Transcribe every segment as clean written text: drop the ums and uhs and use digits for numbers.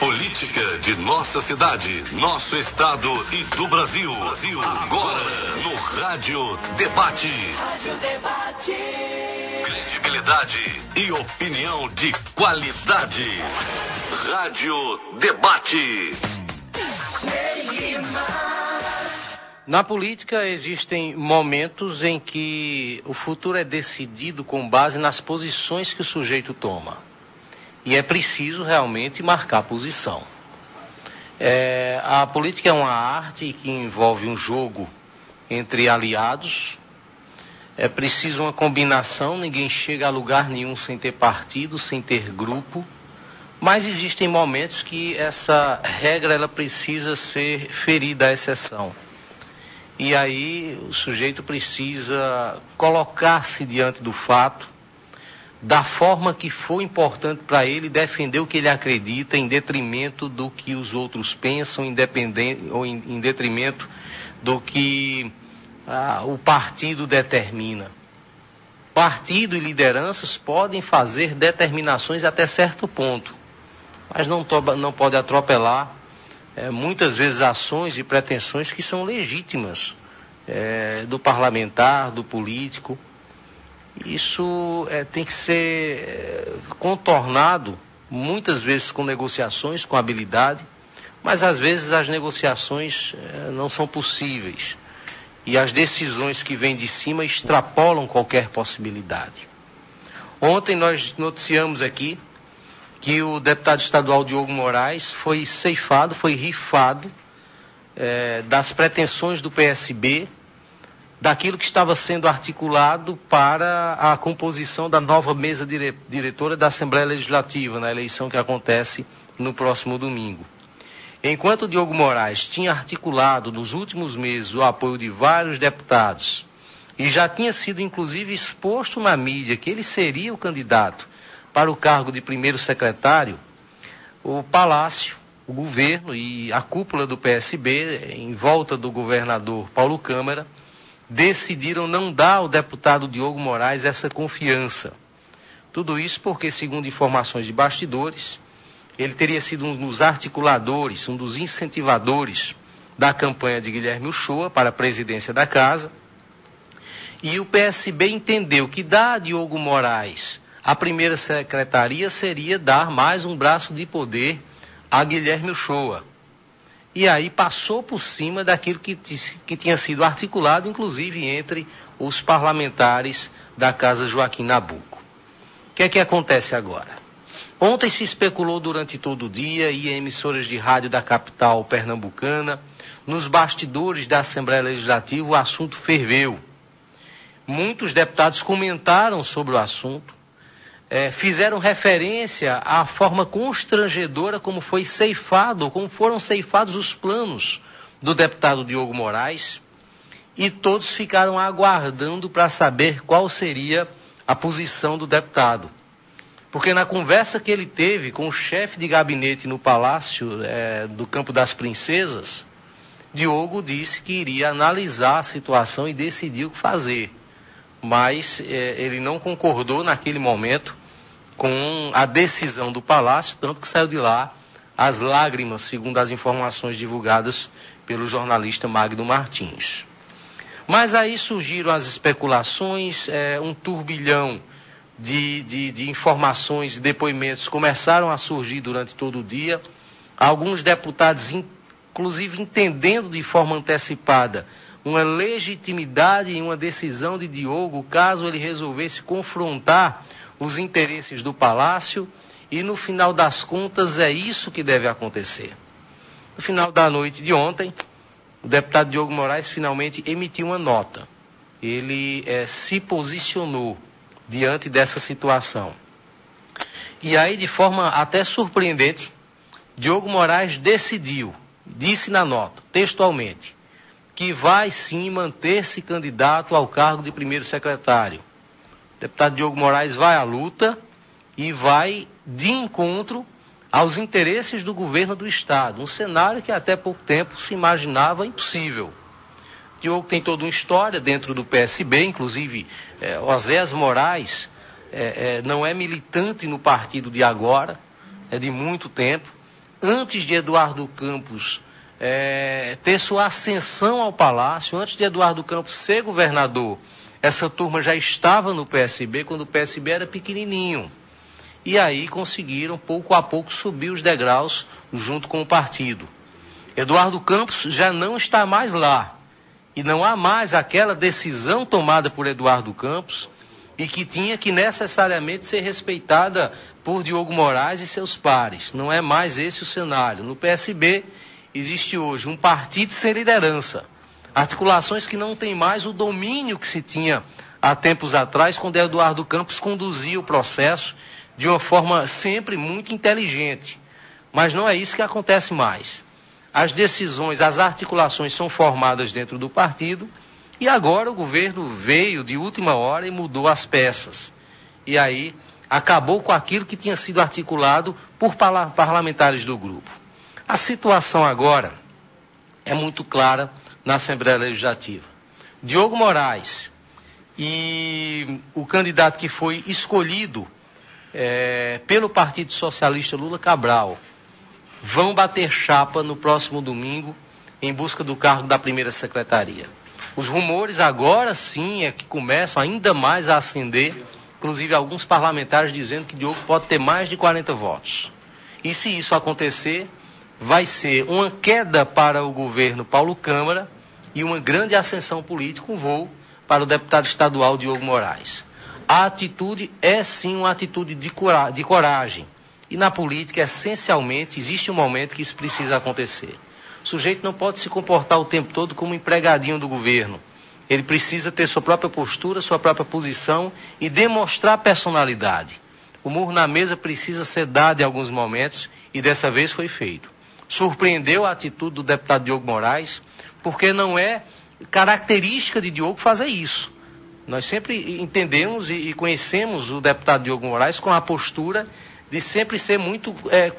política de nossa cidade, nosso estado e do Brasil. Agora no Rádio Debate. Rádio Debate. Credibilidade e opinião de qualidade. Rádio Debate. Na política existem momentos em que o futuro é decidido com base nas posições que o sujeito toma. E é preciso realmente marcar posição. A política é uma arte que envolve um jogo entre aliados. É preciso uma combinação, ninguém chega a lugar nenhum sem ter partido, sem ter grupo. Mas existem momentos que essa regra ela precisa ser ferida à exceção. E aí o sujeito precisa colocar-se diante do fato, da forma que for importante para ele defender o que ele acredita em detrimento do que os outros pensam, em detrimento do que o partido determina. Partido e lideranças podem fazer determinações até certo ponto, mas não pode atropelar muitas vezes ações e pretensões que são legítimas do parlamentar, do político. Isso tem que ser contornado muitas vezes com negociações, com habilidade, mas às vezes as negociações não são possíveis e as decisões que vêm de cima extrapolam qualquer possibilidade. Ontem nós noticiamos aqui que o deputado estadual Diogo Moraes foi ceifado, foi rifado das pretensões do PSB, daquilo que estava sendo articulado para a composição da nova mesa diretora da Assembleia Legislativa, na eleição que acontece no próximo domingo. Enquanto o Diogo Moraes tinha articulado nos últimos meses o apoio de vários deputados e já tinha sido inclusive exposto na mídia que ele seria o candidato para o cargo de primeiro secretário, o Palácio, o governo e a cúpula do PSB, em volta do governador Paulo Câmara, decidiram não dar ao deputado Diogo Moraes essa confiança. Tudo isso porque, segundo informações de bastidores, ele teria sido um dos articuladores, um dos incentivadores da campanha de Guilherme Uchoa para a presidência da casa. E o PSB entendeu que dar a Diogo Moraes a primeira secretaria seria dar mais um braço de poder a Guilherme Uchoa. E aí passou por cima daquilo que tinha sido articulado, inclusive entre os parlamentares da Casa Joaquim Nabuco. O que é que acontece agora? Ontem se especulou durante todo o dia, e em emissoras de rádio da capital pernambucana, nos bastidores da Assembleia Legislativa, o assunto ferveu. Muitos deputados comentaram sobre o assunto, fizeram referência à forma constrangedora como foram ceifados os planos do deputado Diogo Moraes, e todos ficaram aguardando para saber qual seria a posição do deputado. Porque na conversa que ele teve com o chefe de gabinete no Palácio do Campo das Princesas, Diogo disse que iria analisar a situação e decidir o que fazer. Mas ele não concordou naquele momento com a decisão do Palácio, tanto que saiu de lá às lágrimas, segundo as informações divulgadas pelo jornalista Magno Martins. Mas aí surgiram as especulações, um turbilhão de informações e depoimentos começaram a surgir durante todo o dia. Alguns deputados, inclusive, entendendo de forma antecipada uma legitimidade em uma decisão de Diogo, caso ele resolvesse confrontar os interesses do Palácio, e no final das contas é isso que deve acontecer. No final da noite de ontem, o deputado Diogo Moraes finalmente emitiu uma nota. Ele se posicionou diante dessa situação. E aí, de forma até surpreendente, Diogo Moraes disse na nota, textualmente, que vai sim manter-se candidato ao cargo de primeiro secretário. O deputado Diogo Moraes vai à luta e vai de encontro aos interesses do governo do Estado, um cenário que até pouco tempo se imaginava impossível. Diogo tem toda uma história dentro do PSB, inclusive Osés Moraes não é militante no partido de agora, é de muito tempo, antes de Eduardo Campos ter sua ascensão ao Palácio, antes de Eduardo Campos ser governador, essa turma já estava no PSB, quando o PSB era pequenininho. E aí conseguiram, pouco a pouco, subir os degraus junto com o partido. Eduardo Campos já não está mais lá. E não há mais aquela decisão tomada por Eduardo Campos e que tinha que necessariamente ser respeitada por Diogo Moraes e seus pares. Não é mais esse o cenário. No PSB existe hoje um partido sem liderança. Articulações que não têm mais o domínio que se tinha há tempos atrás, quando Eduardo Campos conduzia o processo de uma forma sempre muito inteligente. Mas não é isso que acontece mais. As decisões, as articulações são formadas dentro do partido e agora o governo veio de última hora e mudou as peças. E aí acabou com aquilo que tinha sido articulado por parlamentares do grupo. A situação agora é muito clara na Assembleia Legislativa. Diogo Moraes e o candidato que foi escolhido pelo Partido Socialista, Lula Cabral, vão bater chapa no próximo domingo em busca do cargo da primeira secretaria. Os rumores agora sim é que começam ainda mais a ascender, inclusive alguns parlamentares dizendo que Diogo pode ter mais de 40 votos. E se isso acontecer, vai ser uma queda para o governo Paulo Câmara e uma grande ascensão política, um voo para o deputado estadual Diogo Moraes. A atitude é sim uma atitude de coragem. E na política, essencialmente, existe um momento que isso precisa acontecer. O sujeito não pode se comportar o tempo todo como empregadinho do governo. Ele precisa ter sua própria postura, sua própria posição e demonstrar personalidade. O murro na mesa precisa ser dado em alguns momentos e dessa vez foi feito. Surpreendeu a atitude do deputado Diogo Moraes, porque não é característica de Diogo fazer isso. Nós sempre entendemos e conhecemos o deputado Diogo Moraes com a postura de sempre ser muito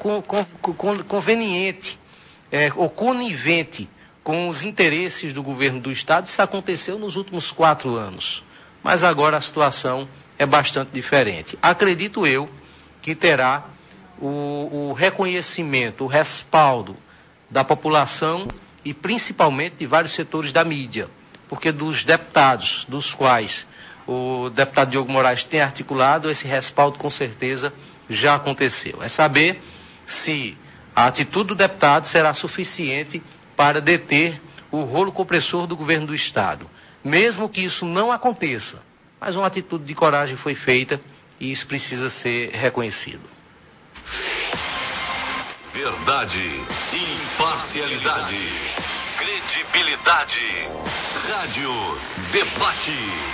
conveniente ou conivente com os interesses do governo do Estado. Isso aconteceu nos últimos 4 anos. Mas agora a situação é bastante diferente. Acredito eu que terá o reconhecimento, o respaldo da população e principalmente de vários setores da mídia. Porque dos deputados, dos quais o deputado Diogo Moraes tem articulado, esse respaldo com certeza já aconteceu. É saber se a atitude do deputado será suficiente para deter o rolo compressor do governo do Estado. Mesmo que isso não aconteça, mas uma atitude de coragem foi feita e isso precisa ser reconhecido. Verdade, imparcialidade, credibilidade. Rádio Debate.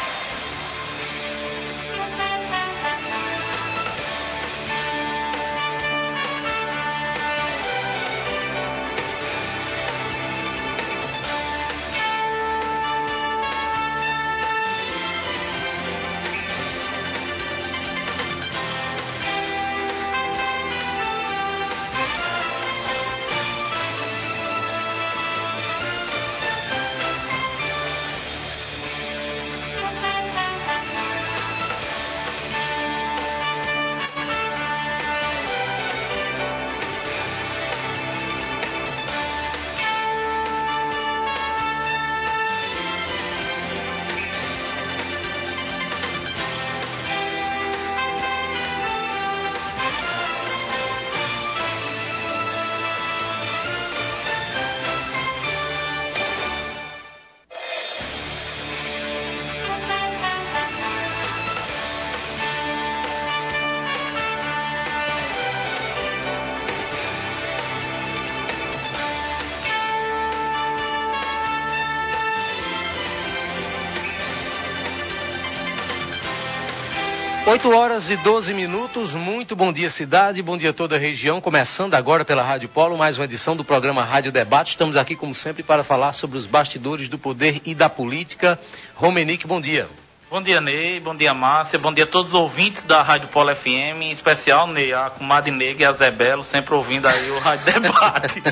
8h12, muito bom dia cidade, bom dia toda a região, começando agora pela Rádio Polo, mais uma edição do programa Rádio Debate. Estamos aqui como sempre para falar sobre os bastidores do poder e da política. Romenick, bom dia. Bom dia, Ney, bom dia, Márcia, bom dia a todos os ouvintes da Rádio Polo FM, em especial, Ney, a comadre Nega e a Zé Belo, sempre ouvindo aí o Rádio Debate.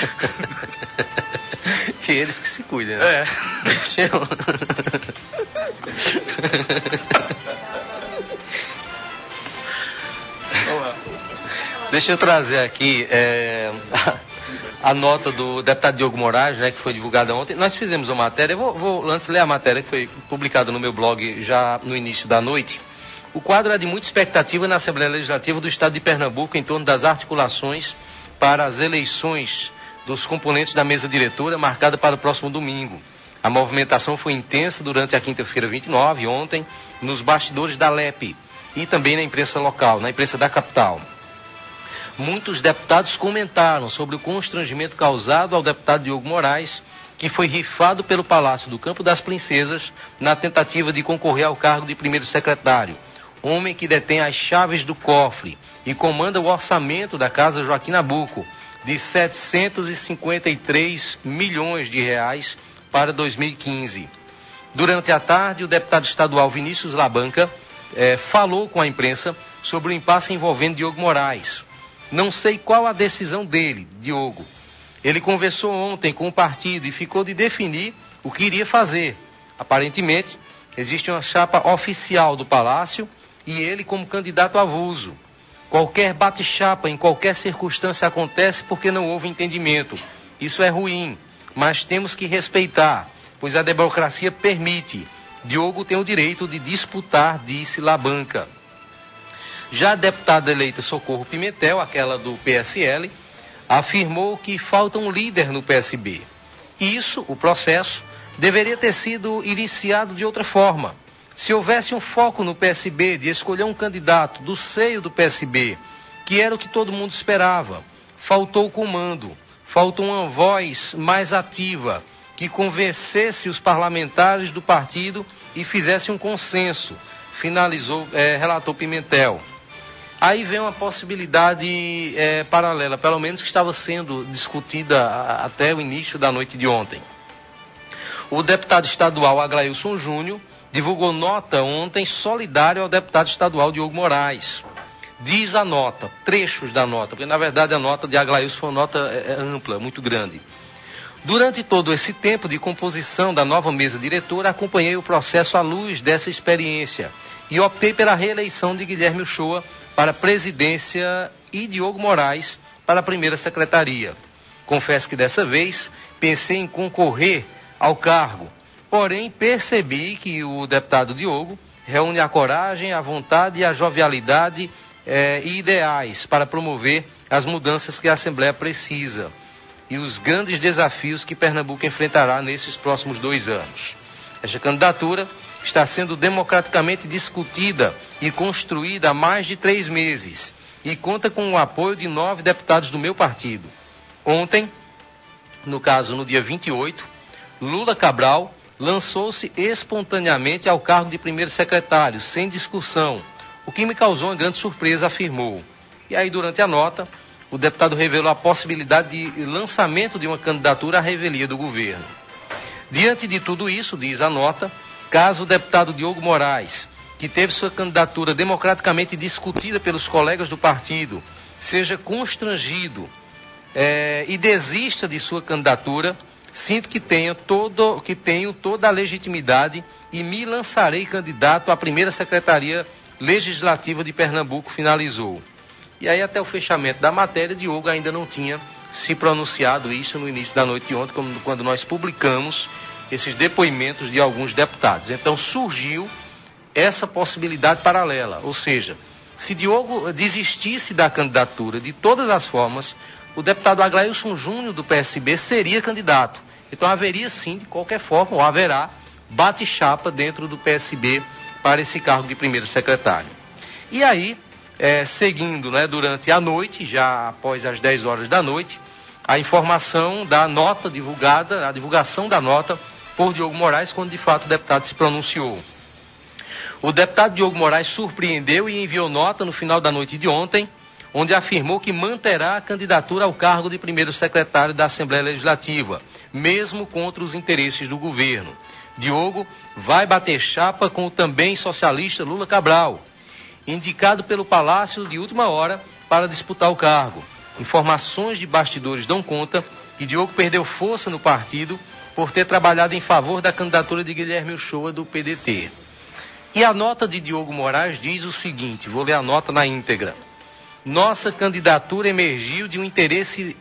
Que eles que se cuidem, né? É. Deixa eu... Deixa eu trazer aqui a nota do deputado Diogo Moraes, né, que foi divulgada ontem. Nós fizemos uma matéria, eu vou antes ler a matéria que foi publicada no meu blog já no início da noite. O quadro é de muita expectativa na Assembleia Legislativa do Estado de Pernambuco em torno das articulações para as eleições dos componentes da mesa diretora marcada para o próximo domingo. A movimentação foi intensa durante a quinta-feira 29, ontem, nos bastidores da LEP e também na imprensa local, na imprensa da capital. Muitos deputados comentaram sobre o constrangimento causado ao deputado Diogo Moraes, que foi rifado pelo Palácio do Campo das Princesas na tentativa de concorrer ao cargo de primeiro secretário, homem que detém as chaves do cofre e comanda o orçamento da Casa Joaquim Nabuco de 753 milhões de reais para 2015. Durante a tarde, o deputado estadual Vinícius Labanca falou com a imprensa sobre o impasse envolvendo Diogo Moraes. Não sei qual a decisão dele, Diogo. Ele conversou ontem com o partido e ficou de definir o que iria fazer. Aparentemente, existe uma chapa oficial do Palácio e ele como candidato avulso. Qualquer bate-chapa em qualquer circunstância acontece porque não houve entendimento. Isso é ruim, mas temos que respeitar, pois a democracia permite. Diogo tem o direito de disputar, disse Labanca. Já a deputada eleita Socorro Pimentel, aquela do PSL, afirmou que falta um líder no PSB. Isso, o processo, deveria ter sido iniciado de outra forma. Se houvesse um foco no PSB de escolher um candidato do seio do PSB, que era o que todo mundo esperava, faltou o comando, faltou uma voz mais ativa, que convencesse os parlamentares do partido e fizesse um consenso, relatou Pimentel. Aí vem uma possibilidade paralela, pelo menos que estava sendo discutida até o início da noite de ontem. O deputado estadual Aglailson Júnior divulgou nota ontem solidária ao deputado estadual Diogo Moraes. Diz a nota, trechos da nota, porque na verdade a nota de Aglailson foi uma nota ampla, muito grande. Durante todo esse tempo de composição da nova mesa diretora, acompanhei o processo à luz dessa experiência e optei pela reeleição de Guilherme Uchoa para a presidência e Diogo Moraes para a primeira secretaria. Confesso que dessa vez pensei em concorrer ao cargo, porém percebi que o deputado Diogo reúne a coragem, a vontade e a jovialidade e ideais para promover as mudanças que a Assembleia precisa e os grandes desafios que Pernambuco enfrentará nesses próximos 2 anos. Esta candidatura está sendo democraticamente discutida e construída há mais de 3 meses e conta com o apoio de 9 deputados do meu partido. Ontem, no dia 28, Lula Cabral lançou-se espontaneamente ao cargo de primeiro secretário, sem discussão, o que me causou uma grande surpresa, afirmou. E aí, durante a nota, o deputado revelou a possibilidade de lançamento de uma candidatura à revelia do governo. Diante de tudo isso, diz a nota, caso o deputado Diogo Moraes, que teve sua candidatura democraticamente discutida pelos colegas do partido, seja constrangido e desista de sua candidatura, sinto que tenho toda a legitimidade e me lançarei candidato à primeira secretaria legislativa de Pernambuco, finalizou. E aí, até o fechamento da matéria, Diogo ainda não tinha se pronunciado isso no início da noite de ontem, quando nós publicamos esses depoimentos de alguns deputados. Então surgiu essa possibilidade paralela, ou seja, se Diogo desistisse da candidatura de todas as formas, o deputado Aglailson Júnior do PSB seria candidato. Então haveria sim, de qualquer forma, ou haverá bate-chapa dentro do PSB para esse cargo de primeiro secretário. E aí, seguindo, durante a noite, já após as 10 horas da noite, a informação da nota divulgada, a divulgação da nota por Diogo Moraes, quando de fato o deputado se pronunciou. O deputado Diogo Moraes surpreendeu e enviou nota no final da noite de ontem, onde afirmou que manterá a candidatura ao cargo de primeiro secretário da Assembleia Legislativa, mesmo contra os interesses do governo. Diogo vai bater chapa com o também socialista Lula Cabral, indicado pelo Palácio de última hora para disputar o cargo. Informações de bastidores dão conta que Diogo perdeu força no partido por ter trabalhado em favor da candidatura de Guilherme Uchoa do PDT. E a nota de Diogo Moraes diz o seguinte, vou ler a nota na íntegra. nossa candidatura emergiu de um interesse,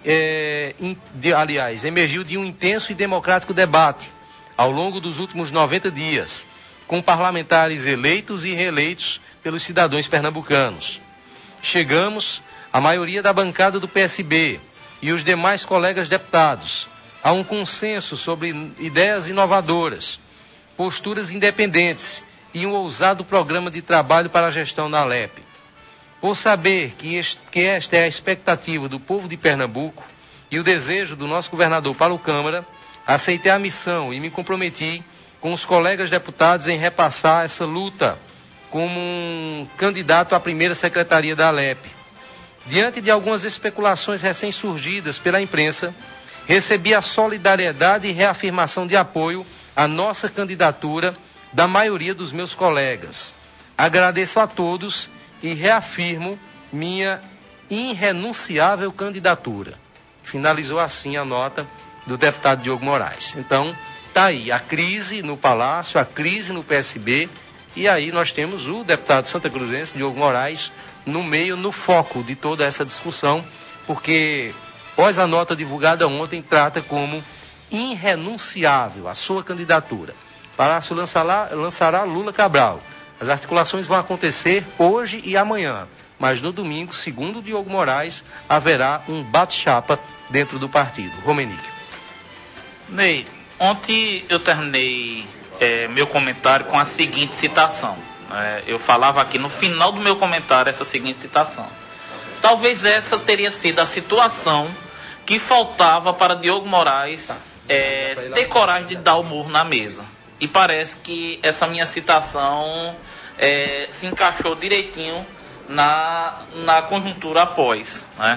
emergiu de um intenso e democrático debate ao longo dos últimos 90 dias, com parlamentares eleitos e reeleitos pelos cidadãos pernambucanos. Chegamos, a maioria da bancada do PSB e os demais colegas deputados, a um consenso sobre ideias inovadoras, posturas independentes e um ousado programa de trabalho para a gestão da Alep. Por saber que esta é a expectativa do povo de Pernambuco e o desejo do nosso governador Paulo Câmara, aceitei a missão e me comprometi com os colegas deputados em repassar essa luta como um candidato à primeira secretaria da Alep. Diante de algumas especulações recém-surgidas pela imprensa, recebi a solidariedade e reafirmação de apoio à nossa candidatura da maioria dos meus colegas. Agradeço a todos e reafirmo minha irrenunciável candidatura. Finalizou assim a nota do deputado Diogo Moraes. Então, está aí a crise no Palácio, a crise no PSB, e aí nós temos o deputado santacruzense, Diogo Moraes, no meio, no foco de toda essa discussão, porque, após a nota divulgada ontem, trata como irrenunciável a sua candidatura. O Palácio lançará Lula Cabral. As articulações vão acontecer hoje e amanhã, mas no domingo, segundo Diogo Moraes, haverá um bate-chapa dentro do partido. Romenick. Ney, ontem eu terminei meu comentário com a seguinte citação. Eu falava aqui no final do meu comentário essa seguinte citação. Talvez essa teria sido a situação que faltava para Diogo Moraes ter coragem de dar o murro na mesa. E parece que essa minha citação se encaixou direitinho na conjuntura após. Né?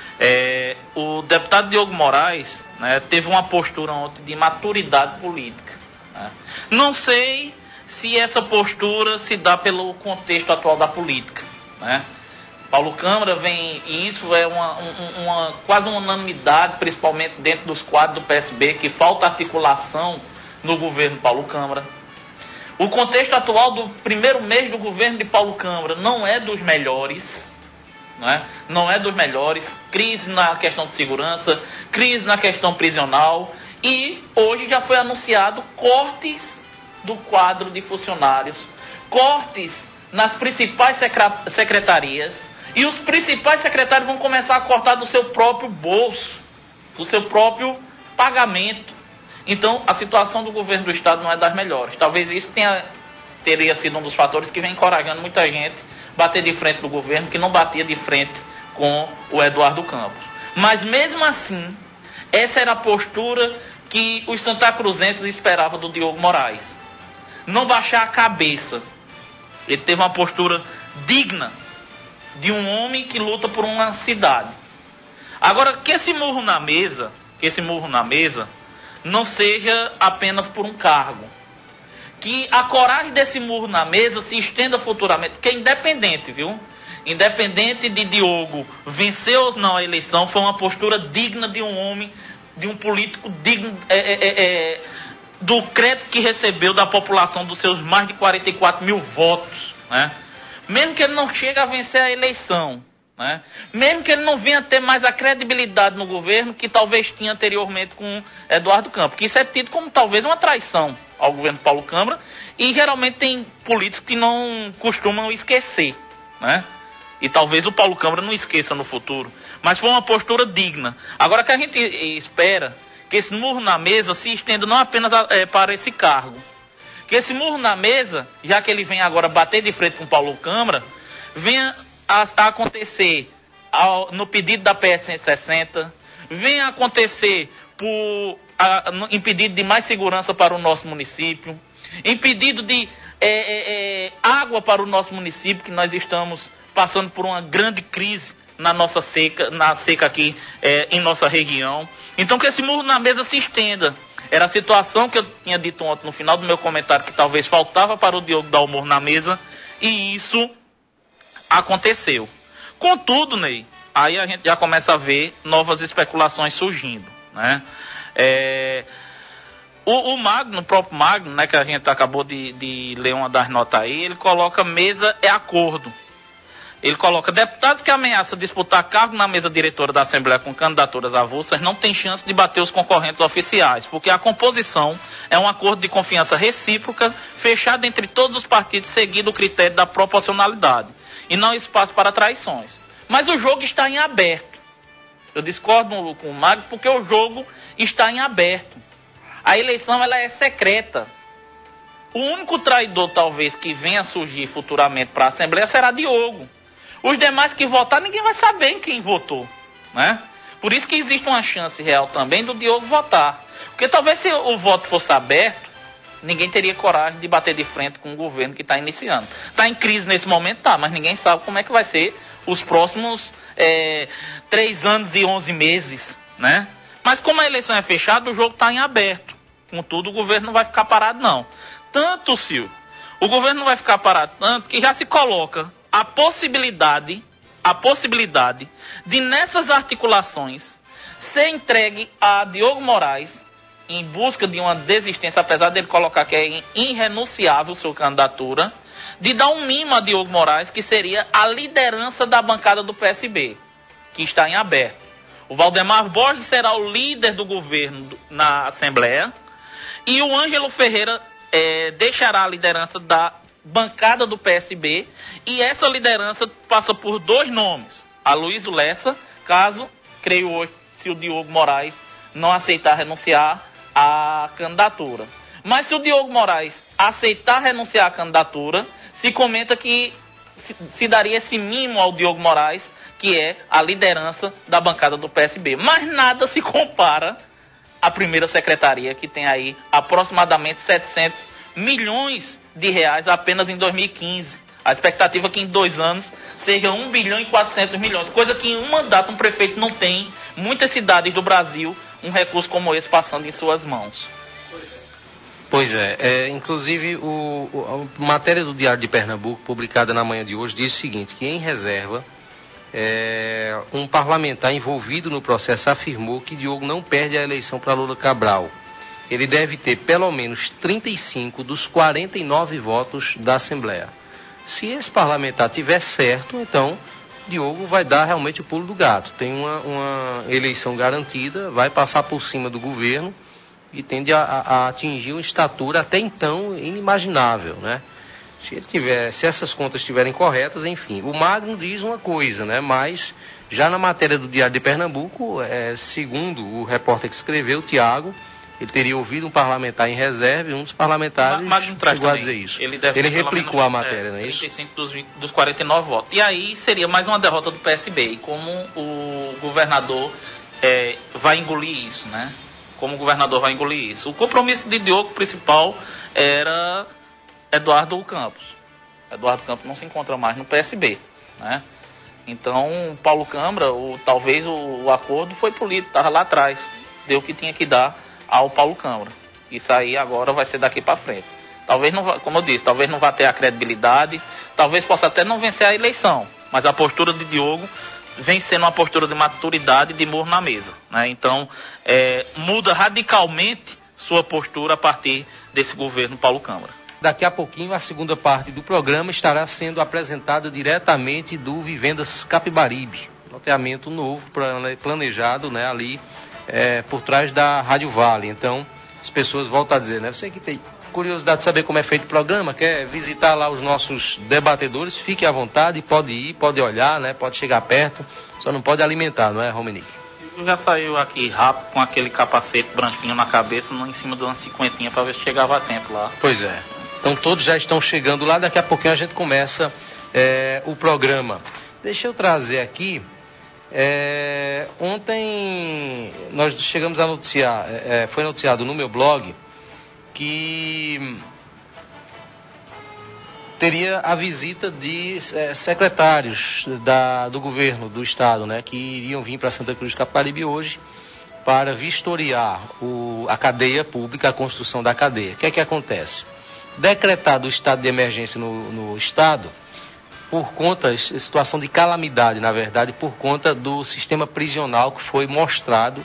O deputado Diogo Moraes, né, teve uma postura ontem de maturidade política. Né? Não sei se essa postura se dá pelo contexto atual da política. Né? Paulo Câmara vem, e isso é quase uma unanimidade, principalmente dentro dos quadros do PSB, que falta articulação no governo Paulo Câmara. O contexto atual do primeiro mês do governo de Paulo Câmara não é dos melhores, não é dos melhores. Crise na questão de segurança, crise na questão prisional, e hoje já foi anunciado cortes do quadro de funcionários, cortes nas principais secretarias, e os principais secretários vão começar a cortar do seu próprio bolso, do seu próprio pagamento. Então, a situação do governo do Estado não é das melhores. Talvez isso teria sido um dos fatores que vem encorajando muita gente a bater de frente do governo, que não batia de frente com o Eduardo Campos. Mas, mesmo assim, essa era a postura que os santacruzenses esperavam do Diogo Moraes. Não baixar a cabeça. Ele teve uma postura digna de um homem que luta por uma cidade. Agora, que esse murro na mesa não seja apenas por um cargo. Que a coragem desse murro na mesa se estenda futuramente, porque é independente, viu? Independente de Diogo vencer ou não a eleição, foi uma postura digna de um homem, de um político digno do crédito que recebeu da população dos seus mais de 44 mil votos, né? Mesmo que ele não chegue a vencer a eleição, né? Mesmo que ele não venha ter mais a credibilidade no governo que talvez tinha anteriormente com Eduardo Campos, que isso é tido como talvez uma traição ao governo Paulo Câmara, e geralmente tem políticos que não costumam esquecer, né? E talvez o Paulo Câmara não esqueça no futuro, mas foi uma postura digna. Agora, que a gente espera que esse murro na mesa se estenda não apenas para esse cargo, que esse murro na mesa, já que ele vem agora bater de frente com o Paulo Câmara, venha a acontecer no pedido da PS 160, venha a acontecer em pedido de mais segurança para o nosso município, em pedido de água para o nosso município, que nós estamos passando por uma grande crise na seca aqui em nossa região. Então, que esse murro na mesa se estenda. Era a situação que eu tinha dito ontem no final do meu comentário, que talvez faltava para o Diogo dar o murro na mesa, e isso aconteceu. Contudo, Ney, aí a gente já começa a ver novas especulações surgindo, né? O Magno, o próprio Magno, né, que a gente acabou de ler uma das notas aí, ele coloca mesa é acordo. Ele coloca: deputados que ameaçam disputar cargo na mesa diretora da Assembleia com candidaturas avulsas não têm chance de bater os concorrentes oficiais, porque a composição é um acordo de confiança recíproca, fechado entre todos os partidos, seguindo o critério da proporcionalidade, e não espaço para traições. Mas o jogo está em aberto. Eu discordo com o Magno porque o jogo está em aberto. A eleição ela é secreta. O único traidor, talvez, que venha a surgir futuramente para a Assembleia será Diogo. Os demais que votar, ninguém vai saber em quem votou, né? Por isso que existe uma chance real também do Diogo votar. Porque talvez se o voto fosse aberto, ninguém teria coragem de bater de frente com o governo que está iniciando. Está em crise nesse momento, tá, mas ninguém sabe como é que vai ser os próximos 3 anos e 11 meses, né? Mas como a eleição é fechada, o jogo está em aberto. Contudo, o governo não vai ficar parado, não. Tanto, Silvio, o governo não vai ficar parado tanto que já se coloca a possibilidade de, nessas articulações, ser entregue a Diogo Moraes em busca de uma desistência, apesar dele colocar que é irrenunciável sua candidatura, de dar um mimo a Diogo Moraes, que seria a liderança da bancada do PSB, que está em aberto. O Valdemar Borges será o líder do governo na Assembleia e o Ângelo Ferreira deixará a liderança da bancada do PSB, e essa liderança passa por 2 nomes: Aloysio Lessa, caso, creio hoje, se o Diogo Moraes não aceitar renunciar à candidatura. Mas se o Diogo Moraes aceitar renunciar à candidatura, se comenta que se daria esse mimo ao Diogo Moraes, que é a liderança da bancada do PSB. Mas nada se compara à primeira secretaria, que tem aí aproximadamente 700 milhões de reais apenas em 2015. A expectativa é que em 2 anos seja 1 bilhão e 400 milhões, coisa que em um mandato um prefeito não tem. Muitas cidades do Brasil, um recurso como esse passando em suas mãos. Pois é, inclusive a matéria do Diário de Pernambuco, publicada na manhã de hoje, diz o seguinte, que em reserva, um parlamentar envolvido no processo afirmou que Diogo não perde a eleição para Lula Cabral. Ele deve ter pelo menos 35 dos 49 votos da Assembleia. Se esse parlamentar tiver certo, então Diogo vai dar realmente o pulo do gato. Tem uma eleição garantida, vai passar por cima do governo e tende a atingir uma estatura até então inimaginável, né? Se essas contas estiverem corretas, enfim. O Magno diz uma coisa, né? Mas já na matéria do Diário de Pernambuco, segundo o repórter que escreveu, o Tiago, ele teria ouvido um parlamentar em reserva e um dos parlamentares chegou a dizer isso. Ele replicou a matéria, não é isso? 35 dos 49 votos. E aí seria mais uma derrota do PSB. E como o governador vai engolir isso, né? Como o governador vai engolir isso? O compromisso de Diogo principal era Eduardo Campos. Eduardo Campos não se encontra mais no PSB, né? Então, Paulo Câmara, talvez o acordo foi político, estava lá atrás. Deu o que tinha que dar ao Paulo Câmara. Isso aí agora vai ser daqui para frente. Talvez não, como eu disse, talvez não vá ter a credibilidade, talvez possa até não vencer a eleição, mas a postura de Diogo vem sendo uma postura de maturidade e de murro na mesa, né? Então, muda radicalmente sua postura a partir desse governo Paulo Câmara. Daqui a pouquinho, a segunda parte do programa estará sendo apresentada diretamente do Vivendas Capibaribe, loteamento novo planejado, né, ali por trás da Rádio Vale. Então, as pessoas voltam a dizer, né, você que tem curiosidade de saber como é feito o programa, quer visitar lá os nossos debatedores, fique à vontade, pode ir, pode olhar, né, pode chegar perto, só não pode alimentar, não é, Romenick? Já saiu aqui rápido com aquele capacete branquinho na cabeça, em cima de uma 50 para ver se chegava a tempo lá. Pois é. Então todos já estão chegando lá, daqui a pouquinho a gente começa o programa. Deixa eu trazer aqui, ontem nós chegamos a noticiar, foi noticiado no meu blog, que teria a visita de secretários do governo do estado, né, que iriam vir para Santa Cruz de Capibaribe hoje para vistoriar a cadeia pública, a construção da cadeia. O que é que acontece? Decretado o estado de emergência no estado, por conta, situação de calamidade, na verdade, por conta do sistema prisional que foi mostrado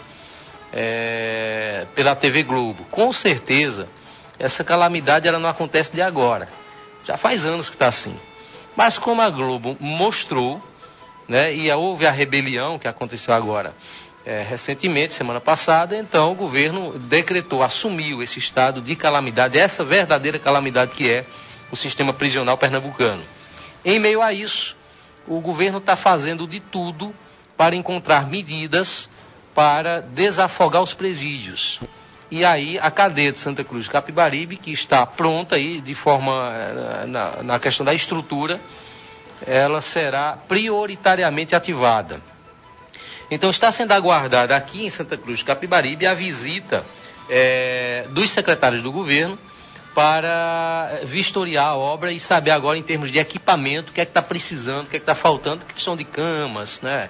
pela TV Globo. Com certeza, essa calamidade ela não acontece de agora. Já faz anos que está assim. Mas como a Globo mostrou, né, e houve a rebelião que aconteceu agora recentemente, semana passada, então o governo decretou, assumiu esse estado de calamidade, essa verdadeira calamidade que é o sistema prisional pernambucano. Em meio a isso, o governo está fazendo de tudo para encontrar medidas para desafogar os presídios. E aí a cadeia de Santa Cruz de Capibaribe, que está pronta aí de forma, na questão da estrutura, ela será prioritariamente ativada. Então está sendo aguardada aqui em Santa Cruz de Capibaribe a visita dos secretários do governo para vistoriar a obra e saber agora em termos de equipamento o que é que está precisando, o que é que está faltando, questão de camas, né?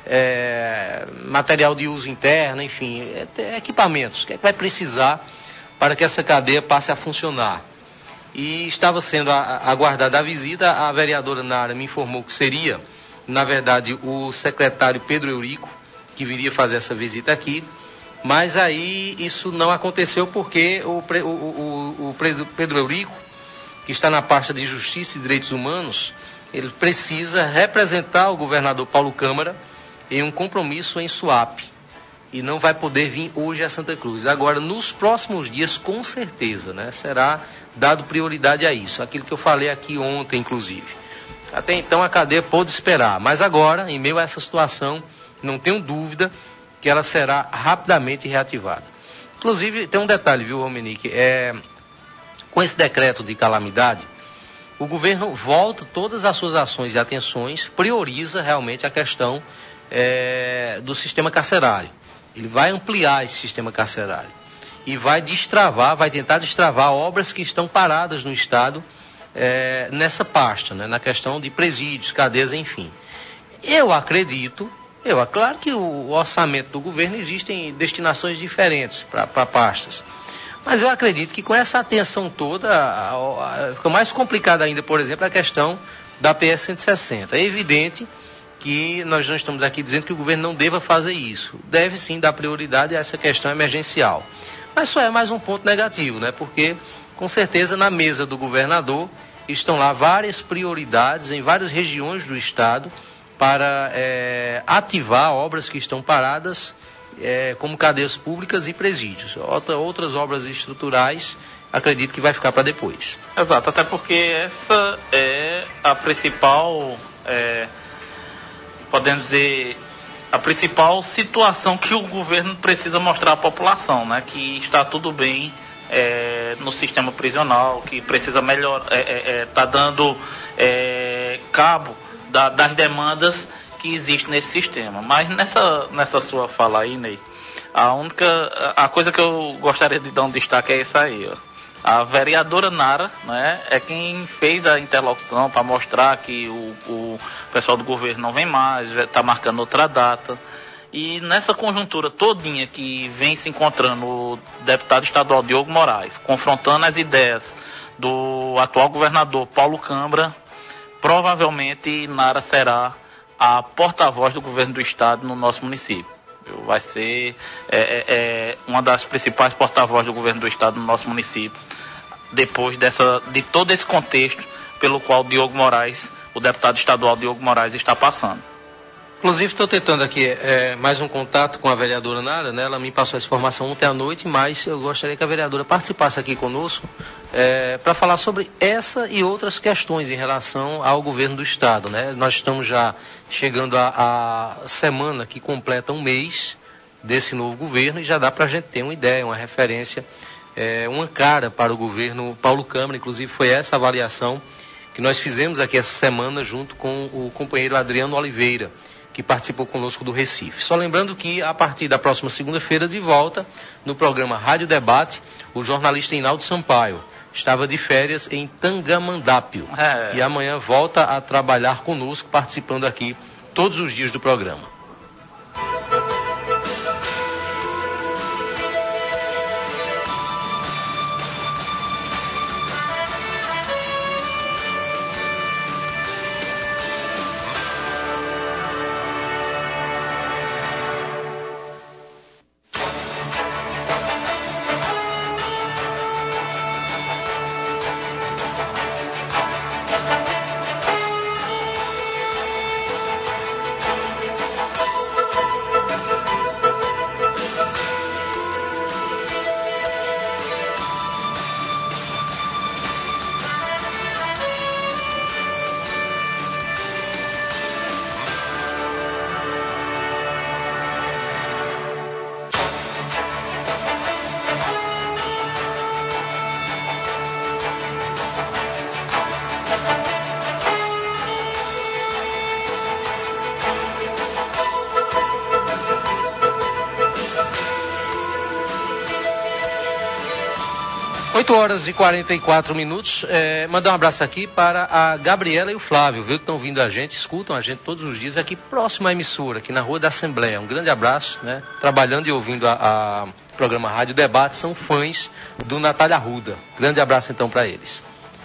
Material de uso interno, enfim, equipamentos, o que é que vai precisar para que essa cadeia passe a funcionar. E estava sendo aguardada a visita, a vereadora Nara me informou que seria, na verdade, o secretário Pedro Eurico, que viria fazer essa visita aqui, mas aí isso não aconteceu porque o Pedro Eurico, que está na pasta de Justiça e Direitos Humanos, ele precisa representar o governador Paulo Câmara em um compromisso em Suape, e não vai poder vir hoje a Santa Cruz. Agora, nos próximos dias, com certeza, né, será dado prioridade a isso, aquilo que eu falei aqui ontem, inclusive. Até então a cadeia pôde esperar, mas agora, em meio a essa situação, não tenho dúvida que ela será rapidamente reativada. Inclusive, tem um detalhe, viu, Romenick? Com esse decreto de calamidade, o governo volta todas as suas ações e atenções, prioriza realmente a questão do sistema carcerário. Ele vai ampliar esse sistema carcerário e vai tentar destravar obras que estão paradas no Estado nessa pasta, né, na questão de presídios, cadeias, enfim. Claro que o orçamento do governo existem destinações diferentes para pastas, mas eu acredito que com essa atenção toda, fica mais complicada ainda, por exemplo, a questão da PS 160. É evidente que nós não estamos aqui dizendo que o governo não deva fazer isso. Deve sim dar prioridade a essa questão emergencial. Mas só é mais um ponto negativo, né? Porque, com certeza, na mesa do governador estão lá várias prioridades em várias regiões do Estado para ativar obras que estão paradas, como cadeias públicas e presídios. Outras obras estruturais, acredito que vai ficar para depois. Exato, até porque essa é a principal, podemos dizer, a principal situação que o governo precisa mostrar à população, né? Que está tudo bem no sistema prisional, que precisa melhorar, está dando cabo das demandas que existem nesse sistema. Mas nessa sua fala aí, Ney, a coisa que eu gostaria de dar um destaque é essa aí, ó. A vereadora Nara, né, é quem fez a interlocução para mostrar que o pessoal do governo não vem mais, está marcando outra data. E nessa conjuntura todinha que vem se encontrando o deputado estadual Diogo Moraes, confrontando as ideias do atual governador Paulo Câmara, provavelmente Nara será a porta-voz do governo do estado no nosso município. Vai ser uma das principais porta-vozes do governo do estado no nosso município, depois de todo esse contexto pelo qual o deputado estadual Diogo Moraes está passando. Inclusive, estou tentando aqui mais um contato com a vereadora Nara, né? Ela me passou essa informação ontem à noite, mas eu gostaria que a vereadora participasse aqui conosco para falar sobre essa e outras questões em relação ao governo do estado, né? Nós estamos já chegando à semana que completa um mês desse novo governo e já dá para a gente ter uma ideia, uma referência, uma cara para o governo Paulo Câmara. Inclusive, foi essa avaliação que nós fizemos aqui essa semana junto com o companheiro Adriano Oliveira, que participou conosco do Recife. Só lembrando que, a partir da próxima segunda-feira, de volta, no programa Rádio Debate, o jornalista Hinaldo Sampaio estava de férias em Tangamandápio. E amanhã volta a trabalhar conosco, participando aqui todos os dias do programa. 8h44. Mandar um abraço aqui para a Gabriela e o Flávio, viu, que estão vindo a gente, escutam a gente todos os dias aqui próximo à emissora, aqui na Rua da Assembleia. Um grande abraço, né? Trabalhando e ouvindo a programa Rádio Debate, são fãs do Natália Arruda. Grande abraço então para eles.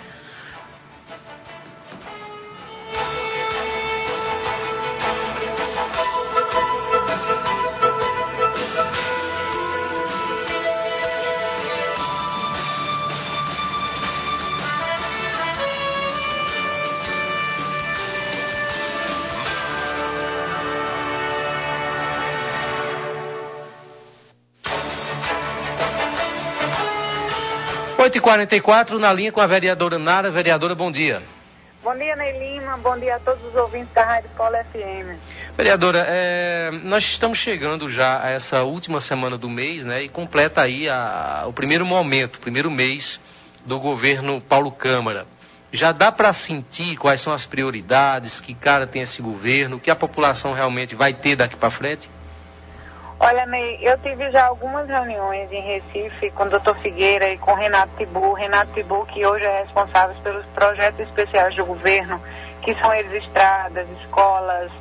Oito e 44 na linha com a vereadora Nara. Vereadora, bom dia. Bom dia, Ney Lima. Bom dia a todos os ouvintes da Rádio Polo FM. Vereadora, nós estamos chegando já a essa última semana do mês, né? E completa aí o primeiro momento, o primeiro mês do governo Paulo Câmara. Já dá para sentir quais são as prioridades, que cara tem esse governo, o que a população realmente vai ter daqui para frente? Olha, Ney, eu tive já algumas reuniões em Recife com o Dr. Figueira e com o Renato Tibu, que hoje é responsável pelos projetos especiais do governo, que são eles estradas, escolas,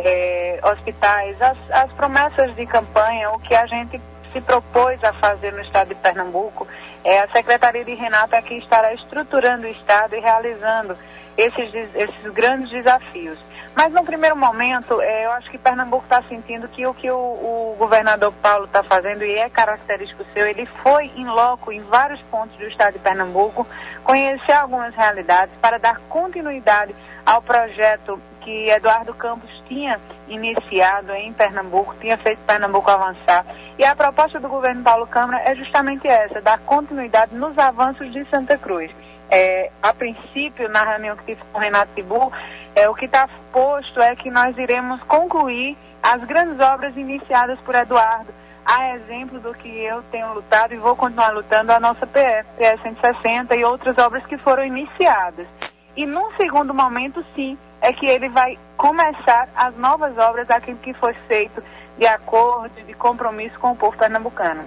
hospitais, as promessas de campanha, o que a gente se propôs a fazer no estado de Pernambuco. A Secretaria de Renato aqui estará estruturando o estado e realizando esses grandes desafios. Mas no primeiro momento, eu acho que Pernambuco está sentindo que o que o governador Paulo está fazendo, e é característico seu, ele foi em loco em vários pontos do estado de Pernambuco, conhecer algumas realidades para dar continuidade ao projeto que Eduardo Campos tinha iniciado em Pernambuco, tinha feito Pernambuco avançar. E a proposta do governo Paulo Câmara é justamente essa, dar continuidade nos avanços de Santa Cruz. A princípio, na reunião que tive com o Renato Tibu, o que está posto é que nós iremos concluir as grandes obras iniciadas por Eduardo, a exemplo do que eu tenho lutado e vou continuar lutando, a nossa PE 160 e outras obras que foram iniciadas. E num segundo momento, sim, é que ele vai começar as novas obras, aquilo que foi feito de acordo, de compromisso com o povo pernambucano.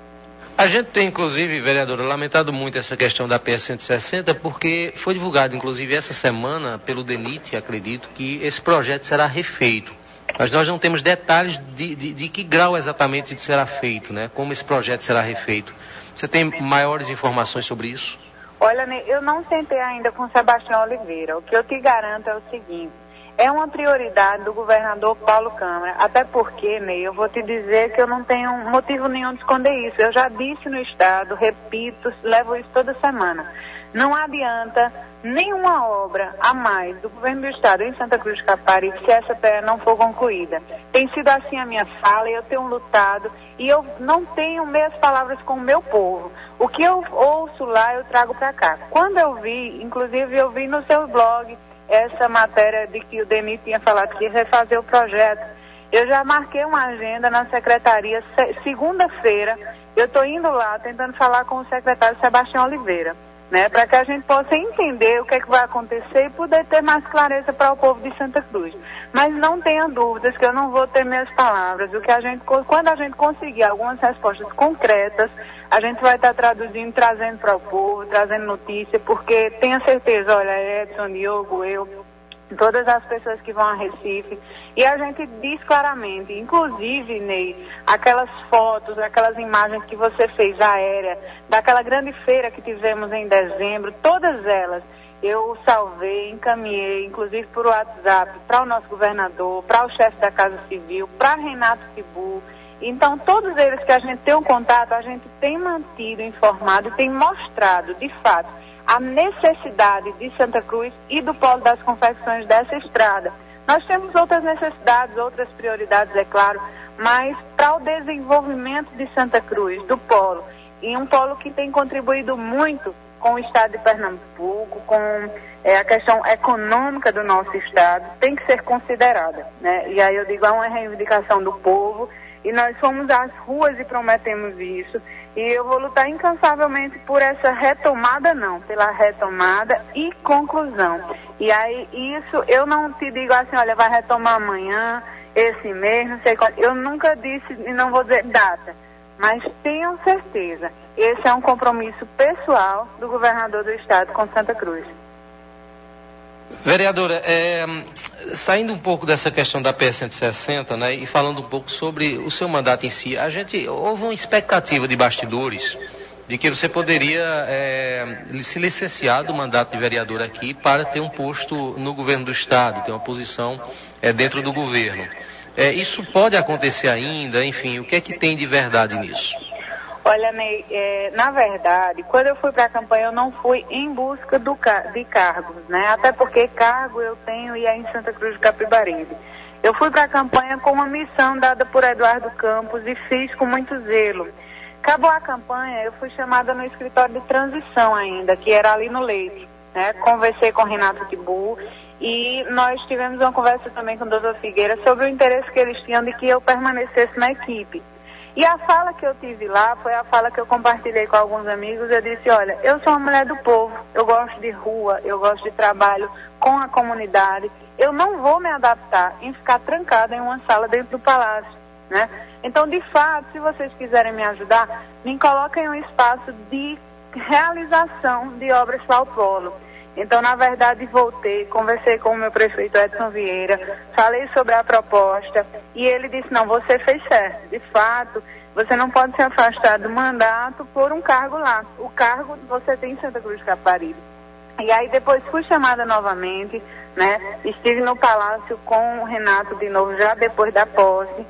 A gente tem, inclusive, vereadora, lamentado muito essa questão da PE 160, porque foi divulgado, inclusive, essa semana, pelo DENIT, acredito, que esse projeto será refeito. Mas nós não temos detalhes de que grau exatamente será feito, né? Como esse projeto será refeito. Você tem maiores informações sobre isso? Olha, eu não sentei ainda com Sebastião Oliveira. O que eu te garanto é o seguinte: é uma prioridade do governador Paulo Câmara, até porque, Ney, eu vou te dizer que eu não tenho motivo nenhum de esconder isso. Eu já disse no estado, repito, levo isso toda semana. Não adianta nenhuma obra a mais do governo do estado em Santa Cruz de Caparibe se essa PE não for concluída. Tem sido assim a minha fala, eu tenho lutado e eu não tenho meias palavras com o meu povo. O que eu ouço lá, eu trago para cá. Quando eu vi, inclusive eu vi no seu blog, essa matéria de que o DENIT tinha falado que ia refazer o projeto. Eu já marquei uma agenda na secretaria, segunda-feira, eu estou indo lá tentando falar com o secretário Sebastião Oliveira, né, para que a gente possa entender o que é que vai acontecer e poder ter mais clareza para o povo de Santa Cruz. Mas não tenha dúvidas que eu não vou ter minhas palavras. Quando a gente conseguir algumas respostas concretas, a gente vai estar traduzindo, trazendo para o povo, trazendo notícia, porque tenha certeza, olha, Edson, Diogo, eu, todas as pessoas que vão a Recife, e a gente diz claramente, inclusive, Ney, aquelas fotos, aquelas imagens que você fez aérea, daquela grande feira que tivemos em dezembro, todas elas eu salvei, encaminhei, inclusive por WhatsApp, para o nosso governador, para o chefe da Casa Civil, para Renato Tibu. Então, todos eles que a gente tem um contato, a gente tem mantido informado e tem mostrado, de fato, a necessidade de Santa Cruz e do Polo das Confecções dessa estrada. Nós temos outras necessidades, outras prioridades, é claro, mas para o desenvolvimento de Santa Cruz, do Polo, e um polo que tem contribuído muito com o estado de Pernambuco, com a questão econômica do nosso estado, tem que ser considerada, né? E aí eu digo, é uma reivindicação do povo, e nós fomos às ruas e prometemos isso, e eu vou lutar incansavelmente por essa retomada, pela retomada e conclusão. E aí isso, eu não te digo assim, olha, vai retomar amanhã, esse mês, não sei qual, eu nunca disse e não vou dizer data, mas tenham certeza, esse é um compromisso pessoal do governador do estado com Santa Cruz. Vereadora, saindo um pouco dessa questão da PS 160, né, e falando um pouco sobre o seu mandato em si, houve uma expectativa de bastidores de que você poderia se licenciar do mandato de vereador aqui para ter um posto no governo do estado, ter uma posição dentro do governo. Isso pode acontecer ainda? Enfim, o que é que tem de verdade nisso? Olha, Ney, na verdade, quando eu fui para a campanha, eu não fui em busca de cargos, né? Até porque cargo eu tenho e é em Santa Cruz do Capibaribe. Eu fui para a campanha com uma missão dada por Eduardo Campos e fiz com muito zelo. Acabou a campanha, eu fui chamada no escritório de transição ainda, que era ali no Leite, né? Conversei com o Renato Tibu e nós tivemos uma conversa também com o doutor Figueira sobre o interesse que eles tinham de que eu permanecesse na equipe. E a fala que eu tive lá foi a fala que eu compartilhei com alguns amigos. Eu disse, olha, eu sou uma mulher do povo, eu gosto de rua, eu gosto de trabalho com a comunidade. Eu não vou me adaptar em ficar trancada em uma sala dentro do palácio, né? Então, de fato, se vocês quiserem me ajudar, me coloquem em um espaço de realização de obras para o polo. Então, na verdade, voltei, conversei com o meu prefeito Edson Vieira, falei sobre a proposta e ele disse, não, você fez certo. De fato, você não pode se afastar do mandato por um cargo lá. O cargo você tem em Santa Cruz do Capibaribe. E aí depois fui chamada novamente, né? Estive no palácio com o Renato de novo, já depois da posse.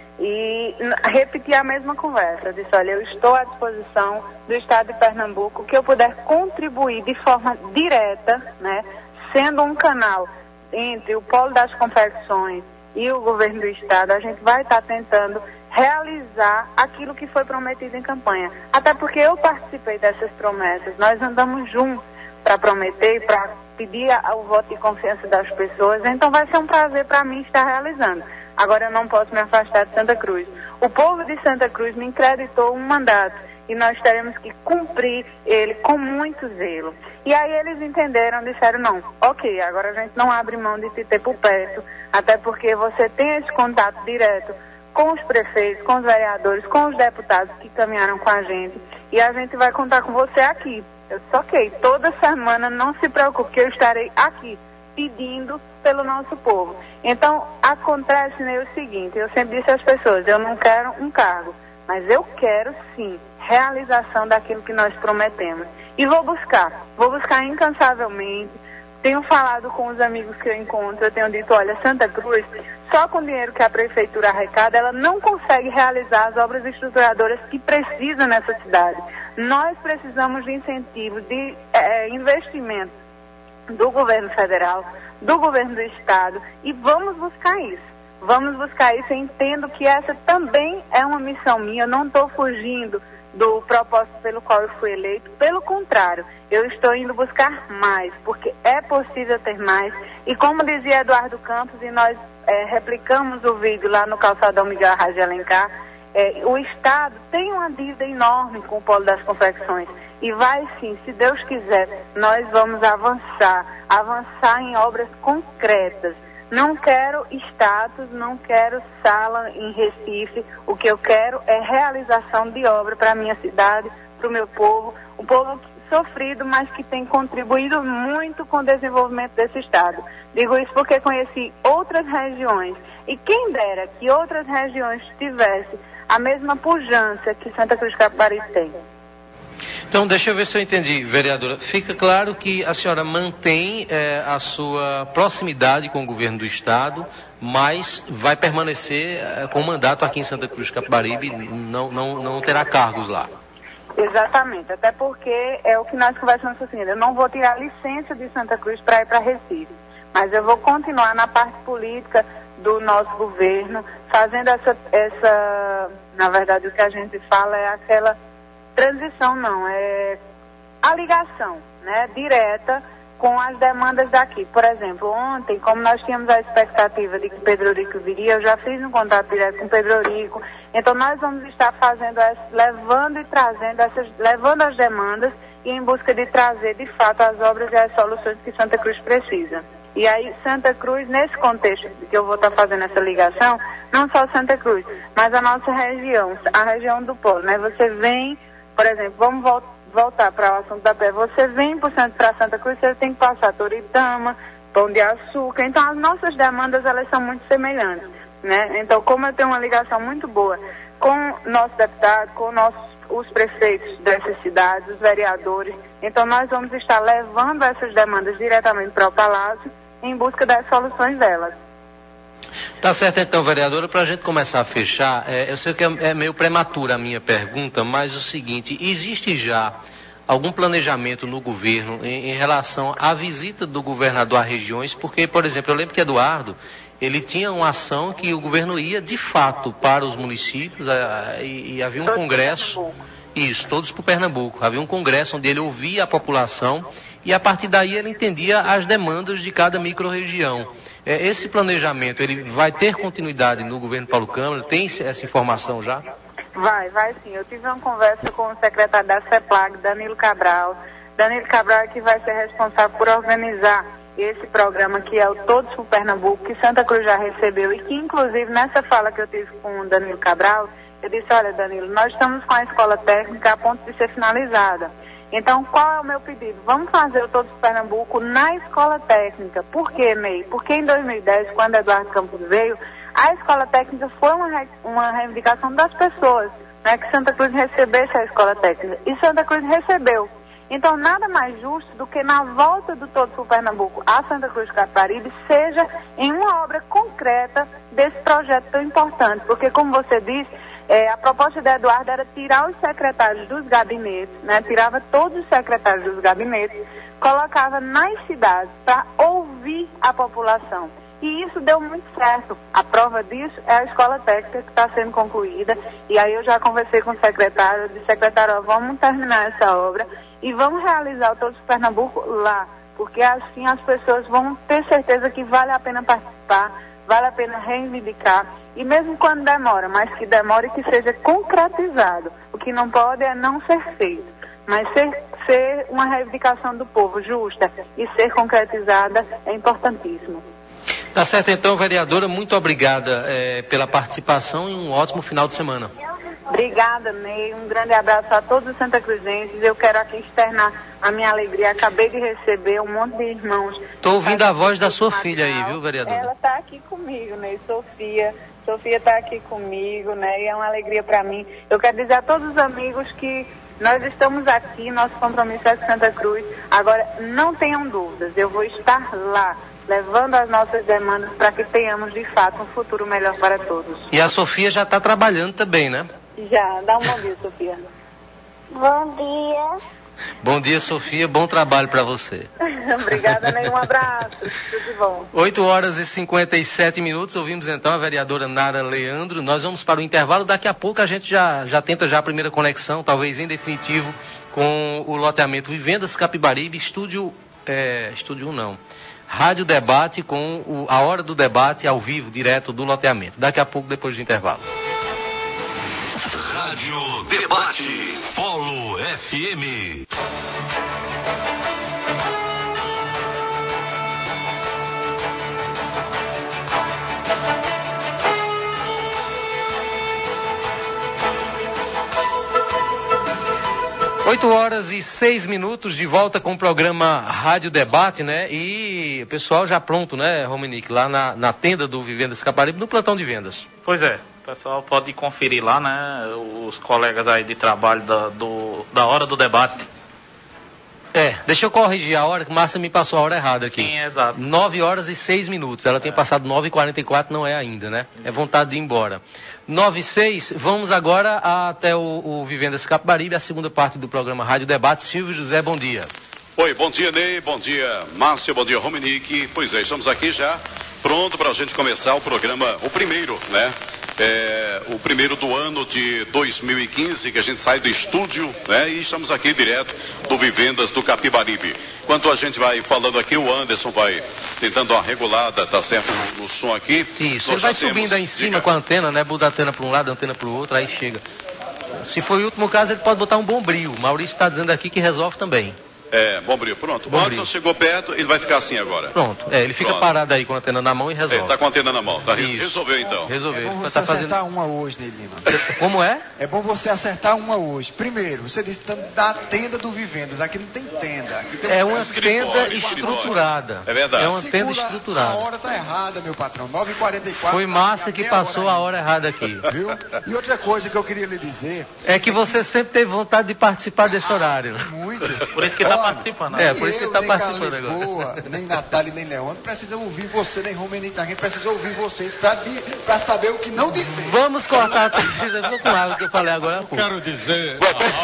E repeti a mesma conversa, eu disse, olha, eu estou à disposição do estado de Pernambuco, que eu puder contribuir de forma direta, né, sendo um canal entre o polo das confecções e o governo do estado, a gente vai estar tentando realizar aquilo que foi prometido em campanha, até porque eu participei dessas promessas, nós andamos juntos para prometer, para pedir o voto de confiança das pessoas, então vai ser um prazer para mim estar realizando. Agora eu não posso me afastar de Santa Cruz. O povo de Santa Cruz me acreditou um mandato e nós teremos que cumprir ele com muito zelo. E aí eles entenderam, disseram, não, ok, agora a gente não abre mão de te ter por perto, até porque você tem esse contato direto com os prefeitos, com os vereadores, com os deputados que caminharam com a gente e a gente vai contar com você aqui. Eu disse, ok, toda semana não se preocupe que eu estarei aqui pedindo pelo nosso povo. Então, acontece, né, o seguinte, eu sempre disse às pessoas, eu não quero um cargo, mas eu quero, sim, realização daquilo que nós prometemos. E vou buscar incansavelmente. Tenho falado com os amigos que eu encontro, eu tenho dito, olha, Santa Cruz, só com o dinheiro que a prefeitura arrecada, ela não consegue realizar as obras estruturadoras que precisa nessa cidade. Nós precisamos de incentivos, de investimento do governo federal, do governo do estado, e vamos buscar isso. Vamos buscar isso. Eu entendo que essa também é uma missão minha, eu não estou fugindo do propósito pelo qual eu fui eleito, pelo contrário, eu estou indo buscar mais, porque é possível ter mais, e como dizia Eduardo Campos, e nós replicamos o vídeo lá no Calçadão Miguel Arraes de Alencar, o estado tem uma dívida enorme com o polo das confecções, e vai sim, se Deus quiser, nós vamos avançar em obras concretas. Não quero status, não quero sala em Recife, o que eu quero é realização de obra para a minha cidade, para o meu povo, um povo sofrido, mas que tem contribuído muito com o desenvolvimento desse estado. Digo isso porque conheci outras regiões, e quem dera que outras regiões tivessem a mesma pujança que Santa Cruz do Capibaribe tem. Então, deixa eu ver se eu entendi, vereadora. Fica claro que a senhora mantém a sua proximidade com o governo do estado, mas vai permanecer com o mandato aqui em Santa Cruz do Capibaribe, não terá cargos lá. Exatamente, até porque é o que nós conversamos assim, eu não vou tirar licença de Santa Cruz para ir para Recife, mas eu vou continuar na parte política do nosso governo, fazendo essa, na verdade o que a gente fala é aquela transição, não, é a ligação, né, direta com as demandas daqui. Por exemplo, ontem, como nós tínhamos a expectativa de que Pedro Eurico viria, eu já fiz um contato direto com Pedro Eurico, então nós vamos estar fazendo, levando e trazendo levando as demandas e em busca de trazer, de fato, as obras e as soluções que Santa Cruz precisa. E aí, Santa Cruz, nesse contexto que eu vou estar fazendo essa ligação, não só Santa Cruz, mas a nossa região, a região do polo, né? Você vem, por exemplo, vamos voltar para o assunto da pé, você vem para Santa Cruz, você tem que passar Toritama, Pão de Açúcar, então as nossas demandas, elas são muito semelhantes, né? Então, como eu tenho uma ligação muito boa com nosso deputado, com os prefeitos dessas cidades, os vereadores, então nós vamos estar levando essas demandas diretamente para o Palácio em busca das soluções delas. Tá certo então, vereadora, para a gente começar a fechar, eu sei que é meio prematura a minha pergunta, mas é o seguinte, existe já algum planejamento no governo em relação à visita do governador a regiões? Porque, por exemplo, eu lembro que Eduardo, ele tinha uma ação que o governo ia de fato para os municípios e havia um congresso, isso, todos para o Pernambuco, havia um congresso onde ele ouvia a população e a partir daí ele entendia as demandas de cada micro-região. Esse planejamento, ele vai ter continuidade no governo Paulo Câmara? Tem essa informação já? Vai sim. Eu tive uma conversa com o secretário da CEPLAG, Danilo Cabral. Danilo Cabral é que vai ser responsável por organizar esse programa que é o Todos para o Pernambuco, que Santa Cruz já recebeu e que, inclusive, nessa fala que eu tive com o Danilo Cabral, eu disse, olha, Danilo, nós estamos com a escola técnica a ponto de ser finalizada. Então, qual é o meu pedido? Vamos fazer o Todos para o Pernambuco na escola técnica. Por quê, Ney? Porque em 2010, quando Eduardo Campos veio, a escola técnica foi uma reivindicação das pessoas, né, que Santa Cruz recebesse a escola técnica. E Santa Cruz recebeu. Então, nada mais justo do que na volta do Todos para o Pernambuco a Santa Cruz do Capibaribe seja em uma obra concreta desse projeto tão importante. Porque, como você disse, a proposta de Eduardo era tirar os secretários dos gabinetes, né, tirava todos os secretários dos gabinetes, colocava nas cidades para ouvir a população. E isso deu muito certo. A prova disso é a escola técnica que está sendo concluída. E aí eu já conversei com o secretário, eu disse, secretário, vamos terminar essa obra e vamos realizar o Todos Pernambuco lá. Porque assim as pessoas vão ter certeza que vale a pena participar, vale a pena reivindicar. E mesmo quando demora, mas que demore e que seja concretizado. O que não pode é não ser feito. Mas ser uma reivindicação do povo justa e ser concretizada é importantíssimo. Tá certo então, vereadora, muito obrigada pela participação e um ótimo final de semana. Obrigada, Ney. Um grande abraço a todos os santacruzenses. Eu quero aqui externar a minha alegria. Acabei de receber um monte de irmãos. Estou ouvindo a voz da sua filha aí, viu, vereadora? Ela está aqui comigo, Ney, Sofia. Sofia está aqui comigo, né? E é uma alegria para mim. Eu quero dizer a todos os amigos que nós estamos aqui, nosso compromisso é com Santa Cruz. Agora, não tenham dúvidas, eu vou estar lá, levando as nossas demandas para que tenhamos, de fato, um futuro melhor para todos. E a Sofia já está trabalhando também, né? Já. Dá um bom dia, Sofia. Bom dia. Bom dia, Sofia. Bom trabalho para você. Obrigada, Ney. Um abraço. Tudo de bom. 8h57. Ouvimos então a vereadora Nara Leandro. Nós vamos para o intervalo. Daqui a pouco a gente já tenta a primeira conexão, talvez em definitivo, com o loteamento Vivendas Capibaribe, Estúdio 1 não. Rádio Debate com a hora do debate ao vivo, direto do loteamento. Daqui a pouco, depois do intervalo. Rádio Debate, Polo FM. Oito horas e 6 minutos, de volta com o programa Rádio Debate, né? E o pessoal já pronto, né, Romanique, lá na tenda do Vivendas Capibaribe, no plantão de vendas. Pois é, o pessoal pode conferir lá, né, os colegas aí de trabalho da hora do debate. Deixa eu corrigir a hora, que Márcia me passou a hora errada aqui. Sim, exato. 9 horas e 6 minutos, ela tem passado 9h44, não é ainda, né? É vontade de ir embora. 9h06, vamos agora até o Vivendas Capibaribe, a segunda parte do programa Rádio Debate. Silvio José, bom dia. Oi, bom dia, Ney, bom dia, Márcia, bom dia, Romanique. Pois é, estamos aqui já pronto para a gente começar o programa, o primeiro, né? O primeiro do ano de 2015, que a gente sai do estúdio, né? E estamos aqui direto do Vivendas do Capibaribe. Enquanto a gente vai falando aqui, o Anderson vai tentando uma regulada, tá certo, no som aqui. Isso, ele vai subindo aí em cima com a antena, né? Muda a antena para um lado, a antena para o outro, aí chega. Se for o último caso, ele pode botar um bombril. O Maurício está dizendo aqui que resolve também. Bombril, pronto. Bombril. O Adson chegou perto, ele vai ficar assim agora. Pronto. Ele fica parado aí com a antena na mão e resolve. Está com a antena na mão. Isso. Resolveu então. Resolveu. É bom você acertar uma hoje, Ney Lima. Como é? É bom você acertar uma hoje. Primeiro, você disse da tenda do Vivendas. Aqui não tem tenda. Aqui tem uma tenda estruturada. É verdade. É uma tenda estruturada. A hora tá errada, meu patrão. 9h44. Foi Márcia que passou a hora errada aqui. Viu? E outra coisa que eu queria lhe dizer... É que você sempre teve vontade de participar desse horário. Muito. Por isso que está participando. Por isso que está participando agora. agora. Nem Natália, nem Leandro precisam ouvir você, nem Romenico. A gente precisa ouvir vocês para saber o que não dizer. Vamos cortar a pesquisa. Ficou com raiva que eu falei agora há pouco. Quero dizer...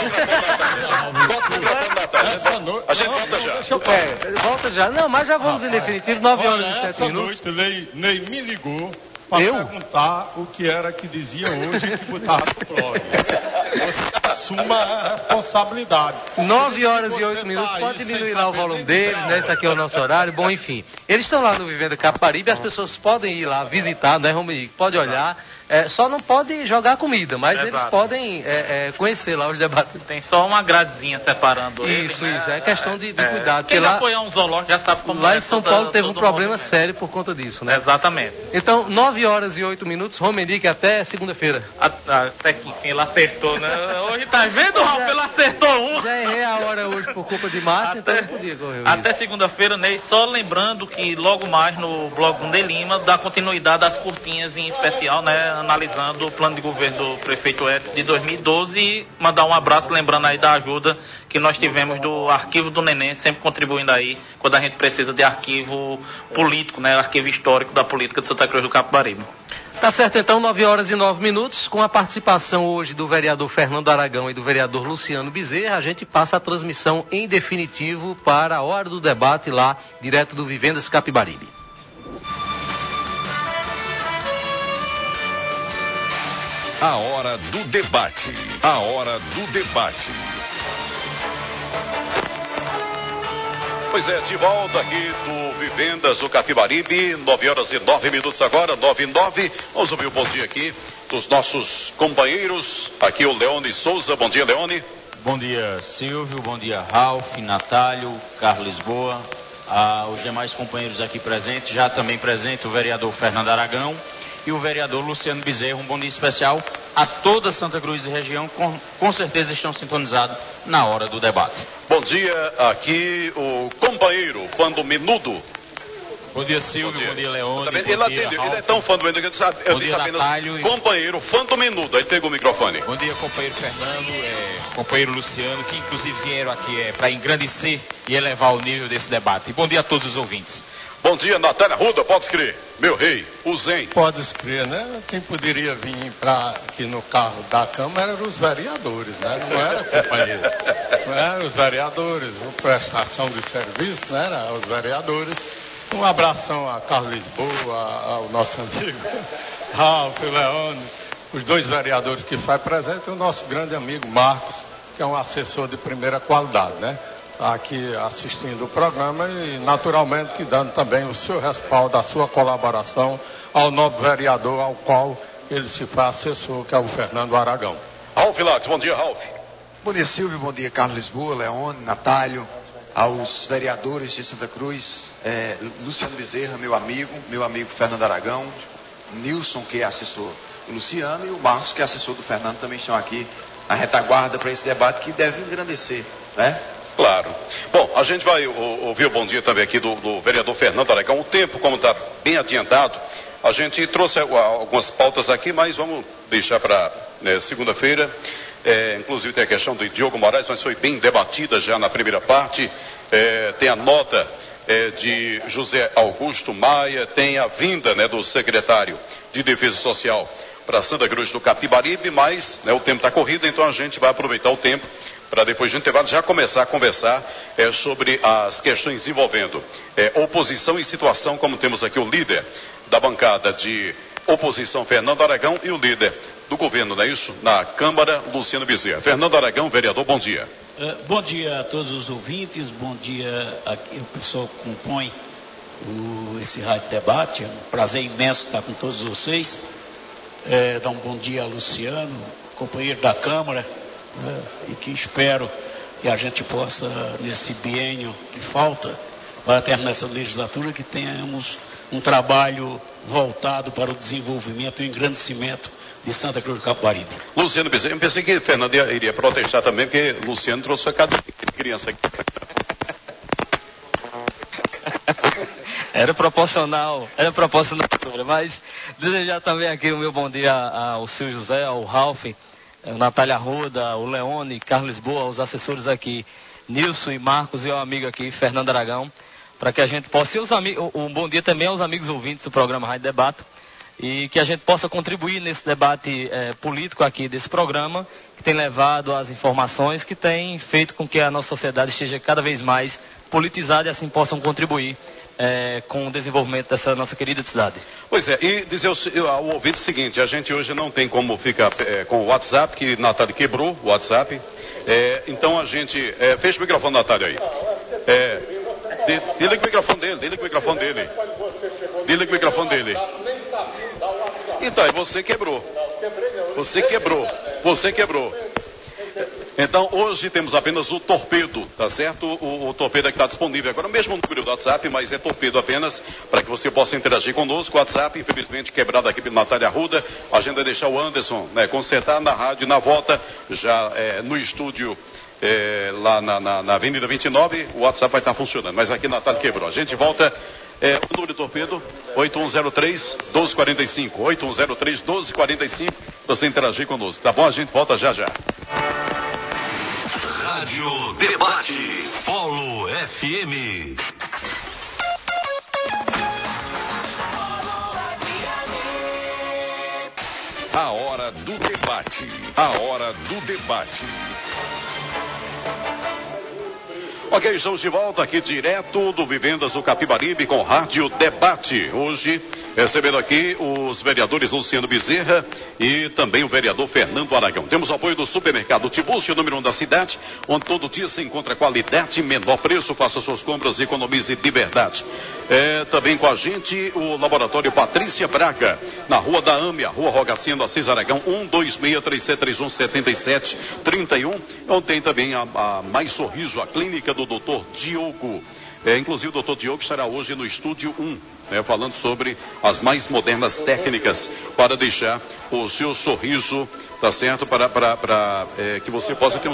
A gente volta já. Volta já. Não, mas já vamos em definitivo. 9 horas e 7 essa minutos. noite, Ney me ligou para perguntar o que era que dizia hoje que botava no blog. Você assuma a responsabilidade. 9 horas e 8 minutos. Pode diminuir lá o volume deles, né? Esse aqui é o nosso horário. Bom, enfim. Eles estão lá no Vivenda Capibaribe. As pessoas podem ir lá visitar, né, Romenico? Pode olhar. Só não pode jogar comida, mas eles podem conhecer lá os debates. Tem só uma gradezinha separando Isso, eles, né? É questão de cuidado. Quem já foi a um zoológico já sabe como lá em São Paulo teve um problema sério por conta disso, né? Exatamente. Então, 9 horas e 8 minutos, Romenico, até segunda-feira. Até que enfim, ele acertou, né? Hoje tá vendo, Ralf? Ele acertou um. Já errei a hora hoje por culpa de Márcia, então não podia correr. Até segunda-feira, Ney, só lembrando que logo mais no blog do Ney Lima dá continuidade às curtinhas em especial, né? Analisando o plano de governo do prefeito Edson de 2012 e mandar um abraço lembrando aí da ajuda que nós tivemos do Arquivo do Neném, sempre contribuindo aí quando a gente precisa de arquivo político, né? Arquivo histórico da política de Santa Cruz do Capibaribe. Tá certo, então, 9 horas e 9 minutos, com a participação hoje do vereador Fernando Aragão e do vereador Luciano Bezerra, a gente passa a transmissão em definitivo para a hora do debate lá, direto do Vivendas Capibaribe. A hora do debate. A hora do debate. Pois é, de volta aqui do Vivendas do Capibaribe, 9 horas e 9 minutos agora, 9 e 9. Vamos ouvir o bom dia aqui dos nossos companheiros. Aqui o Leone Souza. Bom dia, Leone. Bom dia, Silvio. Bom dia, Ralf, Natálio, Carlos Lisboa. Os demais companheiros aqui presentes. Já também presente o vereador Fernando Aragão e o vereador Luciano Bezerra. Um bom dia especial a toda Santa Cruz e região, com certeza estão sintonizados na hora do debate. Bom dia, aqui o companheiro, fã do Menudo. Bom dia, Silvio, bom dia, Leone. Ele é tão fã do Menudo que eu disse apenas Natália, companheiro, fã do Menudo. Aí pegou o microfone. Bom dia, companheiro Fernando, companheiro Luciano, que inclusive vieram aqui para engrandecer e elevar o nível desse debate. E bom dia a todos os ouvintes. Bom dia, Natália Ruda, pode escrever. Meu rei, o Zen. Pode escrever, né? Quem poderia vir aqui no carro da Câmara eram os vereadores, né? Não era companheiro. Não eram os vereadores, a prestação de serviço, né? Era os vereadores. Um abração a Carlos Lisboa, ao nosso amigo Ralf, Leone, os dois vereadores que faz presente, e o nosso grande amigo Marcos, que é um assessor de primeira qualidade, né? Aqui assistindo o programa e naturalmente que dando também o seu respaldo, a sua colaboração ao novo vereador ao qual ele se faz assessor, que é o Fernando Aragão. Ralf Lattes, bom dia, Ralf. Bom dia, Silvio, bom dia, Carlos Lisboa, Leone, Natálio, aos vereadores de Santa Cruz, Luciano Bezerra, meu amigo Fernando Aragão, Nilson, que é assessor do Luciano, e o Marcos, que é assessor do Fernando, também estão aqui na retaguarda para esse debate que deve engrandecer, né? Claro. Bom, a gente vai ouvir o bom dia também aqui do vereador Fernando Aragão. O tempo, como está bem adiantado, a gente trouxe algumas pautas aqui, mas vamos deixar para segunda-feira. Inclusive tem a questão do Diogo Moraes, mas foi bem debatida já na primeira parte. Tem a nota de José Augusto Maia, tem a vinda do secretário de Defesa Social para Santa Cruz do Capibaribe, mas o tempo está corrido, então a gente vai aproveitar o tempo para depois de um intervalo já começar a conversar sobre as questões envolvendo oposição e situação, como temos aqui o líder da bancada de oposição, Fernando Aragão, e o líder do governo, não é isso? Na Câmara, Luciano Bezerra. Fernando Aragão, vereador, bom dia. Bom dia a todos os ouvintes, bom dia aqui o pessoal que compõe esse rádio debate. É um prazer imenso estar com todos vocês. Dar um bom dia a Luciano, companheiro da Câmara, e que espero que a gente possa, nesse biênio que falta, para terminar essa legislatura, que tenhamos um trabalho voltado para o desenvolvimento e o engrandecimento de Santa Cruz do Capibaribe. Luciano Bezerra, eu pensei que Fernando iria protestar também, porque Luciano trouxe a cadeira de criança aqui. Era proporcional, mas desejar também aqui o meu bom dia ao Silvio José, ao Ralph, ao Natália Arruda, ao Leone, Carlos Lisboa, aos assessores aqui, Nilson e Marcos, e ao amigo aqui, Fernando Aragão, para que a gente possa, e um bom dia também aos amigos ouvintes do programa Rádio Debate, e que a gente possa contribuir nesse debate político aqui desse programa, que tem levado às informações, que tem feito com que a nossa sociedade esteja cada vez mais politizada e assim possam contribuir com o desenvolvimento dessa nossa querida cidade. Pois é, e dizer ao ouvinte o seguinte, a gente hoje não tem como ficar com o WhatsApp, que Natália quebrou o WhatsApp, então a gente, fecha o microfone, Natália, aí. Desliga o microfone dele. Então, você quebrou. Então, hoje temos apenas o torpedo, tá certo? O torpedo é que está disponível agora, mesmo no número do WhatsApp, mas é torpedo apenas, para que você possa interagir conosco. O WhatsApp, infelizmente, quebrado aqui pela Natália Arruda. A gente vai deixar o Anderson consertar na rádio, na volta, já no estúdio, lá na Avenida 29, o WhatsApp vai estar funcionando. Mas aqui Natália quebrou. A gente volta, o número do torpedo, 8103-1245. 8103-1245, para você interagir conosco. Tá bom? A gente volta já. Rádio Debate, Polo FM. A hora do debate. Ok, estamos de volta aqui direto do Vivendas do Capibaribe com Rádio Debate. Hoje, recebendo aqui os vereadores Luciano Bezerra e também o vereador Fernando Aragão. Temos o apoio do supermercado Tiburcio, número 1 da cidade, onde todo dia se encontra qualidade e menor preço. Faça suas compras e economize de verdade. Também com a gente o laboratório Patrícia Braga, na Rua da Âmia, Rua Rogacino, Assis Aragão, 126-3731-7731. Onde tem também a Mais Sorriso, a clínica do Dr. Diogo. Inclusive o Dr. Diogo estará hoje no Estúdio 1, falando sobre as mais modernas técnicas para deixar o seu sorriso, tá certo? Para que você possa ter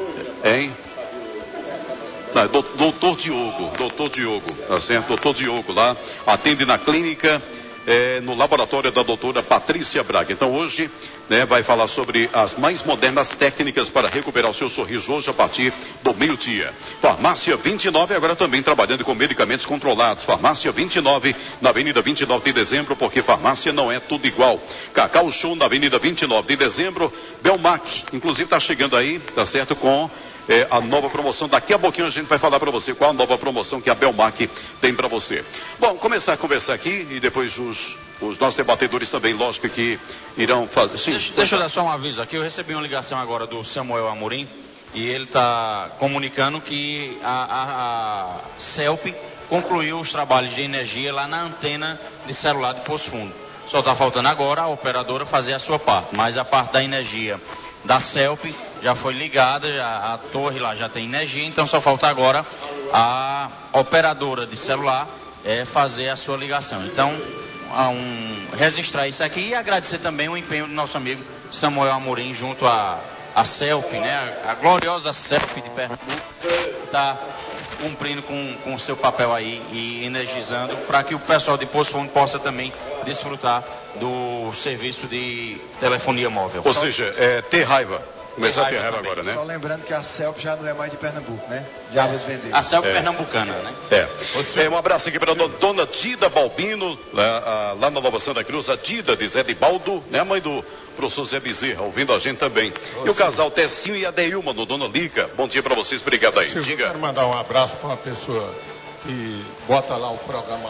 Doutor Diogo, tá certo? Doutor Diogo lá, atende na clínica, no laboratório da doutora Patrícia Braga. Então hoje, vai falar sobre as mais modernas técnicas para recuperar o seu sorriso, hoje a partir do meio-dia. Farmácia 29, agora também trabalhando com medicamentos controlados. Farmácia 29, na Avenida 29 de Dezembro, porque farmácia não é tudo igual. Cacau Show na Avenida 29 de Dezembro. Belmac, inclusive está chegando aí, tá certo, com a nova promoção. Daqui a pouquinho a gente vai falar para você qual a nova promoção que a Belmac tem para você. Bom, começar a conversar aqui e depois os nossos debatedores também, lógico que irão fazer. Sim, deixa eu dar só um aviso aqui. Eu recebi uma ligação agora do Samuel Amorim e ele está comunicando que a CELP concluiu os trabalhos de energia lá na antena de celular de Poço Fundo. Só está faltando agora a operadora fazer a sua parte, mas a parte da energia da CELP já foi ligada, a torre lá já tem energia, então só falta agora a operadora de celular fazer a sua ligação. Então, registrar isso aqui e agradecer também o empenho do nosso amigo Samuel Amorim junto à CELP, a gloriosa CELP de Pernambuco, está cumprindo com o seu papel aí e energizando para que o pessoal de Poço Fundo possa também desfrutar do serviço de telefonia móvel. Ou seja, ter raiva. Começar a ter raiva agora, né? Só lembrando que a CELP já não é mais de Pernambuco, né? Já nos vendeu. A CELP pernambucana, né? Um abraço aqui para a dona Dida Balbino, lá na Nova Santa Cruz, a Dida de Zé de Baldo, a mãe do professor Zé Bezerra, ouvindo a gente também. E o casal Tessinho e a Deilma, no Dona Lica. Bom dia para vocês, obrigado aí. Eu quero mandar um abraço para uma pessoa que bota lá o programa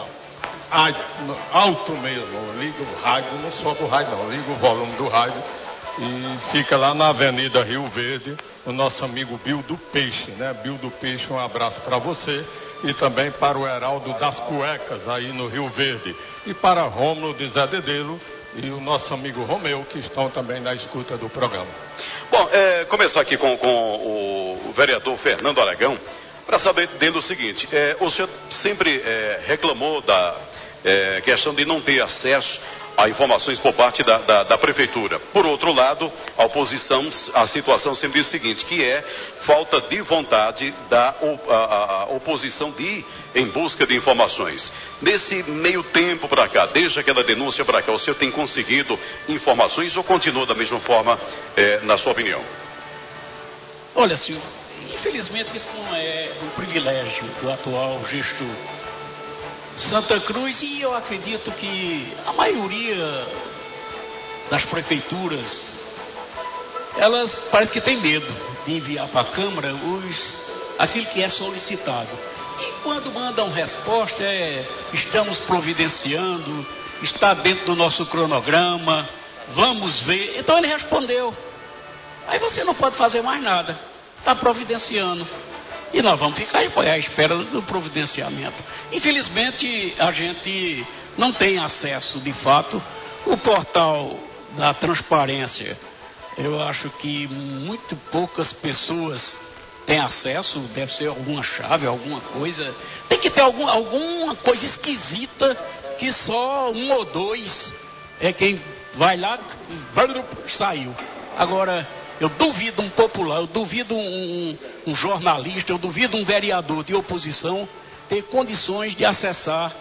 alto mesmo, liga o rádio, não só do rádio não, liga o volume do rádio. E fica lá na Avenida Rio Verde, o nosso amigo Bill do Peixe, Bill do Peixe, um abraço para você e também para o Heraldo das Cuecas, aí no Rio Verde. E para Rômulo de Zé Dedelo, e o nosso amigo Romeu, que estão também na escuta do programa. Bom, começar aqui com o vereador Fernando Aragão, para saber dele o seguinte, o senhor sempre reclamou da questão de não ter acesso a informações por parte da prefeitura. Por outro lado, a oposição, a situação sempre diz o seguinte, que é falta de vontade da oposição de ir em busca de informações. Nesse meio tempo para cá, desde aquela denúncia para cá, o senhor tem conseguido informações ou continua da mesma forma, na sua opinião? Olha, senhor, infelizmente isso não é um privilégio do atual gestor Santa Cruz, e eu acredito que a maioria das prefeituras, elas parece que tem medo de enviar para a Câmara aquilo que é solicitado. E quando mandam resposta, estamos providenciando, está dentro do nosso cronograma, vamos ver. Então ele respondeu. Aí você não pode fazer mais nada, está providenciando. E nós vamos ficar à espera do providenciamento. Infelizmente, a gente não tem acesso, de fato, o portal da transparência. Eu acho que muito poucas pessoas têm acesso, deve ser alguma chave, alguma coisa. Tem que ter alguma coisa esquisita que só um ou dois é quem vai lá e saiu. Agora, eu duvido um popular, eu duvido um jornalista, eu duvido um vereador de oposição ter condições de acessar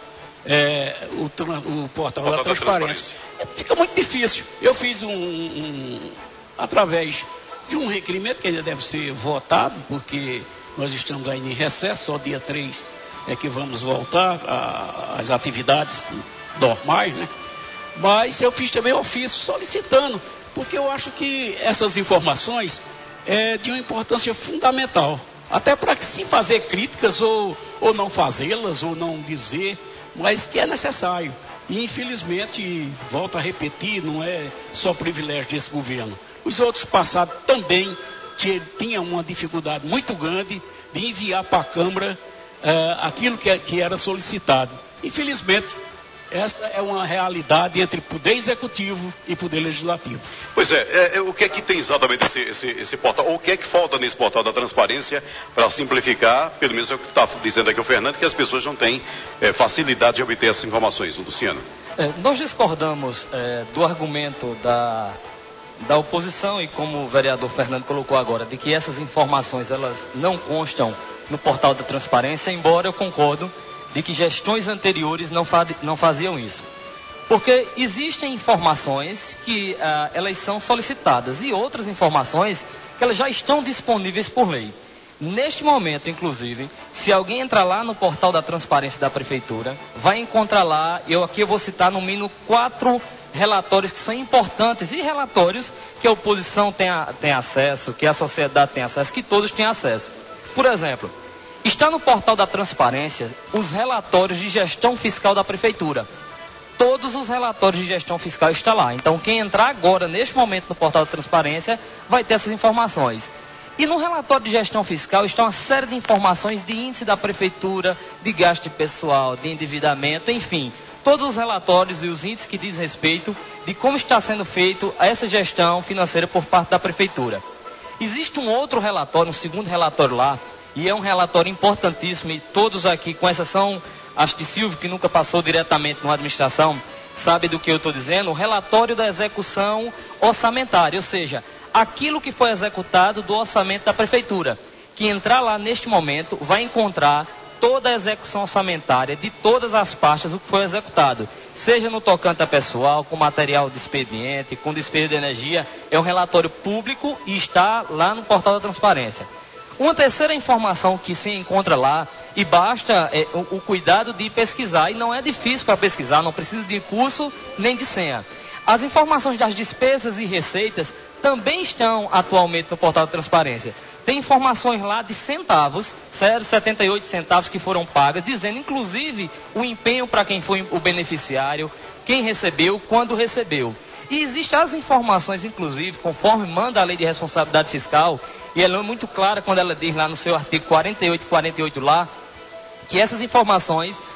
o portal da transparência. Fica muito difícil. Eu fiz através de um requerimento que ainda deve ser votado, porque nós estamos aí em recesso, só dia 3 é que vamos voltar às atividades normais, né? Mas eu fiz também ofício solicitando, porque eu acho que essas informações é de uma importância fundamental, até para que se fazer críticas ou não fazê-las, ou não dizer, mas que é necessário. E infelizmente, volto a repetir, não é só privilégio desse governo. Os outros passados também tinham uma dificuldade muito grande de enviar para a Câmara aquilo que era solicitado. Infelizmente, essa é uma realidade entre Poder Executivo e Poder Legislativo. Pois o que é que tem exatamente esse portal? Ou o que é que falta nesse portal da transparência para simplificar, pelo menos é o que está dizendo aqui o Fernando, que as pessoas não têm facilidade de obter essas informações, Luciano? Nós discordamos do argumento da oposição, e como o vereador Fernando colocou agora, de que essas informações elas não constam no portal da transparência, embora eu concordo de que gestões anteriores não faziam isso. Porque existem informações que elas são solicitadas e outras informações que elas já estão disponíveis por lei. Neste momento, inclusive, se alguém entrar lá no portal da transparência da Prefeitura, vai encontrar lá, eu vou citar no mínimo 4 relatórios que são importantes, e relatórios que a oposição tem acesso, que a sociedade tem acesso, que todos têm acesso. Por exemplo, está no portal da transparência os relatórios de gestão fiscal da Prefeitura. Todos os relatórios de gestão fiscal estão lá. Então, quem entrar agora, neste momento, no portal da transparência, vai ter essas informações. E no relatório de gestão fiscal está uma série de informações de índice da Prefeitura, de gasto pessoal, de endividamento, enfim. Todos os relatórios e os índices que diz respeito de como está sendo feito essa gestão financeira por parte da Prefeitura. Existe um outro relatório, um segundo relatório lá, e é um relatório importantíssimo, e todos aqui, com exceção, acho que Silvio, que nunca passou diretamente numa administração, sabe do que eu estou dizendo, o relatório da execução orçamentária, ou seja, aquilo que foi executado do orçamento da Prefeitura. Que entrar lá neste momento vai encontrar toda a execução orçamentária de todas as pastas, o que foi executado. Seja no tocante a pessoal, com material de expediente, com despesa de energia, é um relatório público e está lá no portal da transparência. Uma terceira informação que se encontra lá, e basta o cuidado de pesquisar, e não é difícil para pesquisar, não precisa de curso nem de senha. As informações das despesas e receitas também estão atualmente no portal da transparência. Tem informações lá de centavos, 0,78 centavos que foram pagas, dizendo inclusive o empenho para quem foi o beneficiário, quem recebeu, quando recebeu. E existem as informações, inclusive, conforme manda a Lei de Responsabilidade Fiscal, e ela é muito clara quando ela diz lá no seu artigo 48 lá, que essas informações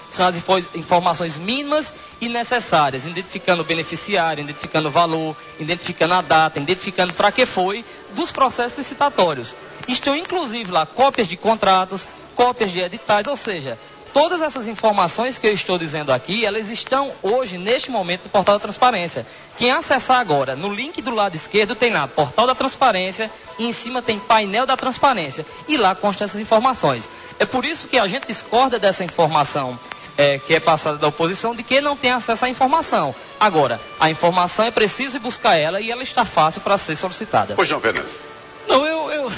são as informações mínimas e necessárias, identificando o beneficiário, identificando o valor, identificando a data, identificando para que foi dos processos licitatórios. Estão inclusive lá cópias de contratos, cópias de editais, ou seja, todas essas informações que eu estou dizendo aqui, elas estão hoje, neste momento, no Portal da Transparência. Quem acessar agora, no link do lado esquerdo tem lá Portal da Transparência e em cima tem Painel da Transparência. E lá constam essas informações. É por isso que a gente discorda dessa informação que é passada da oposição, de que não tem acesso à informação. Agora, a informação é preciso ir buscar ela e ela está fácil para ser solicitada. Pois não, Fernando. Não,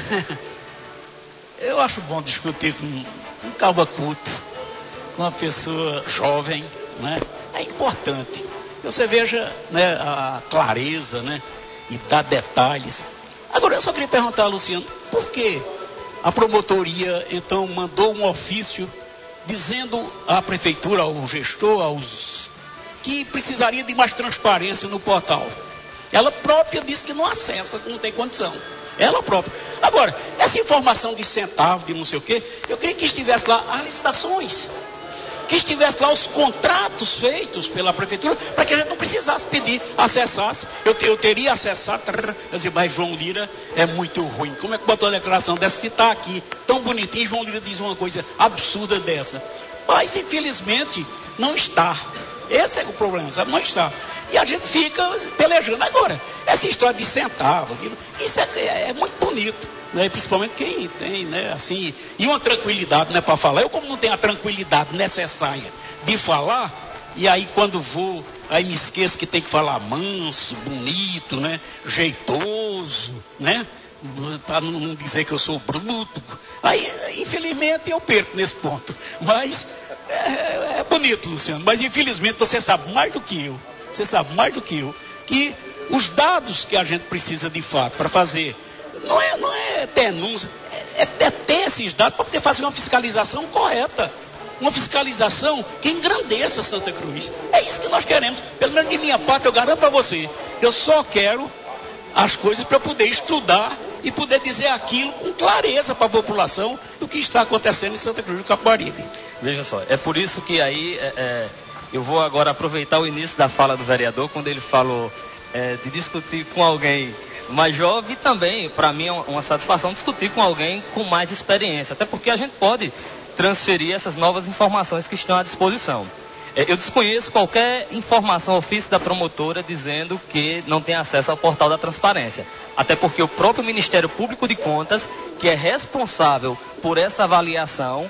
eu acho bom discutir com um cabo culto, com uma pessoa jovem, né? É importante. Você veja, né, a clareza, né, e dar detalhes. Agora, eu só queria perguntar, Luciano, por que a promotoria, então, mandou um ofício dizendo à prefeitura, ao gestor, que precisaria de mais transparência no portal? Ela própria disse que não acessa, que não tem condição. Ela própria. Agora, essa informação de centavo, de não sei o quê, eu queria que estivesse lá as licitações, que estivesse lá os contratos feitos pela prefeitura, para que a gente não precisasse pedir, acessasse. Eu teria acessado, eu disse, mas João Lira é muito ruim. Como é que botou a declaração dessa? Se está aqui tão bonitinho, João Lira diz uma coisa absurda dessa. Mas, infelizmente, não está. Esse é o problema, sabe? Não está. E a gente fica pelejando. Agora, essa história de centavo, isso é muito bonito. Né? Principalmente quem tem, né, assim, e uma tranquilidade, né, para falar. Eu, como não tenho a tranquilidade necessária de falar, e aí quando vou, aí me esqueço que tem que falar manso, bonito, né, jeitoso, né, para não dizer que eu sou bruto. Aí, infelizmente, eu perco nesse ponto. Mas é bonito, Luciano. Mas, infelizmente, você sabe mais do que eu. Você sabe mais do que eu que os dados que a gente precisa de fato para fazer não é denúncia, é ter esses dados para poder fazer uma fiscalização correta. Uma fiscalização que engrandeça Santa Cruz. É isso que nós queremos. Pelo menos de minha parte, eu garanto para você. Eu só quero as coisas para poder estudar e poder dizer aquilo com clareza para a população do que está acontecendo em Santa Cruz do Capibaribe. Veja só, é por isso que aí eu vou agora aproveitar o início da fala do vereador, quando ele falou de discutir com alguém mais jovem, e também, para mim, é uma satisfação discutir com alguém com mais experiência, até porque a gente pode transferir essas novas informações que estão à disposição. Eu desconheço qualquer informação ofício da promotora dizendo que não tem acesso ao Portal da Transparência, até porque o próprio Ministério Público de Contas, que é responsável por essa avaliação,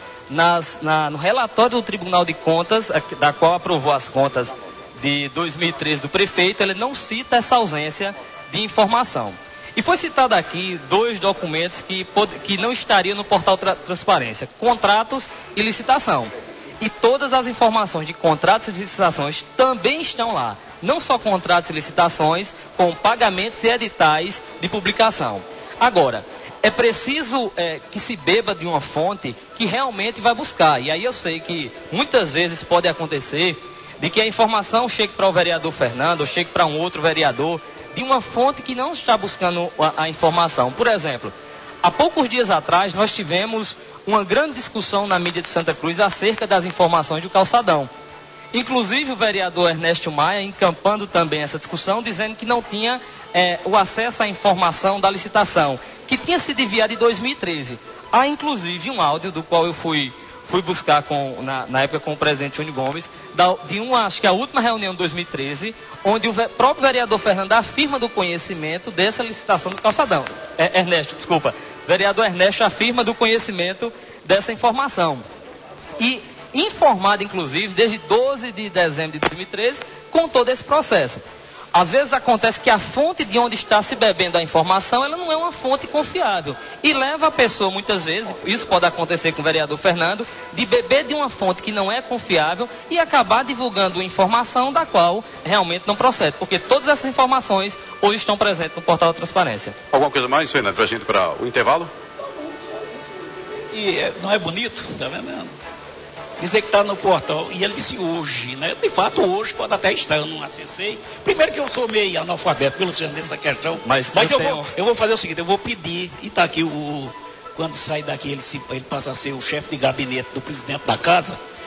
no relatório do Tribunal de Contas, da qual aprovou as contas de 2013 do prefeito, ele não cita essa ausência de informação. E foi citado aqui 2 documentos que não estariam no Portal Transparência: contratos e licitação. E todas as informações de contratos e licitações também estão lá. Não só contratos e licitações, com pagamentos e editais de publicação. Agora, é preciso que se beba de uma fonte que realmente vai buscar. E aí eu sei que muitas vezes pode acontecer de que a informação chegue para o vereador Fernando, ou chegue para um outro vereador, de uma fonte que não está buscando a informação. Por exemplo, há poucos dias atrás nós tivemos uma grande discussão na mídia de Santa Cruz acerca das informações do calçadão. Inclusive o vereador Ernesto Maia encampando também essa discussão, dizendo que não tinha o acesso à informação da licitação, que tinha sido enviada em 2013. Há inclusive um áudio do qual eu fui buscar na época com o presidente Júnior Gomes, acho que a última reunião de 2013, onde o próprio vereador Fernando afirma do conhecimento dessa licitação do calçadão. Vereador Ernesto afirma do conhecimento dessa informação. E informado, inclusive, desde 12 de dezembro de 2013, com todo esse processo. Às vezes acontece que a fonte de onde está se bebendo a informação, ela não é uma fonte confiável. E leva a pessoa, muitas vezes, isso pode acontecer com o vereador Fernando, de beber de uma fonte que não é confiável e acabar divulgando informação da qual realmente não procede. Porque todas essas informações hoje estão presentes no Portal da Transparência. Alguma coisa mais, Fernando, para a gente para o intervalo? E não é bonito, tá vendo? Dizer que está no portal, e ele disse hoje, né? De fato, hoje pode até estar, eu não acessei. Primeiro que eu sou meio analfabeto, pelo senhor, nessa questão. Mas eu vou fazer o seguinte, eu vou pedir, e está aqui quando sair daqui, ele passa a ser o chefe de gabinete do presidente da casa.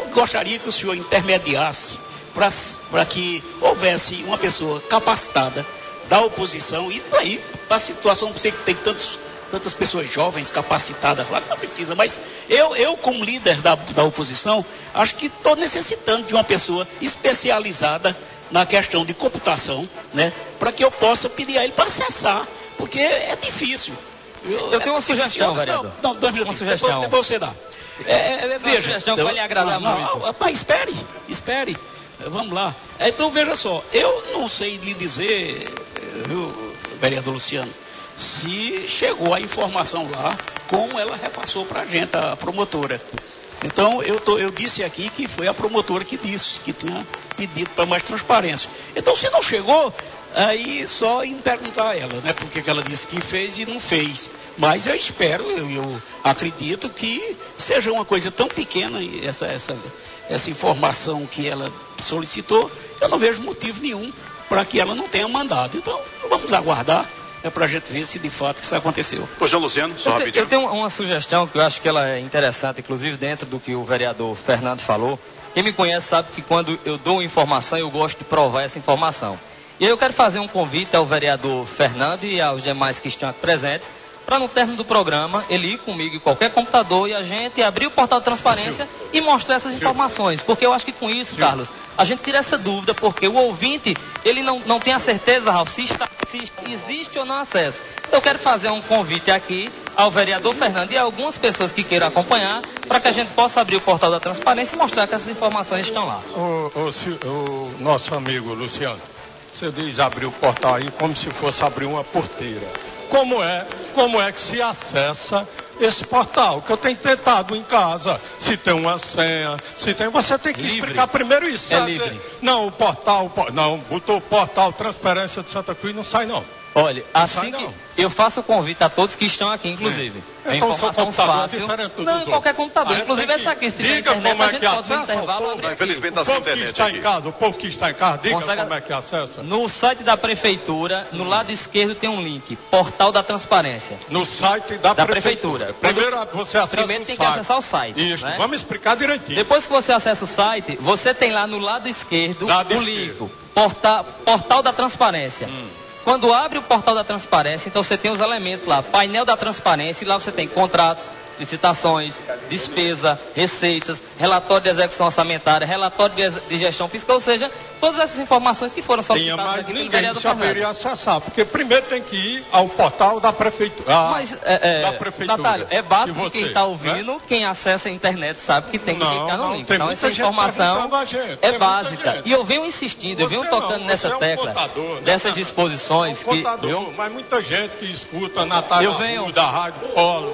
gostaria que o senhor intermediasse para que houvesse uma pessoa capacitada da oposição, e aí, para a situação, você que tem tantas pessoas jovens capacitadas lá, não precisa, mas eu como líder da oposição, acho que estou necessitando de uma pessoa especializada na questão de computação, né, para que eu possa pedir a ele para acessar, porque é difícil. Eu tenho uma sugestão, vereador. Não, 2 minutos. Uma sugestão. Depois você dá. Veja. Sugestão que vai lhe agradar muito. Mas espere. Vamos lá. Então, veja só. Eu não sei lhe dizer, viu, vereador Luciano, se chegou a informação lá, como ela repassou para a gente, a promotora. Então, eu disse aqui que foi a promotora que disse, que tinha pedido para mais transparência. Então, se não chegou, aí só em perguntar a ela, né? Porque ela disse que fez e não fez. Mas eu espero, eu acredito que seja uma coisa tão pequena, essa informação que ela solicitou, eu não vejo motivo nenhum para que ela não tenha mandado. Então, vamos aguardar. Para a gente ver se de fato isso aconteceu. Ô, João Luciano, só rapidinho. Eu tenho uma sugestão que eu acho que ela é interessante, inclusive dentro do que o vereador Fernando falou. Quem me conhece sabe que quando eu dou uma informação, eu gosto de provar essa informação. E aí eu quero fazer um convite ao vereador Fernando e aos demais que estão aqui presentes, para no término do programa, ele ir comigo em qualquer computador e a gente abrir o portal de transparência e mostrar essas informações. Porque eu acho que com isso, Carlos, a gente tira essa dúvida, porque o ouvinte, ele não tem a certeza, Ralf, se existe ou não acesso. Eu quero fazer um convite aqui ao vereador Fernando e a algumas pessoas que queiram acompanhar, para que a gente possa abrir o portal da transparência e mostrar que essas informações estão lá. O nosso amigo Luciano, você diz abrir o portal aí como se fosse abrir uma porteira. Como é que se acessa esse portal? Que eu tenho tentado em casa. Se tem uma senha, você tem que explicar primeiro isso. É livre. Não, o portal, não, botou o portal Transparência de Santa Cruz, não sai não. Olha, assim que eu faço o convite a todos que estão aqui, inclusive. É. A informação fácil. Não, em qualquer computador. Inclusive essa aqui, se tiver internet, a gente pode no intervalo abrir. Infelizmente está sem internet aqui. O povo que está em casa, diga como é que acessa. No site da prefeitura, no lado esquerdo tem um link, Portal da Transparência. No site da prefeitura. Primeiro você acessa Primeiro tem que acessar o site. Isso, né? Vamos explicar direitinho. Depois que você acessa o site, você tem lá no lado esquerdo o link, Portal da Transparência. Quando abre o portal da transparência, então você tem os elementos lá, painel da transparência, e lá você tem contratos, licitações, despesa, receitas, relatório de execução orçamentária, relatório de gestão fiscal, ou seja, todas essas informações que foram solicitadas aqui pelo vereador Fernando. Saberia acessar, porque primeiro tem que ir ao portal da prefeitura. Mas, Natália, é básico que quem está ouvindo, né? Quem acessa a internet sabe que tem que clicar no link. Então essa informação é básica. E eu venho insistindo, eu venho tocando nessa tecla dessas disposições que... Mas muita gente que escuta Natália da Rádio Polo.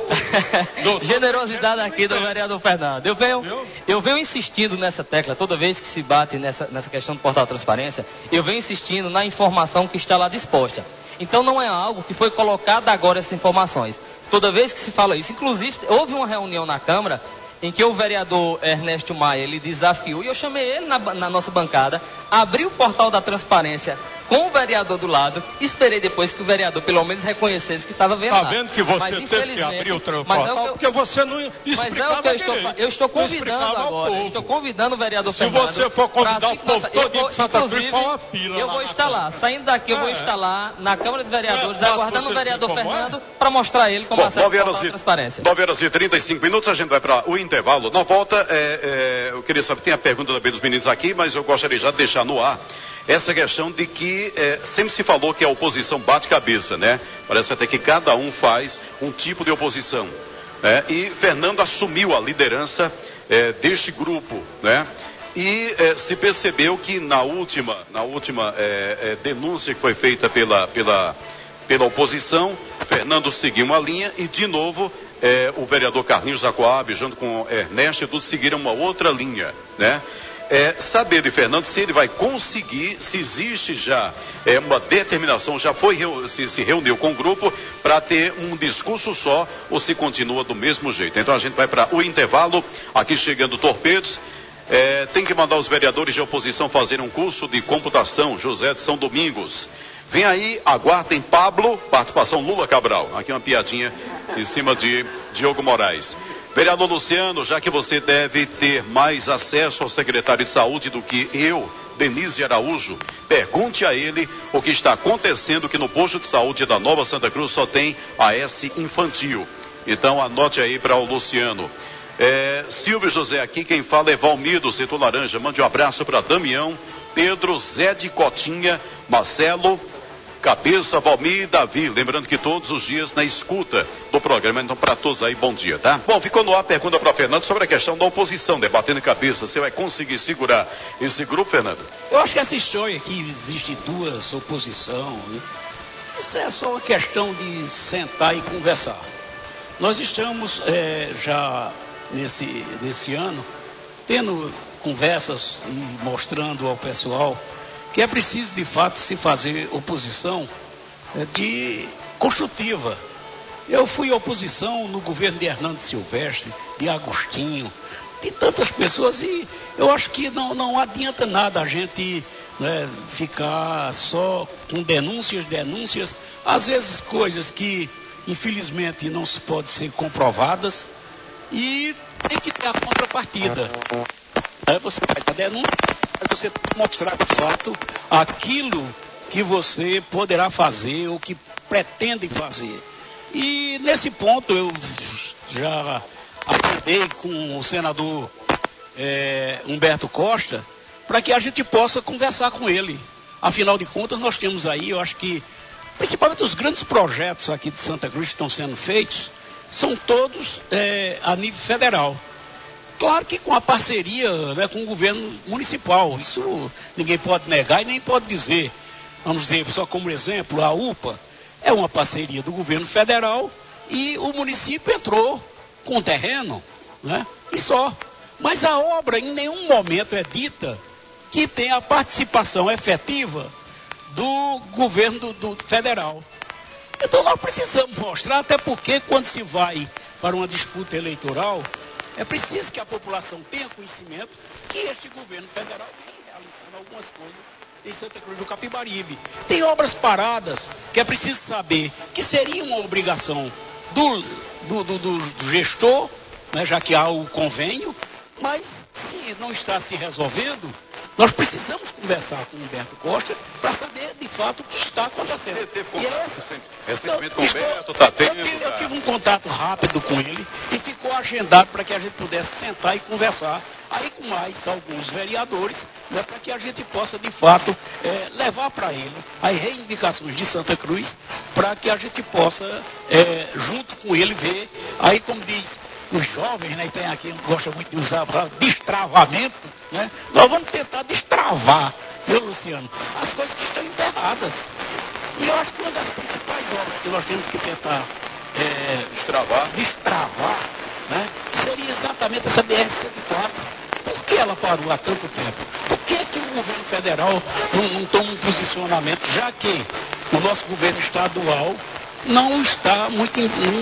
Generosidade aqui do vereador Fernando. Eu venho insistindo nessa tecla, toda vez que se bate nessa questão do portal da transparência, eu venho insistindo na informação que está lá disposta. Então não é algo que foi colocado agora essas informações. Toda vez que se fala isso, inclusive houve uma reunião na Câmara em que o vereador Ernesto Maia, ele desafiou, e eu chamei ele na nossa bancada, abriu o portal da transparência com o vereador do lado, esperei depois que o vereador pelo menos reconhecesse que estava vendo. Está vendo que você teve que abrir o portal, porque você não explicava. Mas é o que eu estou convidando agora, eu estou convidando o vereador Fernando. Se você for convidar o povo todo de Santa Cruz para uma fila. Eu vou estar lá, saindo daqui eu vou estar lá na Câmara de Vereadores, aguardando o vereador Fernando para mostrar a ele como acessa o portal da transparência. 9h35, a gente vai para o intervalo. Na volta, eu queria saber, tem a pergunta também dos meninos aqui, mas eu gostaria já de deixar no ar essa questão de que sempre se falou que a oposição bate cabeça, né? Parece até que cada um faz um tipo de oposição. E Fernando assumiu a liderança deste grupo, né? E se percebeu que na última denúncia que foi feita pela oposição, Fernando seguiu uma linha e de novo o vereador Carlinhos Zacoab, junto com Ernesto e tudo, seguiram uma outra linha, né? Saber de Fernando se ele vai conseguir, se existe já uma determinação, já se reuniu com o grupo para ter um discurso só ou se continua do mesmo jeito. Então a gente vai para o intervalo, aqui chegando torpedos. Tem que mandar os vereadores de oposição fazer um curso de computação, José de São Domingos. Vem aí, aguardem Pablo, participação Lula Cabral. Aqui uma piadinha em cima de Diogo Moraes. Vereador Luciano, já que você deve ter mais acesso ao secretário de saúde do que eu, Denise Araújo, pergunte a ele o que está acontecendo, que no posto de saúde da Nova Santa Cruz só tem AS infantil. Então anote aí para o Luciano. Silvio José aqui, quem fala é Valmir do Setor Laranja. Mande um abraço para Damião, Pedro, Zé de Cotinha, Marcelo, Cabeça, Valmir e Davi. Lembrando que todos os dias na escuta do programa. Então, para todos aí, bom dia, tá? Bom, ficou no ar a pergunta para Fernando sobre a questão da oposição, debatendo em cabeça. Você vai conseguir segurar esse grupo, Fernando? Eu acho que essa história que existe duas oposições, né? Isso é só uma questão de sentar e conversar. Nós estamos já nesse ano tendo conversas e mostrando ao pessoal que é preciso, de fato, se fazer oposição de construtiva. Eu fui oposição no governo de Hernando Silvestre, de Agostinho, de tantas pessoas, e eu acho que não adianta nada a gente ficar só com denúncias, às vezes coisas que, infelizmente, não se pode ser comprovadas, e tem que ter a contrapartida. Você faz a denúncia, mas você tem que mostrar de fato aquilo que você poderá fazer ou que pretende fazer. E nesse ponto eu já acordei com o senador Humberto Costa para que a gente possa conversar com ele. Afinal de contas, nós temos aí, eu acho que, principalmente os grandes projetos aqui de Santa Cruz que estão sendo feitos, são todos a nível federal. Claro que com a parceria com o governo municipal, isso ninguém pode negar e nem pode dizer. Vamos dizer, só como exemplo, a UPA é uma parceria do governo federal e o município entrou com terreno, e só. Mas a obra em nenhum momento é dita que tem a participação efetiva do governo do federal. Então nós precisamos mostrar, até porque quando se vai para uma disputa eleitoral, é preciso que a população tenha conhecimento que este governo federal vem realizando algumas coisas em Santa Cruz do Capibaribe. Tem obras paradas que é preciso saber que seria uma obrigação do gestor, já que há o convênio, mas se não está se resolvendo, nós precisamos conversar com o Humberto Costa para saber de fato o que está acontecendo. Você teve contato recentemente com o Humberto? Está tendo? Eu tive um contato rápido com ele e ficou agendado para que a gente pudesse sentar e conversar aí com mais alguns vereadores, para que a gente possa de fato levar para ele as reivindicações de Santa Cruz, para que a gente possa junto com ele ver, aí como diz os jovens, tem aqui, gosta muito de usar a palavra destravamento, nós vamos tentar destravar, viu, Luciano, as coisas que estão enterradas. E eu acho que uma das principais obras que nós temos que tentar destravar, seria exatamente essa BR-104. Por que ela parou há tanto tempo? Por que o governo federal não toma um posicionamento, já que o nosso governo estadual não está muito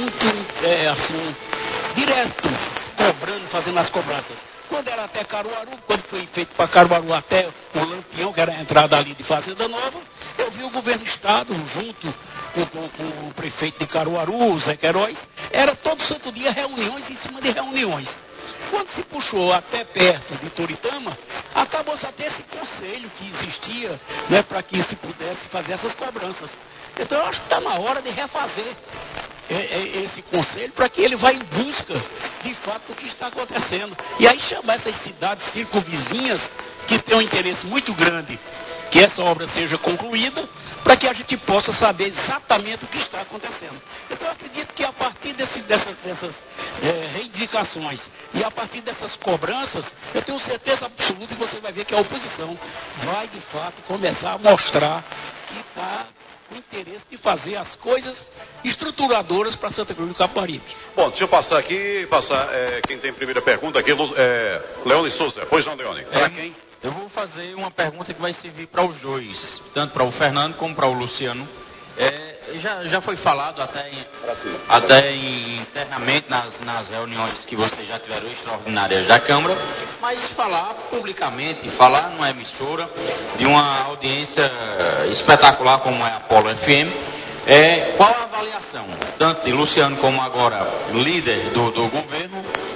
direto, cobrando, fazendo as cobranças. Quando era até Caruaru, quando foi feito para Caruaru até o Lampião, que era a entrada ali de Fazenda Nova, eu vi o governo do estado, junto com o prefeito de Caruaru, o Zé Queiroz, era todo santo dia reuniões em cima de reuniões. Quando se puxou até perto de Toritama, acabou-se até esse conselho que existia, para que se pudesse fazer essas cobranças. Então eu acho que está na hora de refazer esse conselho para que ele vá em busca de fato do que está acontecendo. E aí chamar essas cidades circunvizinhas que têm um interesse muito grande que essa obra seja concluída, para que a gente possa saber exatamente o que está acontecendo. Então eu acredito que a partir dessas reivindicações e a partir dessas cobranças, eu tenho certeza absoluta que você vai ver que a oposição vai de fato começar a mostrar que está com interesse de fazer as coisas estruturadoras para Santa Cruz do Capibaribe. Bom, deixa eu passar aqui, quem tem primeira pergunta aqui, Leone Souza. Pois não, Leone? Para quem? Eu vou fazer uma pergunta que vai servir para os dois, tanto para o Fernando como para o Luciano. Já foi falado até internamente nas reuniões que vocês já tiveram extraordinárias da Câmara, mas falar publicamente, falar numa emissora de uma audiência espetacular como é a Polo FM, qual a avaliação, tanto de Luciano como agora líder do governo,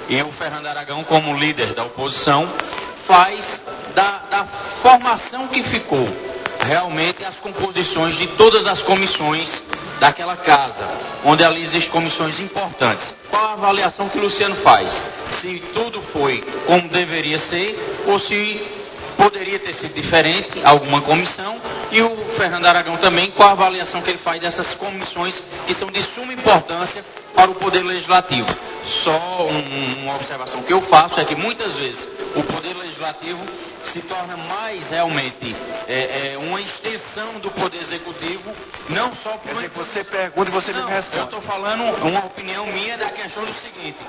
e o Fernando Aragão, como líder da oposição, faz da formação que ficou realmente as composições de todas as comissões daquela casa, onde ali existem comissões importantes. Qual a avaliação que o Luciano faz? Se tudo foi como deveria ser, ou se poderia ter sido diferente, alguma comissão, e o Fernando Aragão também, qual a avaliação que ele faz dessas comissões que são de suma importância para o Poder Legislativo. Só uma observação que eu faço é que muitas vezes o Poder Legislativo se torna mais realmente uma extensão do Poder Executivo, não só por... Quer dizer, você pergunta e você mesmo responde. Eu estou falando uma opinião minha da questão do seguinte,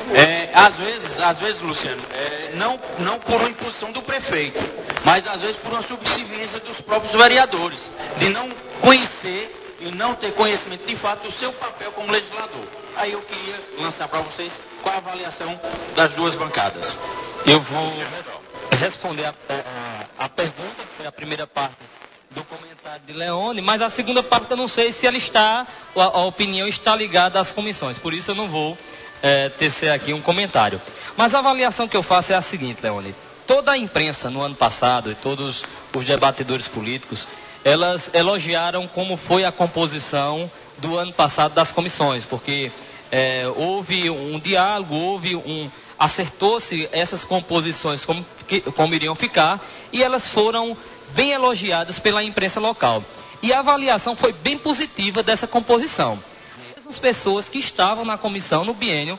às vezes, Luciano, não por uma imposição do prefeito, mas às vezes por uma subserviência dos próprios vereadores, de não conhecer e não ter conhecimento de fato do seu papel como legislador. Aí eu queria lançar para vocês qual a avaliação das duas bancadas. Eu vou responder a pergunta, que foi a primeira parte do comentário de Leone, mas a segunda parte eu não sei se ela a opinião está ligada às comissões, por isso eu não vou tecer aqui um comentário. Mas a avaliação que eu faço é a seguinte, Leone. Toda a imprensa no ano passado e todos os debatedores políticos, elas elogiaram como foi a composição do ano passado das comissões, porque houve um diálogo, acertou-se essas composições como iriam ficar, e elas foram bem elogiadas pela imprensa local. E a avaliação foi bem positiva dessa composição. As pessoas que estavam na comissão no biênio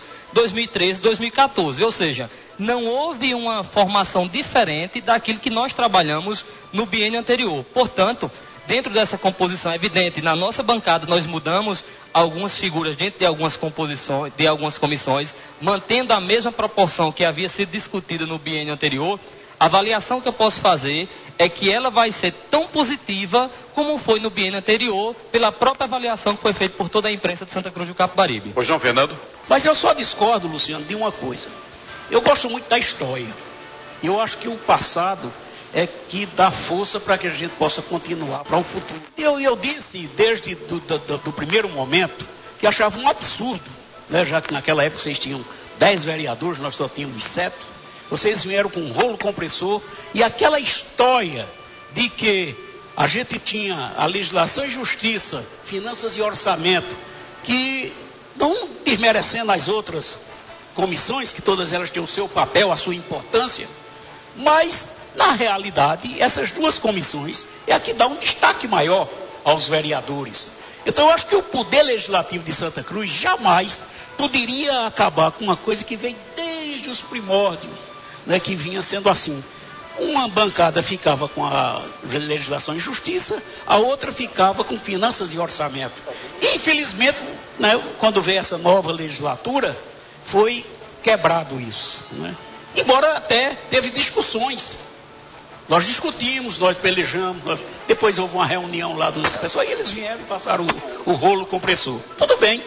2013-2014, ou seja, não houve uma formação diferente daquilo que nós trabalhamos no biênio anterior. Portanto, dentro dessa composição, é evidente, na nossa bancada nós mudamos algumas figuras dentro de algumas composições, de algumas comissões, mantendo a mesma proporção que havia sido discutida no biênio anterior. A avaliação que eu posso fazer é que ela vai ser tão positiva como foi no biênio anterior, pela própria avaliação que foi feita por toda a imprensa de Santa Cruz do Capibaribe. Ô, João Fernando. Mas eu só discordo, Luciano, de uma coisa. Eu gosto muito da história. Eu acho que o passado é que dá força para que a gente possa continuar para o futuro. Eu disse desde do primeiro momento que achava um absurdo, né, já que naquela época vocês tinham 10 vereadores, nós só tínhamos 7. Vocês vieram com um rolo compressor e aquela história de que a gente tinha a legislação e justiça, finanças e orçamento, que não desmerecendo as outras comissões, que todas elas têm o seu papel, a sua importância, mas na realidade essas duas comissões é a que dá um destaque maior aos vereadores. Então eu acho que o Poder Legislativo de Santa Cruz jamais poderia acabar com uma coisa que vem desde os primórdios, né, que vinha sendo assim. Uma bancada ficava com a legislação e justiça, a outra ficava com finanças e orçamento. Infelizmente, né, quando veio essa nova legislatura, foi quebrado isso, né? Embora até teve discussões. Nós discutimos, nós pelejamos, depois houve uma reunião lá do pessoal e eles vieram e passaram o rolo compressor. Tudo bem.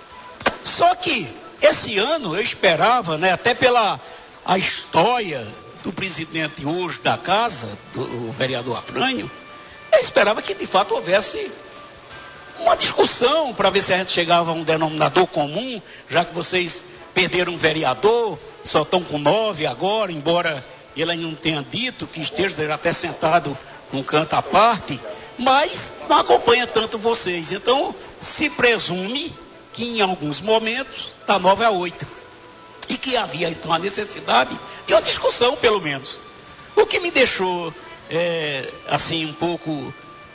Só que esse ano eu esperava, né, até pela a história do presidente hoje da casa, do vereador Afrânio, eu esperava que de fato houvesse uma discussão para ver se a gente chegava a um denominador comum, já que vocês perderam um vereador, só estão com 9 agora, embora ele ainda não tenha dito que esteja até sentado num canto à parte, mas não acompanha tanto vocês. Então, se presume que em alguns momentos está 9 a 8. E que havia então a necessidade de uma discussão, pelo menos. O que me deixou, assim, um pouco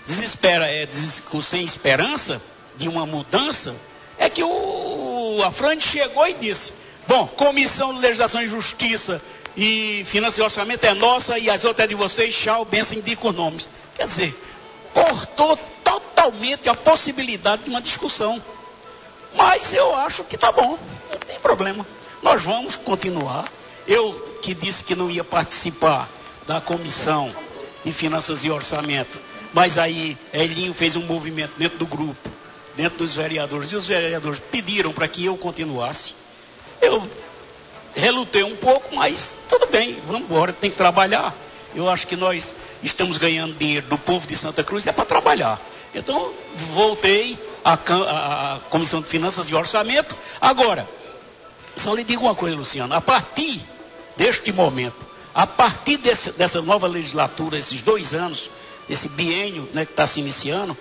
sem esperança de uma mudança, é que o Afrânio chegou e disse: bom, Comissão de Legislação e Justiça e Finanças e Orçamento é nossa e as outras é de vocês, tchau, benção, indica os nomes. Quer dizer, cortou totalmente a possibilidade de uma discussão. Mas eu acho que tá bom, não tem problema. Nós vamos continuar. Eu que disse que não ia participar da Comissão de Finanças e Orçamento, mas aí Elinho fez um movimento dentro do grupo, dentro dos vereadores, e os vereadores pediram para que eu continuasse. Eu relutei um pouco, mas tudo bem, vamos embora, tem que trabalhar. Eu acho que nós estamos ganhando dinheiro do povo de Santa Cruz, é para trabalhar. Então, voltei à Comissão de Finanças e Orçamento. Agora, Só lhe digo uma coisa, Luciano, a partir deste momento, a partir dessa nova legislatura, esses 2 anos, esse biênio, né, que está se iniciando,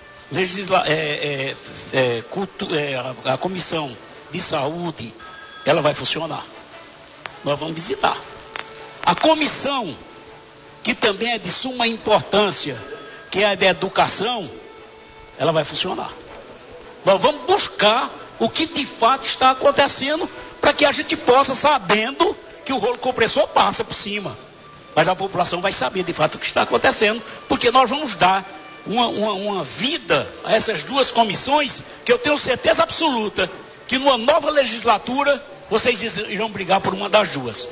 a Comissão de Saúde, ela vai funcionar. Nós vamos visitar. A comissão, que também é de suma importância, que é a de educação, ela vai funcionar. Nós vamos buscar o que de fato está acontecendo, para que a gente possa, sabendo que o rolo compressor passa por cima. Mas a população vai saber de fato o que está acontecendo, porque nós vamos dar uma vida a essas 2 comissões, que eu tenho certeza absoluta que numa nova legislatura vocês irão brigar por uma das 2.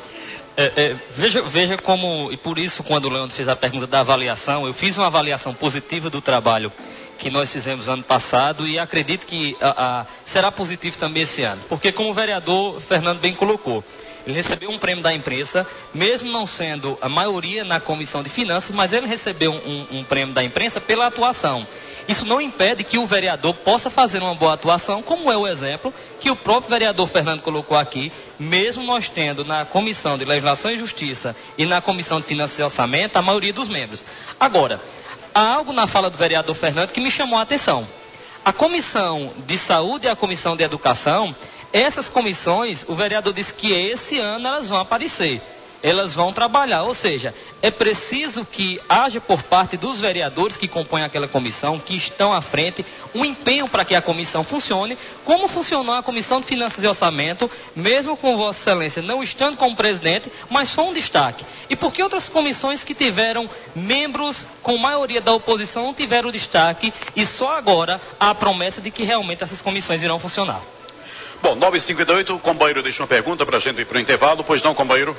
Veja como, e por isso quando o Leandro fez a pergunta da avaliação, eu fiz uma avaliação positiva do trabalho que nós fizemos ano passado e acredito que será positivo também esse ano, porque como o vereador Fernando bem colocou, ele recebeu um prêmio da imprensa, mesmo não sendo a maioria na comissão de finanças, mas ele recebeu um prêmio da imprensa pela atuação. Isso não impede que o vereador possa fazer uma boa atuação, como é o exemplo que o próprio vereador Fernando colocou aqui, mesmo nós tendo na Comissão de Legislação e Justiça e na Comissão de Finanças e Orçamento a maioria dos membros. Agora, há algo na fala do vereador Fernando que me chamou a atenção. A Comissão de Saúde e a Comissão de Educação, essas comissões, o vereador disse que esse ano elas vão aparecer. Elas vão trabalhar, ou seja, é preciso que haja por parte dos vereadores que compõem aquela comissão, que estão à frente, um empenho para que a comissão funcione, como funcionou a Comissão de Finanças e Orçamento, mesmo com Vossa Excelência não estando como presidente, mas foi um destaque. E por que outras comissões que tiveram membros com maioria da oposição não tiveram destaque e só agora há a promessa de que realmente essas comissões irão funcionar? Bom, 9h58, o companheiro deixa uma pergunta para a gente ir para o intervalo, pois não, companheiro?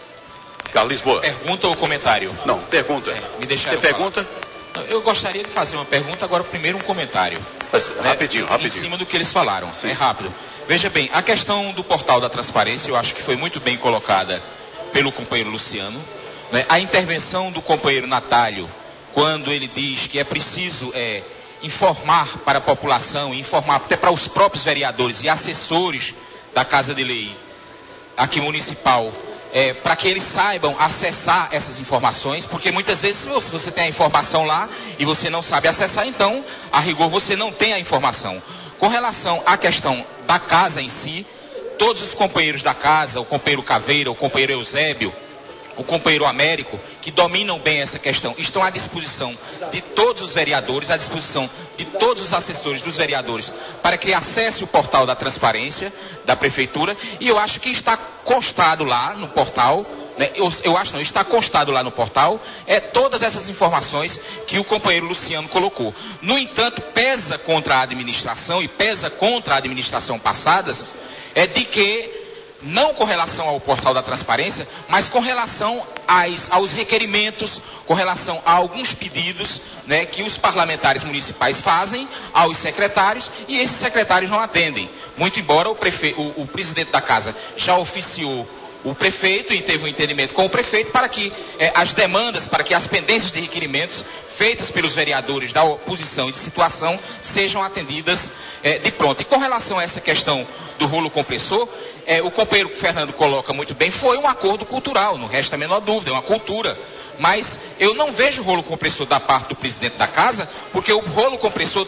Carlos Lisboa. Pergunta ou comentário? Não, pergunta. Me deixaram Tem pergunta? Eu gostaria de fazer uma pergunta, agora primeiro um comentário. Rapidinho. Em cima do que eles falaram. Sim. É rápido. Veja bem, a questão do portal da transparência, eu acho que foi muito bem colocada pelo companheiro Luciano. Né? A intervenção do companheiro Natálio, quando ele diz que é preciso informar para a população, informar até para os próprios vereadores e assessores da Casa de Lei aqui municipal, para que eles saibam acessar essas informações, porque muitas vezes se você tem a informação lá e você não sabe acessar, então, a rigor, você não tem a informação. Com relação à questão da casa em si, todos os companheiros da casa, o companheiro Caveira, o companheiro Eusébio, o companheiro Américo, que dominam bem essa questão, estão à disposição de todos os vereadores, à disposição de todos os assessores dos vereadores, para que acesse o portal da transparência da prefeitura, e eu acho que está constado lá no portal, né, está constado lá no portal, todas essas informações que o companheiro Luciano colocou. No entanto, pesa contra a administração, e pesa contra a administração passadas, de que não com relação ao portal da transparência, mas com relação aos requerimentos, com relação a alguns pedidos, né, que os parlamentares municipais fazem aos secretários, e esses secretários não atendem. Muito embora o presidente da casa já oficiou o prefeito e teve um entendimento com o prefeito para que as demandas, para que as pendências de requerimentos feitas pelos vereadores da oposição e de situação sejam atendidas de pronto. E com relação a essa questão do rolo compressor, o companheiro Fernando coloca muito bem, foi um acordo cultural, não resta a menor dúvida, é uma cultura. Mas eu não vejo rolo compressor da parte do presidente da casa, porque o rolo compressor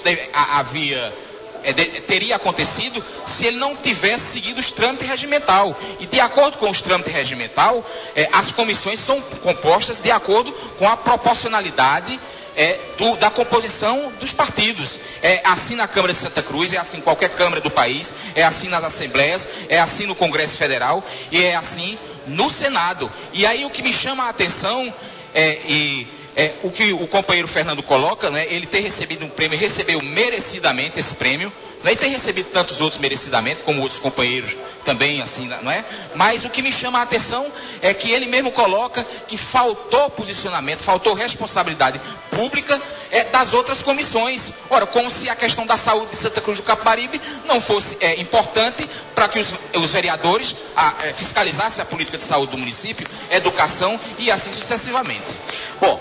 teria acontecido se ele não tivesse seguido os trâmites regimental. E de acordo com os trâmites regimental, as comissões são compostas de acordo com a proporcionalidade da composição dos partidos. É assim na Câmara de Santa Cruz, é assim em qualquer Câmara do país, é assim nas Assembleias, é assim no Congresso Federal e é assim no Senado. E aí o que me chama a atenção o que o companheiro Fernando coloca, né, ele ter recebido um prêmio, recebeu merecidamente esse prêmio, não é ter recebido tantos outros merecidamente, como outros companheiros também, assim, não é? Mas o que me chama a atenção é que ele mesmo coloca que faltou posicionamento, faltou responsabilidade pública das outras comissões. Ora, como se a questão da saúde de Santa Cruz do Capibaribe não fosse importante para que os vereadores fiscalizassem a política de saúde do município, educação e assim sucessivamente. Bom,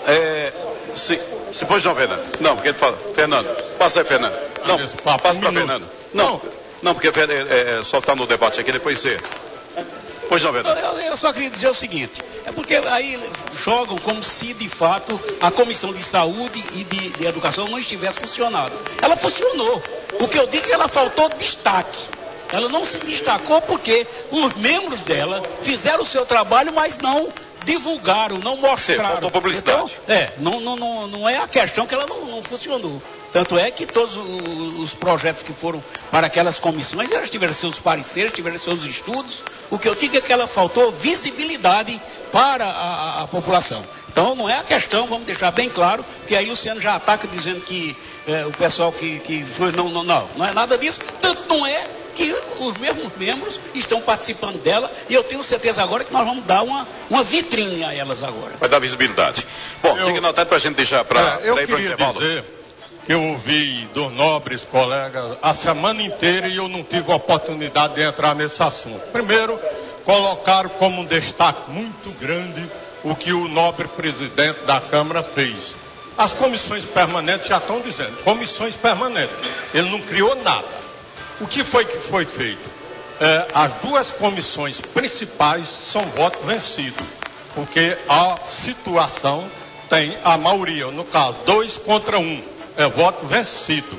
Pois não, Fernando. Não, porque ele fala. Fernando, passa aí, Fernando. Não, passa para Fernando. Não, Não, porque só está no debate aqui, depois você... Pois não, Verdade. Eu só queria dizer o seguinte, é porque aí jogam como se de fato a Comissão de Saúde e de Educação não estivesse funcionando. Ela funcionou. O que eu digo é que ela faltou destaque. Ela não se destacou porque os membros dela fizeram o seu trabalho, mas não divulgaram, não mostraram. Faltou publicidade. Então, não é a questão que ela não funcionou. Tanto é que todos os projetos que foram para aquelas comissões, elas tiveram seus pareceres, tiveram seus estudos. O que eu digo é que ela faltou visibilidade para a população. Então não é a questão, vamos deixar bem claro, que aí o Luciano já ataca dizendo que o pessoal que foi, não é nada disso. Tanto não é que os mesmos membros estão participando dela e eu tenho certeza agora que nós vamos dar uma vitrine a elas agora. Vai dar visibilidade. Bom, diga notado para a gente deixar para eu ir para o queria intervalo. dizer que eu ouvi dos nobres colegas a semana inteira e eu não tive a oportunidade de entrar nesse assunto. Primeiro, colocaram como um destaque muito grande o que o nobre presidente da Câmara fez. As comissões permanentes já estão dizendo, comissões permanentes. Ele não criou nada. O que foi feito? As duas comissões principais são voto vencido, porque a situação tem a maioria, no caso, 2 contra 1. É voto vencido.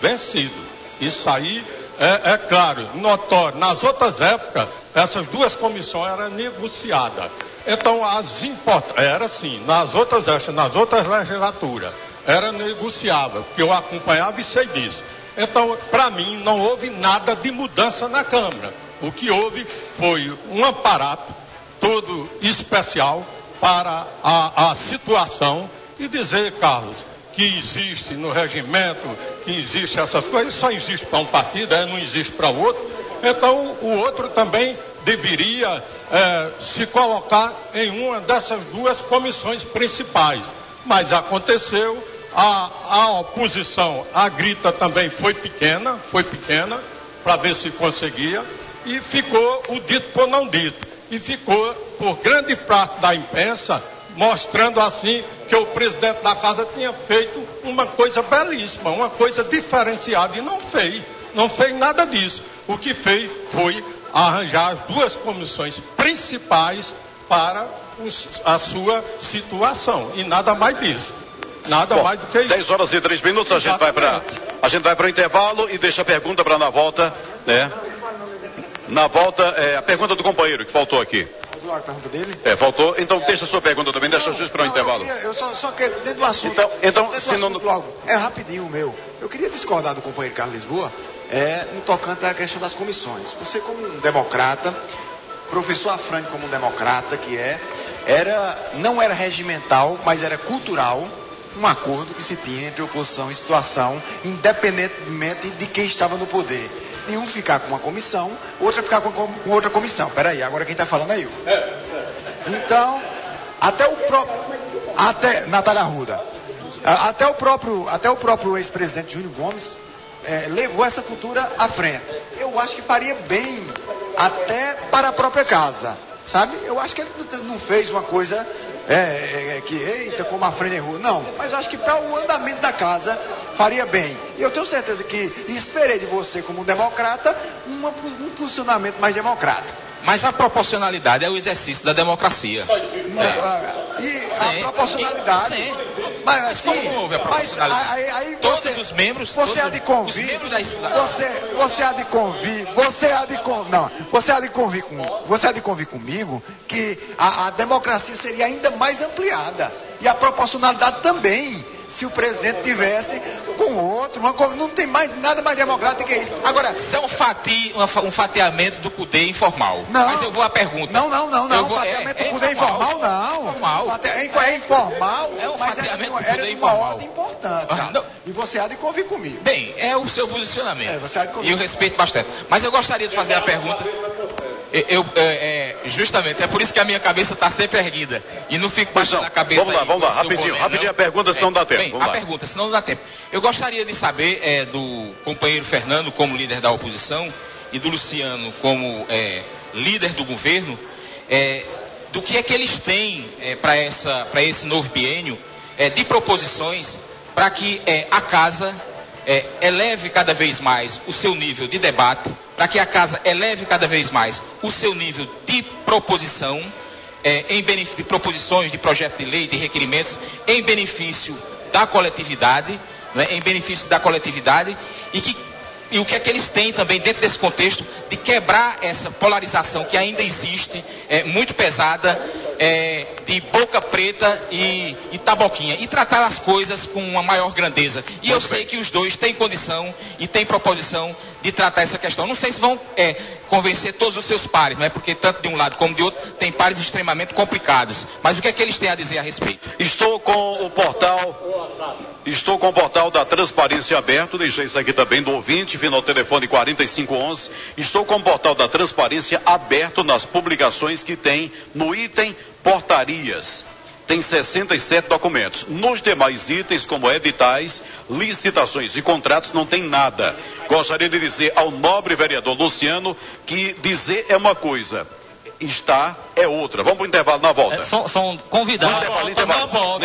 Isso aí é claro, notório. Nas outras épocas, essas duas comissões eram negociadas. Então, era assim, nas outras legislaturas, era negociável, porque eu acompanhava e sei disso. Então, para mim, não houve nada de mudança na Câmara. O que houve foi um aparato todo especial para a situação e dizer, Carlos, que existe no regimento, que existe essas coisas, só existe para um partido, não existe para o outro. Então, o outro também deveria se colocar em uma dessas duas comissões principais. Mas aconteceu, a oposição, a grita também foi pequena, para ver se conseguia, e ficou o dito por não dito. E ficou, por grande parte da imprensa, mostrando assim que o presidente da casa tinha feito uma coisa belíssima, uma coisa diferenciada, e não fez nada disso. O que fez foi arranjar as duas comissões principais para a sua situação, e nada mais disso. Mais do que isso. 10 horas e 3 minutos, a gente vai para o intervalo e deixa a pergunta para na volta, né? Na volta, a pergunta do companheiro que faltou aqui. A pergunta dele? Faltou. Então deixa a sua pergunta também, deixa justo para o intervalo. Eu só quero, dentro do assunto. Então se não... logo, rapidinho o meu. Eu queria discordar do companheiro Carlos Lisboa, no tocante à questão das comissões. Você como um democrata, professor Afrânio como um democrata que não era regimental, mas era cultural, um acordo que se tinha entre oposição e situação, independentemente de quem estava no poder. E um ficar com uma comissão, outra ficar com outra comissão. Peraí, agora quem está falando é eu. Então, Natália Arruda, até o próprio ex-presidente Júnior Gomes levou essa cultura à frente. Eu acho que faria bem até para a própria casa, sabe? Eu acho que ele não fez uma coisa como a Frene errou. Não, mas eu acho que para o andamento da casa faria bem. E eu tenho certeza que esperei de você, como um democrata, um posicionamento mais democrático. Mas a proporcionalidade é o exercício da democracia. A proporcionalidade. Sim. Mas assim, como houve a proporcionalidade? Aí todos os membros. Você há de convir. Você há de convir. Você há de convir comigo que a democracia seria ainda mais ampliada. E a proporcionalidade também. Se o presidente tivesse com outro, não tem nada mais democrático que isso. Agora, isso é um fatiamento do poder informal. Não. Mas eu vou à pergunta. Não. Fatiamento do poder informal, não. É informal, mas era de uma ordem importante. E você há de convir comigo. Bem, é o seu posicionamento. Você há de convir. E eu respeito bastante. Mas eu gostaria de fazer a pergunta. Justamente, é por isso que a minha cabeça está sempre erguida. E não fico baixando a cabeça. Vamos lá, rapidinho a pergunta, senão não dá tempo. Bem, pergunta, senão não dá tempo. Eu gostaria de saber do companheiro Fernando, como líder da oposição, e do Luciano, como líder do governo, do que é que eles têm para esse novo biênio de proposições para que a casa eleve cada vez mais o seu nível de debate, para que a casa eleve cada vez mais o seu nível de proposição, em benefício de proposições, de projeto de lei, de requerimentos, em benefício da coletividade, né, e o que é que eles têm também dentro desse contexto de quebrar essa polarização que ainda existe, muito pesada, de boca preta e taboquinha, e tratar as coisas com uma maior grandeza. E eu sei que os dois têm condição e têm proposição de tratar essa questão. Não sei se vão convencer todos os seus pares, não é? Porque tanto de um lado como de outro tem pares extremamente complicados. Mas o que é que eles têm a dizer a respeito? Estou com o portal da Transparência aberto, deixei isso aqui também do ouvinte, final do telefone 4511. Estou com o portal da Transparência aberto nas publicações que tem no item portarias. Tem 67 documentos. Nos demais itens, como editais, licitações e contratos, não tem nada. Gostaria de dizer ao nobre vereador Luciano que dizer é uma coisa, estar é outra. Vamos para o intervalo na volta. São convidados. Intervalo.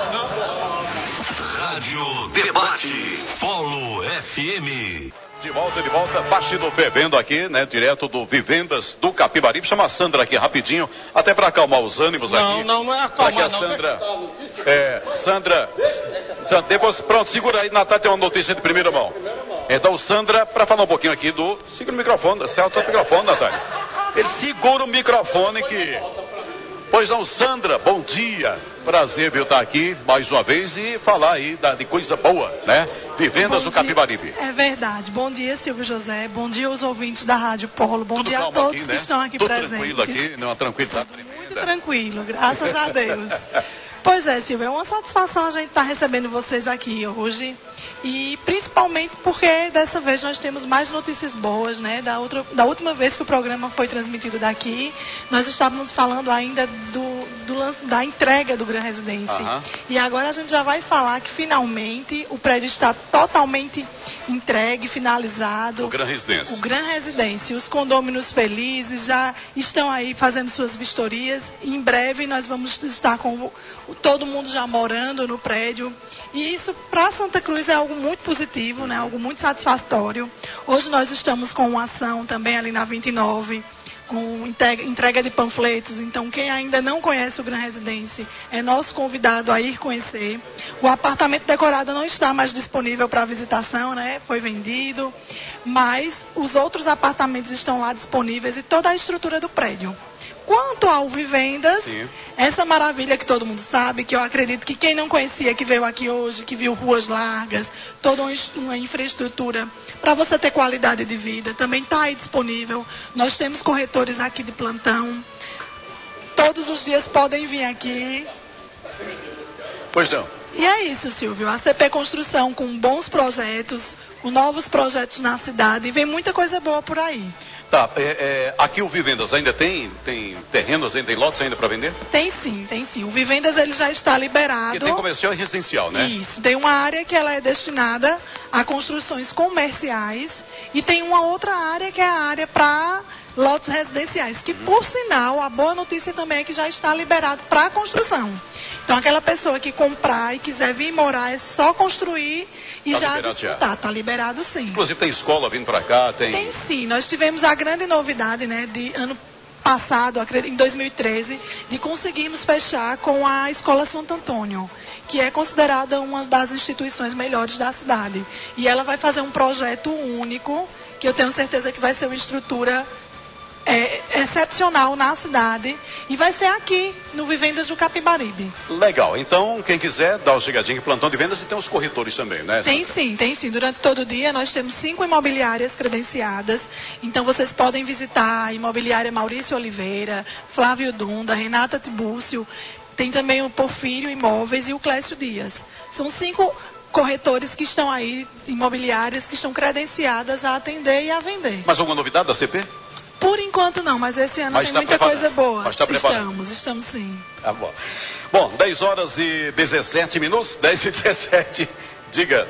Rádio Debate, Polo FM. De volta, bastidor fervendo aqui, né, direto do Vivendas do Capibaribe. Chama a Sandra aqui rapidinho, até para acalmar os ânimos aqui. Não é acalmar, Sandra, Sandra, depois, pronto, segura aí, Natália tem uma notícia de primeira mão. Então, Sandra, para falar um pouquinho aqui segura o microfone, certo o microfone, Natália. Ele segura o microfone que... Pois não, Sandra, bom dia. Prazer vir estar aqui mais uma vez e falar aí de coisa boa, né? Vivendas do Capibaribe. É verdade. Bom dia, Silvio José. Bom dia aos ouvintes da Rádio Polo. Bom dia a todos que estão aqui presentes. Tudo tranquilo aqui, não é uma tranquilidade? Muito tranquilo, graças a Deus. Pois é, Silvio, é uma satisfação a gente estar recebendo vocês aqui hoje. E principalmente porque dessa vez nós temos mais notícias boas, né? Da última vez que o programa foi transmitido daqui, nós estávamos falando ainda da entrega do Gran Residência. E agora a gente já vai falar que finalmente o prédio está totalmente entregue, finalizado. O Gran Residência. O Gran Residência. Os condôminos felizes já estão aí fazendo suas vistorias. E em breve nós vamos estar com todo mundo já morando no prédio. E isso para Santa Cruz é algo muito positivo, né? Algo muito satisfatório. Hoje nós estamos com uma ação também ali na 29, com entrega de panfletos. Então, quem ainda não conhece o Gran Residência é nosso convidado a ir conhecer. O apartamento decorado não está mais disponível para visitação, né? Foi vendido, mas os outros apartamentos estão lá disponíveis e toda a estrutura do prédio. Quanto ao Vivendas, essa maravilha que todo mundo sabe, que eu acredito que quem não conhecia, que veio aqui hoje, que viu ruas largas, toda uma infraestrutura para você ter qualidade de vida, também está aí disponível. Nós temos corretores aqui de plantão. Todos os dias podem vir aqui. Pois não. E é isso, Silvio. A CP Construção com bons projetos, com novos projetos na cidade, e vem muita coisa boa por aí. Tá, aqui o Vivendas ainda tem terrenos, ainda tem lotes ainda para vender? Tem sim. O Vivendas ele já está liberado. E tem comercial e residencial, né? Isso, tem uma área que ela é destinada a construções comerciais e tem uma outra área que é a área para lotes residenciais, que por sinal, a boa notícia também é que já está liberado para construção. Então aquela pessoa que comprar e quiser vir morar é só construir e já desfrutar. Está liberado sim. Inclusive tem escola vindo para cá? Tem sim. Nós tivemos a grande novidade, né, de ano passado, em 2013, de conseguirmos fechar com a Escola Santo Antônio, que é considerada uma das instituições melhores da cidade. E ela vai fazer um projeto único, que eu tenho certeza que vai ser uma estrutura excepcional na cidade, e vai ser aqui no Vivendas do Capibaribe. Legal, então quem quiser dá uma chegadinha em plantão de vendas, e tem os corretores também, né? Tem sim, durante todo o dia nós temos 5 imobiliárias credenciadas, então vocês podem visitar a imobiliária Maurício Oliveira, Flávio Dunda, Renata Tibúrcio, tem também o Porfírio Imóveis e o Clécio Dias. São 5 corretores que estão aí, imobiliárias que estão credenciadas a atender e a vender. Mais alguma novidade da CP? Por enquanto não, mas esse ano tem muita coisa boa. Mas está preparado? Estamos sim. Tá bom. Bom, 10 horas e 17 minutos, 10 e 17. Diga.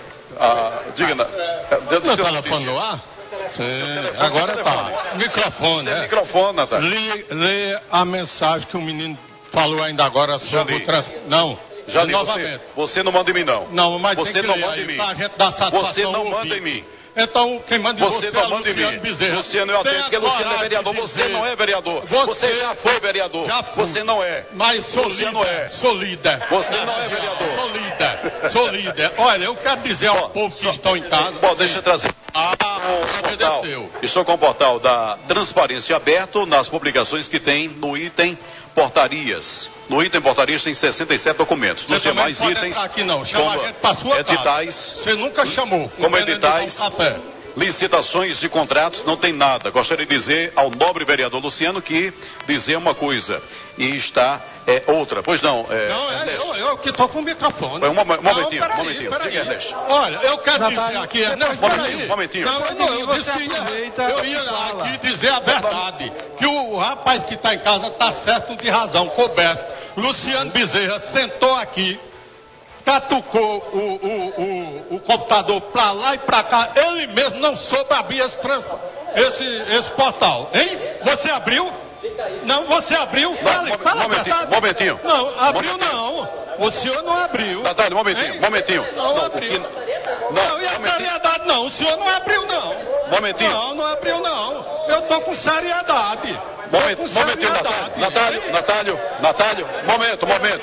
Meu telefone no ar? Sim, agora tá. Microfone, né? Microfone, Natália. Lê a mensagem que o menino falou ainda agora sobre o transporte. Não, Já li, novamente. você não manda em mim, não. Não, mas você tem que não ler manda aí, em mim. pra gente dar satisfação Você não ao manda ouvinte. em mim. Então, quem manda em você é não manda em Luciano mim. Bezerra. Luciano, eu atendo, porque Luciano é vereador. Você não é vereador. Você já foi vereador. Já fui. Você não é. Mas sou Luciano líder. é. Sou líder. Você não é vereador. Sou líder. Olha, eu quero dizer ao povo que estão em casa. Bom, deixa eu trazer. Estou com o portal da Transparência aberto nas publicações que tem no item portarias. No item portarias tem 67 documentos. Nos demais itens, aqui não. Chama a gente pra sua editais. Você nunca chamou. Como editais, licitações de contratos, não tem nada. Gostaria de dizer ao nobre vereador Luciano que dizer uma coisa e está outra. Pois não. Eu que estou com o microfone. Um momentinho. Diga, Ernesto. Olha, eu quero dizer aqui, Ernesto, momentinho. Eu disse que eu ia aqui dizer a verdade. Que o rapaz que está em casa está certo de razão, coberto. Luciano Bezerra sentou aqui, catucou o computador para lá e para cá. Ele mesmo não soube abrir esse portal. Hein? Você abriu? Não, você abriu? Fala a verdade. Momentinho. Não, abriu não. O senhor não abriu. Natália, momentinho. Não abriu. Não, e a seriedade não. O senhor não abriu não. Momentinho. Não abriu não. Eu tô com seriedade. Momentinho, Natália, momento.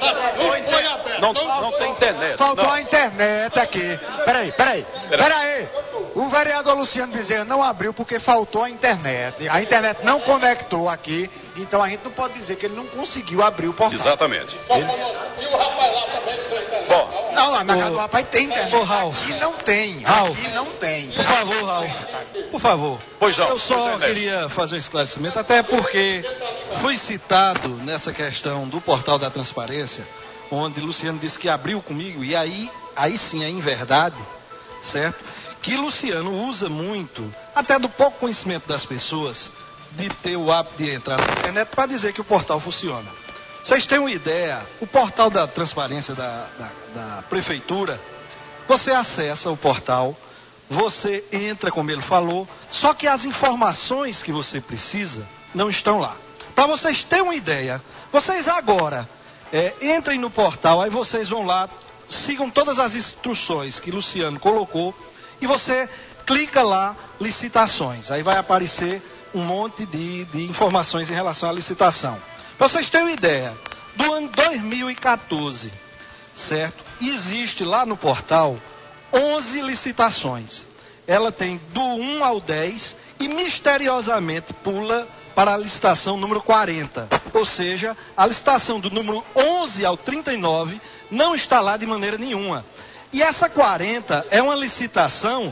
Não tem internet. Faltou a internet aqui. Peraí. O vereador Luciano Bezerra não abriu porque faltou a internet. A internet não conectou aqui. Então a gente não pode dizer que ele não conseguiu abrir o portal. Exatamente. E o rapaz lá também fez internet. Bom. Não, na casa do rapaz tem internet. Aqui não tem. Aqui não tem. Por favor, Raul. Por favor. Pois não. Eu só queria fazer um esclarecimento, até porque foi citado nessa questão do portal da transparência, onde Luciano disse que abriu comigo, e aí sim é em verdade, certo? Que Luciano usa muito, até do pouco conhecimento das pessoas, de ter o hábito de entrar na internet para dizer que o portal funciona. Vocês têm uma ideia, o portal da transparência da prefeitura, você acessa o portal, você entra, como ele falou, só que as informações que você precisa não estão lá. Para vocês terem uma ideia, vocês agora entrem no portal, aí vocês vão lá, sigam todas as instruções que Luciano colocou e você clica lá, licitações. Aí vai aparecer um monte de informações em relação à licitação. Para vocês terem uma ideia, do ano 2014, certo? Existe lá no portal 11 licitações. Ela tem do 1 ao 10 e misteriosamente pula para a licitação número 40. Ou seja, a licitação do número 11 ao 39 não está lá de maneira nenhuma. E essa 40 é uma licitação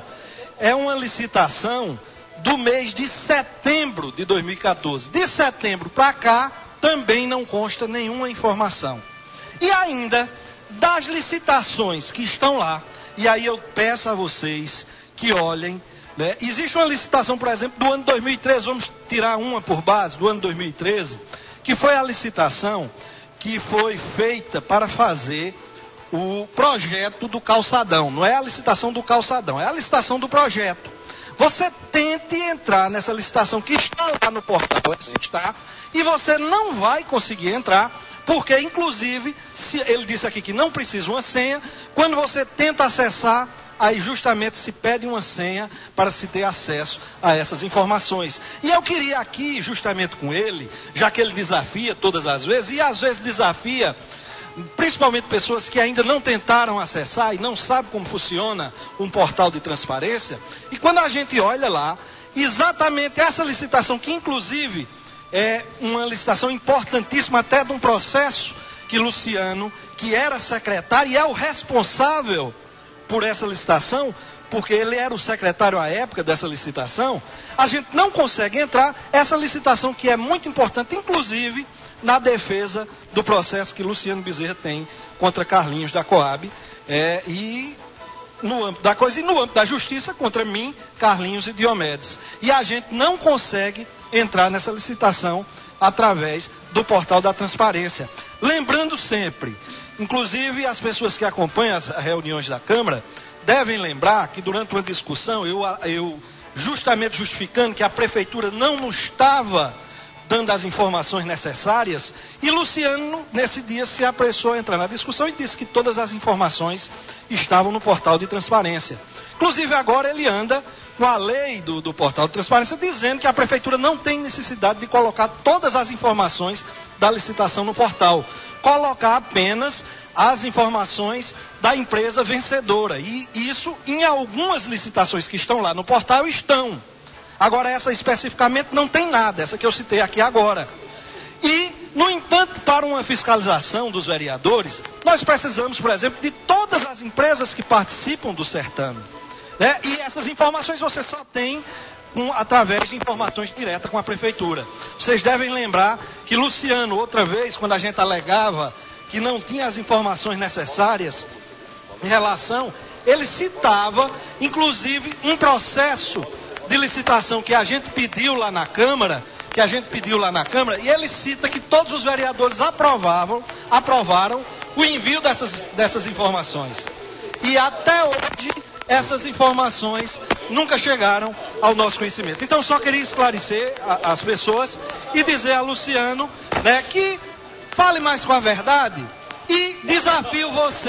do mês de setembro de 2014. De setembro para cá, também não consta nenhuma informação. E ainda, das licitações que estão lá, e aí eu peço a vocês que olhem, né? Existe uma licitação, por exemplo, do ano 2013, vamos tirar uma por base, do ano 2013, que foi a licitação que foi feita para fazer o projeto do calçadão. Não é a licitação do calçadão, é a licitação do projeto. Você tente entrar nessa licitação que está lá no portal, e você não vai conseguir entrar, porque inclusive, se ele disse aqui que não precisa uma senha, quando você tenta acessar, aí justamente se pede uma senha para se ter acesso a essas informações. E eu queria aqui, justamente com ele, já que ele desafia todas as vezes, e às vezes desafia principalmente pessoas que ainda não tentaram acessar e não sabem como funciona um portal de transparência. E quando a gente olha lá, exatamente essa licitação, que inclusive é uma licitação importantíssima até de um processo que Luciano, que era secretário e é o responsável por essa licitação, porque ele era o secretário à época dessa licitação, a gente não consegue entrar. Essa licitação que é muito importante, inclusive na defesa do processo que Luciano Bezerra tem contra Carlinhos da Coab, e no âmbito da coisa, e no âmbito da justiça contra mim, Carlinhos e Diomedes. E a gente não consegue entrar nessa licitação através do portal da transparência. Lembrando sempre, inclusive as pessoas que acompanham as reuniões da Câmara, devem lembrar que durante uma discussão, eu justamente justificando que a prefeitura não estava dando as informações necessárias, e Luciano, nesse dia, se apressou a entrar na discussão e disse que todas as informações estavam no portal de transparência. Inclusive, agora ele anda com a lei do portal de transparência, dizendo que a prefeitura não tem necessidade de colocar todas as informações da licitação no portal, colocar apenas as informações da empresa vencedora. E isso, em algumas licitações que estão lá no portal, estão. Agora, essa especificamente não tem nada, essa que eu citei aqui agora. E, no entanto, para uma fiscalização dos vereadores, nós precisamos, por exemplo, de todas as empresas que participam do certame. Né? E essas informações você só tem através de informações diretas com a prefeitura. Vocês devem lembrar que Luciano, outra vez, quando a gente alegava que não tinha as informações necessárias em relação, ele citava, inclusive, um processo de licitação que a gente pediu lá na Câmara, e ele cita que todos os vereadores aprovaram o envio dessas informações. E até hoje, essas informações nunca chegaram ao nosso conhecimento. Então, só queria esclarecer as pessoas e dizer a Luciano, né, que fale mais com a verdade e desafio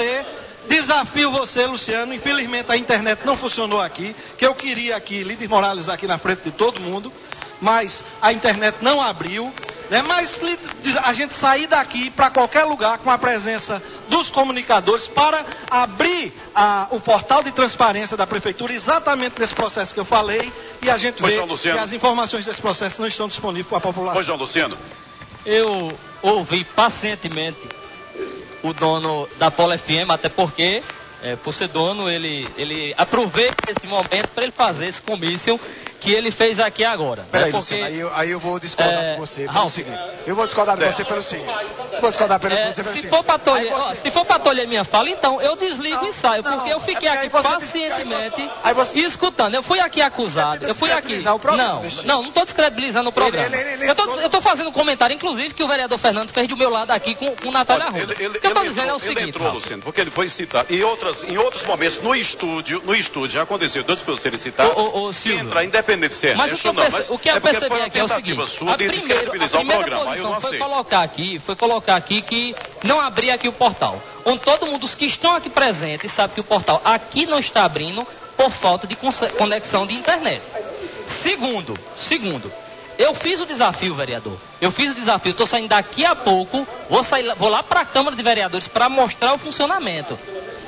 você, Luciano. Infelizmente a internet não funcionou aqui, que eu queria aqui lhe desmoralizar aqui na frente de todo mundo, mas a internet não abriu, né? Mas a gente sair daqui para qualquer lugar com a presença dos comunicadores para abrir o portal de transparência da prefeitura exatamente nesse processo que eu falei, e a gente vê que as informações desse processo não estão disponíveis para a população. Pois, João Luciano. Eu ouvi pacientemente o dono da Polo FM, até porque, por ser dono, ele aproveita esse momento para ele fazer esse comício que ele fez aqui agora. Peraí, porque, Luciano, aí eu vou discordar com você pelo seguinte. Eu vou discordar de você pelo seguinte. Se for para tolher minha fala, então eu desligo e saio, porque eu fiquei aqui pacientemente escutando. Eu fui aqui acusado, eu fui aqui... Não estou descredibilizando o programa. Eu estou fazendo um comentário, inclusive, que o vereador Fernando fez do meu lado aqui com Natália Arruda. O que eu estou dizendo é o seguinte... Ele entrou, Luciano, porque ele foi citado. Em outros momentos, no estúdio já aconteceu, dois pessoas serem citados, que entrar independente de ser mas o que eu percebi aqui é o seguinte: a primeira posição foi colocar aqui que não abria aqui o portal. Onde todo mundo, os que estão aqui presentes, sabe que o portal aqui não está abrindo por falta de conexão de internet. Segundo, eu fiz o desafio, vereador. Estou saindo daqui a pouco, vou lá para a Câmara de Vereadores para mostrar o funcionamento.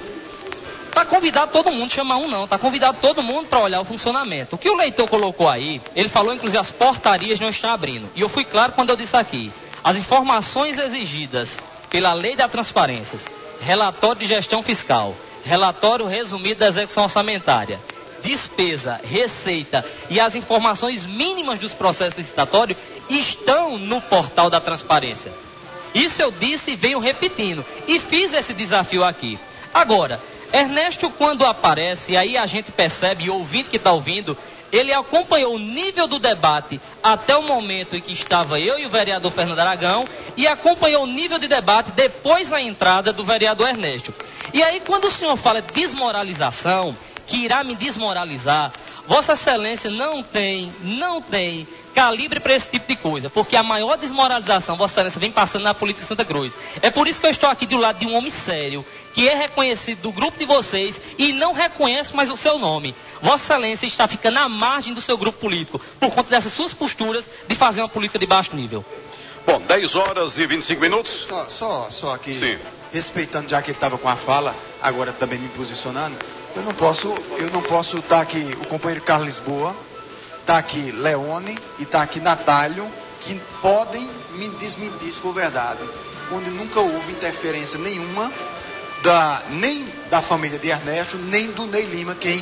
Está convidado todo mundo, chama um não, está convidado todo mundo para olhar o funcionamento. O que o leitor colocou aí, ele falou inclusive as portarias não estão abrindo. E eu fui claro quando eu disse aqui, as informações exigidas pela lei da transparência, relatório de gestão fiscal, relatório resumido da execução orçamentária, despesa, receita e as informações mínimas dos processos licitatórios estão no portal da transparência. Isso eu disse e venho repetindo. E fiz esse desafio aqui. Agora, Ernesto, quando aparece, aí a gente percebe, e o ouvinte que está ouvindo, ele acompanhou o nível do debate até o momento em que estava eu e o vereador Fernando Aragão, e acompanhou o nível de debate depois da entrada do vereador Ernesto. E aí, quando o senhor fala de desmoralização, que irá me desmoralizar, Vossa Excelência não tem calibre para esse tipo de coisa, porque a maior desmoralização Vossa Excelência vem passando na política de Santa Cruz. É por isso que eu estou aqui do lado de um homem sério, que é reconhecido do grupo de vocês e não reconhece mais o seu nome. Vossa Excelência está ficando à margem do seu grupo político, por conta dessas suas posturas de fazer uma política de baixo nível. Bom, 10 horas e 25 minutos. Só aqui, sim, respeitando, já que ele estava com a fala, agora também me posicionando, eu não posso estar aqui, o companheiro Carlos Lisboa, está aqui Leone e está aqui Natálio, que podem me desmentir se for verdade, onde nunca houve interferência nenhuma, nem da família de Ernesto, nem do Ney Lima, que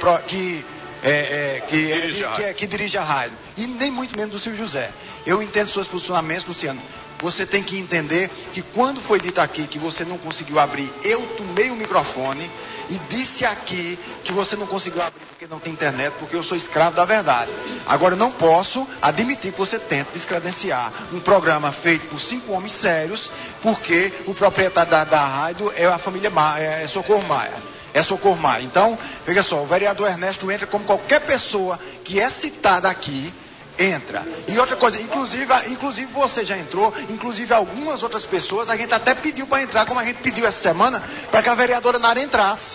dirige a rádio, e nem muito menos do Silvio José. Eu entendo seus posicionamentos, Luciano. Você tem que entender que quando foi dito aqui que você não conseguiu abrir, eu tomei o microfone e disse aqui que você não conseguiu abrir porque não tem internet, porque eu sou escravo da verdade. Agora, eu não posso admitir que você tente descredenciar um programa feito por 5 homens sérios, porque o proprietário da rádio é a família Maia, é Socorro Maia. Então, veja só, o vereador Ernesto entra como qualquer pessoa que é citada aqui, entra. E outra coisa, inclusive você já entrou, inclusive algumas outras pessoas, a gente até pediu para entrar, como a gente pediu essa semana, para que a vereadora Nara entrasse.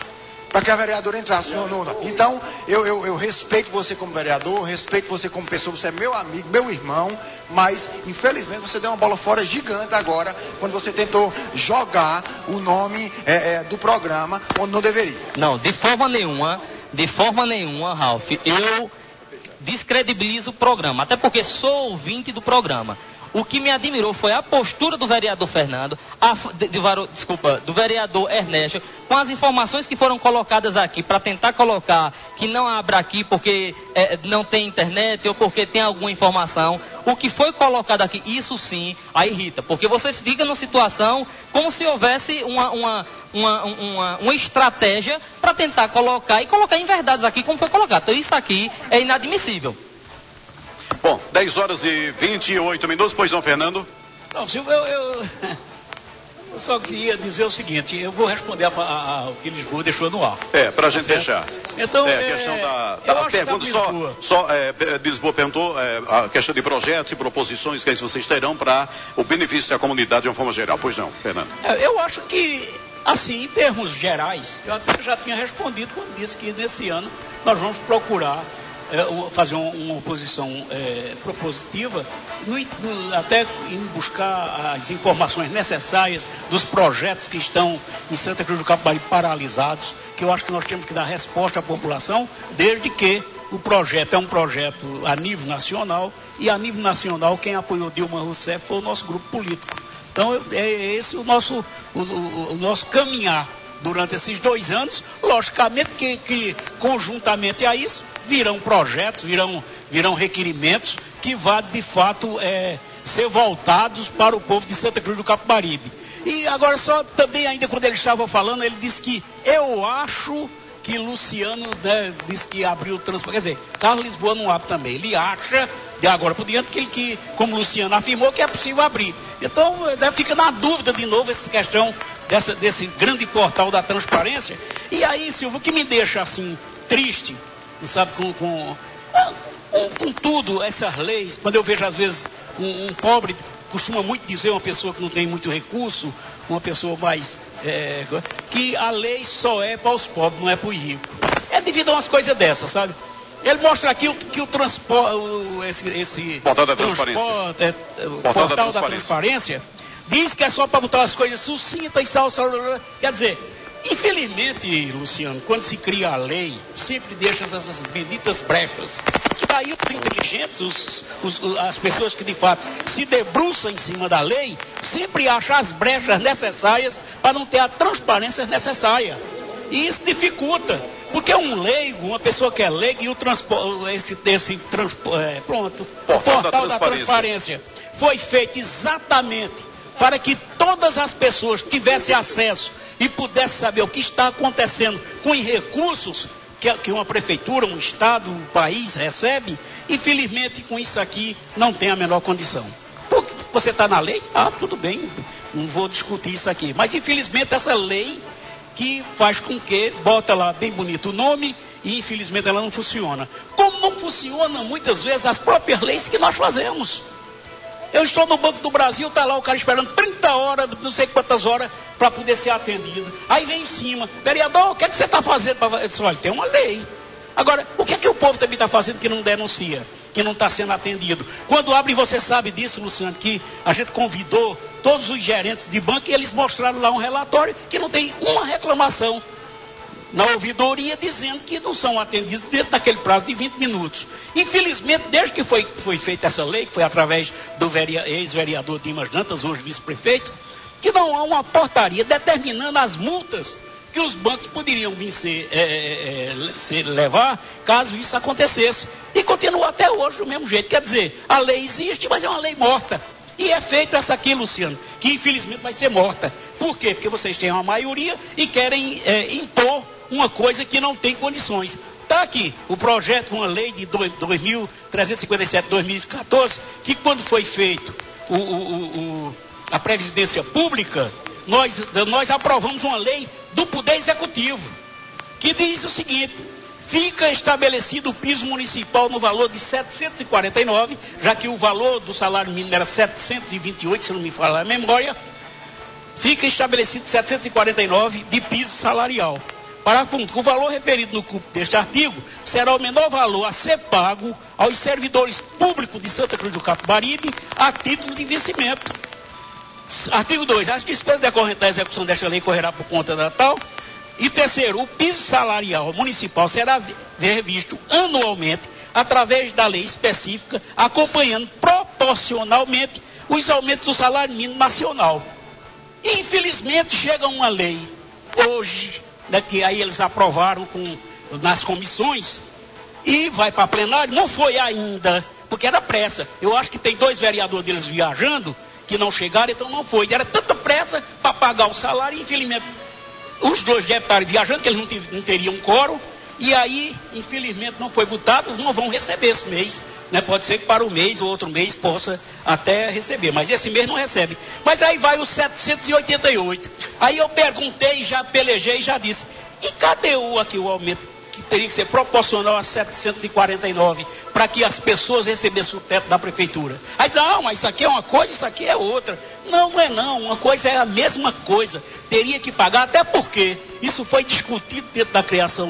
Então, eu respeito você como vereador, respeito você como pessoa, você é meu amigo, meu irmão, mas, infelizmente, você deu uma bola fora gigante agora, quando você tentou jogar o nome do programa onde não deveria. Não, de forma nenhuma, Ralf, eu descredibilizo o programa, até porque sou ouvinte do programa. O que me admirou foi a postura do vereador Fernando, do vereador Ernesto, com as informações que foram colocadas aqui, para tentar colocar que não abra aqui porque não tem internet ou porque tem alguma informação. O que foi colocado aqui, isso sim, a irrita, porque você fica numa situação como se houvesse uma estratégia para tentar colocar em verdades aqui como foi colocado. Então isso aqui é inadmissível. Bom, 10 horas e 28 minutos, pois não, Fernando? Não, Silvio, eu só queria dizer o seguinte, eu vou responder ao que Lisboa deixou no ar. Pra gente deixar. Então, a questão da pergunta, Lisboa perguntou a questão de projetos e proposições que vocês terão para o benefício da comunidade de uma forma geral. Pois não, Fernando? Eu acho que, assim, em termos gerais, eu até já tinha respondido quando disse que nesse ano nós vamos procurar fazer uma oposição propositiva, até em buscar as informações necessárias dos projetos que estão em Santa Cruz do Capibaribe paralisados, que eu acho que nós temos que dar resposta à população, desde que o projeto é um projeto a nível nacional, e a nível nacional quem apoiou Dilma Rousseff foi o nosso grupo político. Então é esse o nosso caminhar durante esses 2 anos, logicamente que conjuntamente a isso virão projetos, virão requerimentos que vão de fato ser voltados para o povo de Santa Cruz do Capibaribe. E agora só também ainda quando ele estava falando, ele disse que eu acho que Luciano disse que abriu o transporte. Quer dizer, Carlos Lisboa não abre também. Ele acha, de agora por diante, que como Luciano afirmou, que é possível abrir. Então, fica na dúvida de novo essa questão desse grande portal da transparência. E aí, Silvio, o que me deixa assim triste, sabe, com tudo, essas leis, quando eu vejo às vezes um pobre, costuma muito dizer, uma pessoa que não tem muito recurso, uma pessoa mais, que a lei só é para os pobres, não é para os ricos. É devido a umas coisas dessas, sabe? Ele mostra aqui que o transporte, esse portal da transparência, portal da transparência, diz que é só para botar as coisas sucintas e quer dizer, infelizmente, Luciano, quando se cria a lei, sempre deixa essas benditas brechas. Que daí os inteligentes, as pessoas que de fato se debruçam em cima da lei, sempre acham as brechas necessárias para não ter a transparência necessária. E isso dificulta. Porque um leigo, uma pessoa que é leiga, e o portal da transparência foi feito exatamente para que todas as pessoas tivessem acesso e pudessem saber o que está acontecendo com os recursos que uma prefeitura, um estado, um país recebe. Infelizmente, com isso aqui, não tem a menor condição. Porque você está na lei? Tudo bem, não vou discutir isso aqui. Mas, infelizmente, essa lei que faz com que bota lá bem bonito o nome e, infelizmente, ela não funciona. Como não funciona, muitas vezes, as próprias leis que nós fazemos. Eu estou no Banco do Brasil, está lá o cara esperando 30 horas, não sei quantas horas, para poder ser atendido. Aí vem em cima, vereador, o que é que você está fazendo? Eu disse, olha, tem uma lei. Agora, o que é que o povo também está fazendo que não denuncia, que não está sendo atendido? Quando abre, você sabe disso, Luciano, que a gente convidou todos os gerentes de banco e eles mostraram lá um relatório que não tem uma reclamação na ouvidoria dizendo que não são atendidos dentro daquele prazo de 20 minutos. Infelizmente, desde que foi feita essa lei, que foi através do ex-vereador Dimas Dantas, hoje vice-prefeito, que não há uma portaria determinando as multas que os bancos poderiam vir levar caso isso acontecesse. E continua até hoje do mesmo jeito. Quer dizer, a lei existe, mas é uma lei morta. E é feito essa aqui, Luciano, que infelizmente vai ser morta. Por quê? Porque vocês têm uma maioria e querem impor uma coisa que não tem condições. Está aqui o projeto, uma lei de 2357-2014, que quando foi feito a Previdência Pública, nós aprovamos uma lei do Poder Executivo, que diz o seguinte: fica estabelecido o piso municipal no valor de 749, já que o valor do salário mínimo era 728, se não me falar a memória, fica estabelecido 749 de piso salarial. Parágrafo único. O valor referido no caput deste artigo será o menor valor a ser pago aos servidores públicos de Santa Cruz do Capibaribe a título de vencimento. Artigo 2. As despesas decorrentes da execução desta lei correrá por conta da tal. E terceiro, o piso salarial municipal será revisto anualmente através da lei específica, acompanhando proporcionalmente os aumentos do salário mínimo nacional. Infelizmente chega uma lei hoje, que aí eles aprovaram nas comissões e vai para plenário, não foi ainda, porque era pressa. Eu acho que tem 2 vereadores deles viajando que não chegaram, então não foi. Era tanta pressa para pagar o salário, infelizmente os 2 deputados viajando, que eles não teriam quórum, e aí, infelizmente, não foi votado, não vão receber esse mês, né? Pode ser que para o mês ou outro mês possa até receber, mas esse mês não recebe. Mas aí vai os 788. Aí eu perguntei, já pelejei, já disse, e cadê o aumento que teria que ser proporcional a 749, para que as pessoas recebessem o teto da prefeitura? Aí, não, mas isso aqui é uma coisa, isso aqui é outra. Não, não é não, uma coisa é a mesma coisa, teria que pagar, até porque isso foi discutido dentro da criação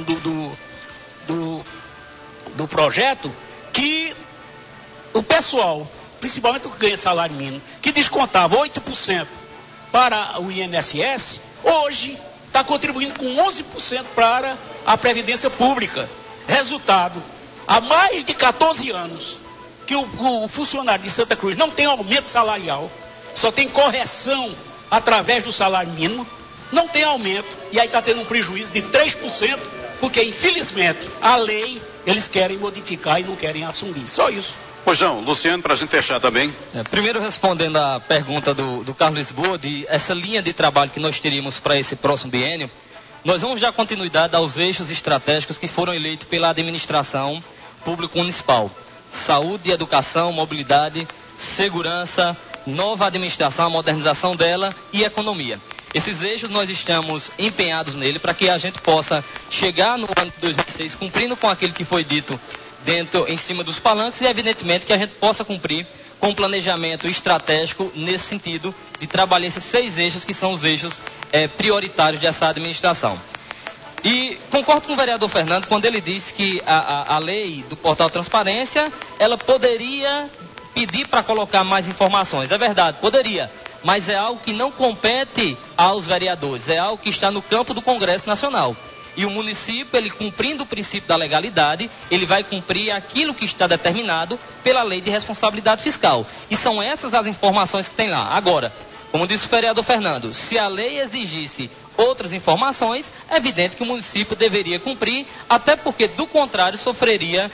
do projeto, que o pessoal, principalmente o que ganha salário mínimo, que descontava 8% para o INSS, hoje está contribuindo com 11% para a Previdência Pública. Resultado, há mais de 14 anos que o funcionário de Santa Cruz não tem aumento salarial, só tem correção através do salário mínimo, não tem aumento, e aí está tendo um prejuízo de 3%, porque infelizmente a lei eles querem modificar e não querem assumir, só isso. Pois não, Luciano, para a gente fechar também. Primeiro respondendo à pergunta do Carlos Lisboa, de essa linha de trabalho que nós teríamos para esse próximo biênio, nós vamos dar continuidade aos eixos estratégicos que foram eleitos pela administração pública municipal: saúde, educação, mobilidade, segurança, nova administração, a modernização dela e economia. Esses eixos nós estamos empenhados nele para que a gente possa chegar no ano de 2006 cumprindo com aquilo que foi dito em cima dos palanques e evidentemente que a gente possa cumprir com um planejamento estratégico nesse sentido de trabalhar esses 6 eixos que são os eixos prioritários dessa administração. E concordo com o vereador Fernando quando ele disse que a lei do portal Transparência, ela poderia pedir para colocar mais informações. É verdade, poderia, mas é algo que não compete aos vereadores, é algo que está no campo do Congresso Nacional. E o município, ele cumprindo o princípio da legalidade, ele vai cumprir aquilo que está determinado pela lei de responsabilidade fiscal. E são essas as informações que tem lá. Agora, como disse o vereador Fernando, se a lei exigisse outras informações, é evidente que o município deveria cumprir, até porque, do contrário, sofreria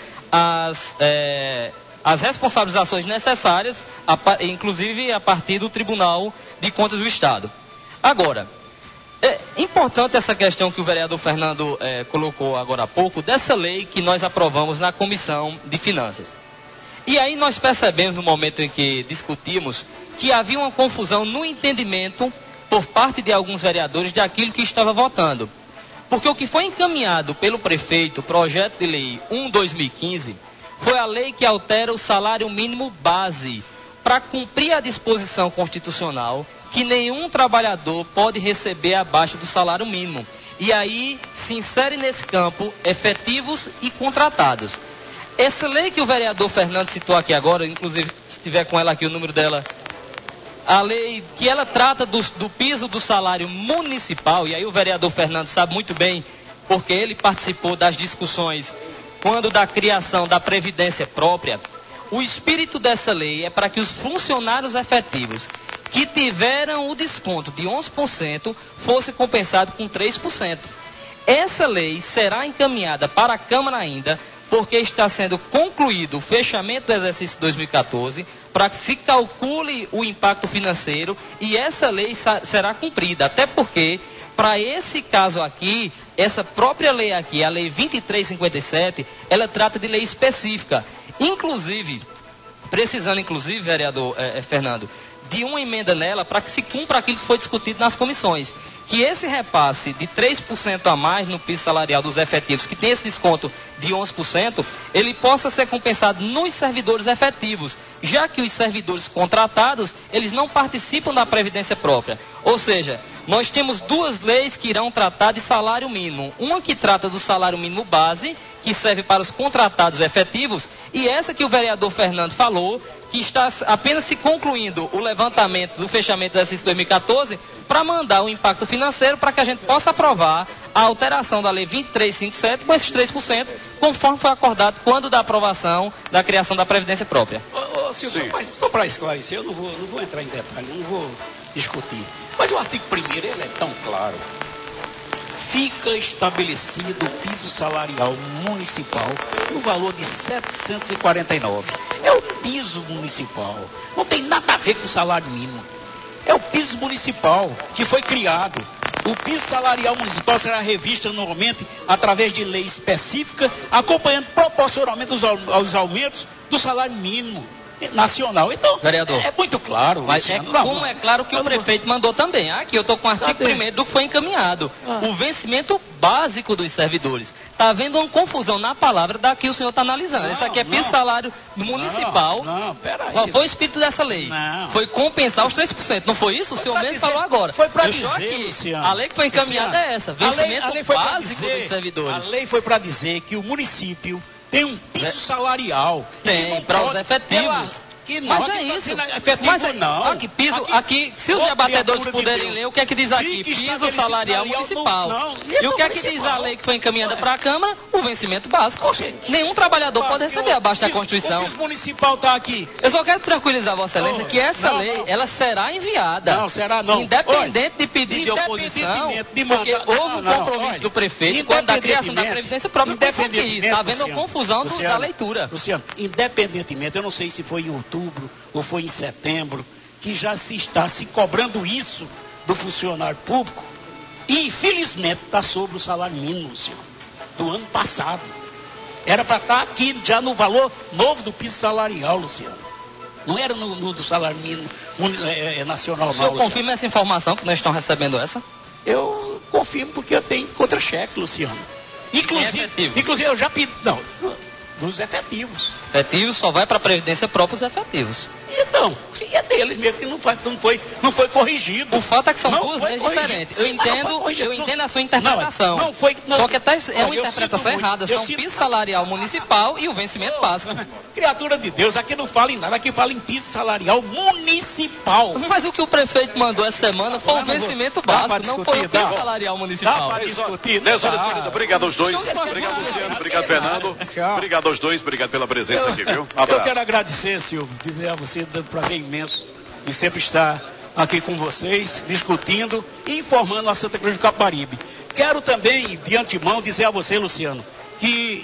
as responsabilizações necessárias, inclusive a partir do Tribunal de Contas do Estado. Agora, é importante essa questão que o vereador Fernando colocou agora há pouco, dessa lei que nós aprovamos na Comissão de Finanças. E aí nós percebemos no momento em que discutimos que havia uma confusão no entendimento por parte de alguns vereadores daquilo que estava votando. Porque o que foi encaminhado pelo prefeito, projeto de lei 1/2015, foi a lei que altera o salário mínimo base para cumprir a disposição constitucional que nenhum trabalhador pode receber abaixo do salário mínimo. E aí se insere nesse campo efetivos e contratados. Essa lei que o vereador Fernando citou aqui agora, inclusive se tiver com ela aqui o número dela, a lei que ela trata do piso do salário municipal, e aí o vereador Fernando sabe muito bem, porque ele participou das discussões quando da criação da Previdência própria. O espírito dessa lei é para que os funcionários efetivos que tiveram o desconto de 11% fosse compensado com 3%. Essa lei será encaminhada para a Câmara ainda, porque está sendo concluído o fechamento do exercício 2014, para que se calcule o impacto financeiro e essa lei será cumprida. Até porque, para esse caso aqui, essa própria lei aqui, a Lei 2357, ela trata de lei específica. Inclusive, precisando, vereador Fernando, de uma emenda nela para que se cumpra aquilo que foi discutido nas comissões, que esse repasse de 3% a mais no piso salarial dos efetivos, que tem esse desconto de 11%, ele possa ser compensado nos servidores efetivos, já que os servidores contratados, eles não participam da Previdência própria. Ou seja, nós temos duas leis que irão tratar de salário mínimo. Uma que trata do salário mínimo base, que serve para os contratados efetivos, e essa que o vereador Fernando falou, que está apenas se concluindo o levantamento do fechamento do exercício 2014 para mandar o impacto financeiro para que a gente possa aprovar a alteração da Lei 2357 com esses 3%, conforme foi acordado quando da aprovação da criação da Previdência própria. Silvio, mas só para esclarecer, eu não vou entrar em detalhe, não vou discutir. Mas o artigo 1º, ele é tão claro. Fica estabelecido o piso salarial municipal no valor de 749. É o piso municipal. Não tem nada a ver com o salário mínimo. É o piso municipal que foi criado. O piso salarial municipal será revisto anualmente através de lei específica, acompanhando proporcionalmente os aumentos do salário mínimo nacional. Então, vereador, é muito claro. Mas é claro que o prefeito mandou também. Aqui eu estou com o artigo 1º do que foi encaminhado. O vencimento básico dos servidores. Está havendo uma confusão na palavra daqui o senhor está analisando. Isso aqui é piso salário municipal. Peraí. Qual foi o espírito dessa lei? Foi compensar os 3%. Não foi isso? O senhor mesmo falou agora. Foi para dizer, aqui, Luciano. A lei que foi encaminhada é essa. Vencimento básico dos servidores. A lei foi para dizer que o município tem um piso salarial. Tem, para os efetivos. Mas é isso. Aqui, se os debatedores puderem ler, o que é que diz aqui? Piso salarial municipal. E o que é que diz a lei que foi encaminhada para a Câmara? O vencimento básico. Nenhum trabalhador pode receber abaixo da Constituição. O piso municipal está aqui. Eu só quero tranquilizar Vossa Excelência que essa lei, ela será enviada. Não, será não. Independente de pedido de oposição, porque houve um compromisso do prefeito quando da criação da Previdência própria. Está havendo uma confusão da leitura. Luciano, independentemente, eu não sei se foi em outubro ou foi em setembro, que já se está se cobrando isso do funcionário público, e infelizmente está sobre o salário mínimo, Luciano, do ano passado. Era para estar aqui já no valor novo do piso salarial, Luciano. Não era no do salário mínimo nacional. O senhor confirma essa informação que nós estamos recebendo essa? Eu confirmo porque eu tenho contra-cheque, Luciano. Inclusive eu já pedi. Não, dos efetivos. Efetivos só vai para a Previdência própria os efetivos. Então, é deles mesmo que não foi corrigido. O fato é que são duas leis diferentes. Eu entendo a sua interpretação. Só que é uma interpretação errada. São piso salarial municipal e o vencimento básico. Criatura de Deus, aqui não fala em nada, aqui fala em piso salarial municipal. Mas o que o prefeito mandou essa semana foi o vencimento básico, não foi o piso salarial municipal. Dá para discutir. Obrigado aos dois. Obrigado, Luciano. Obrigado, Fernando. Obrigado aos dois. Obrigado pela presença aqui, viu? Eu quero agradecer, Silvio, dizer a você, dando prazer imenso de sempre estar aqui com vocês, discutindo e informando a Santa Cruz do Capibaribe. Quero também, de antemão, dizer a você, Luciano, que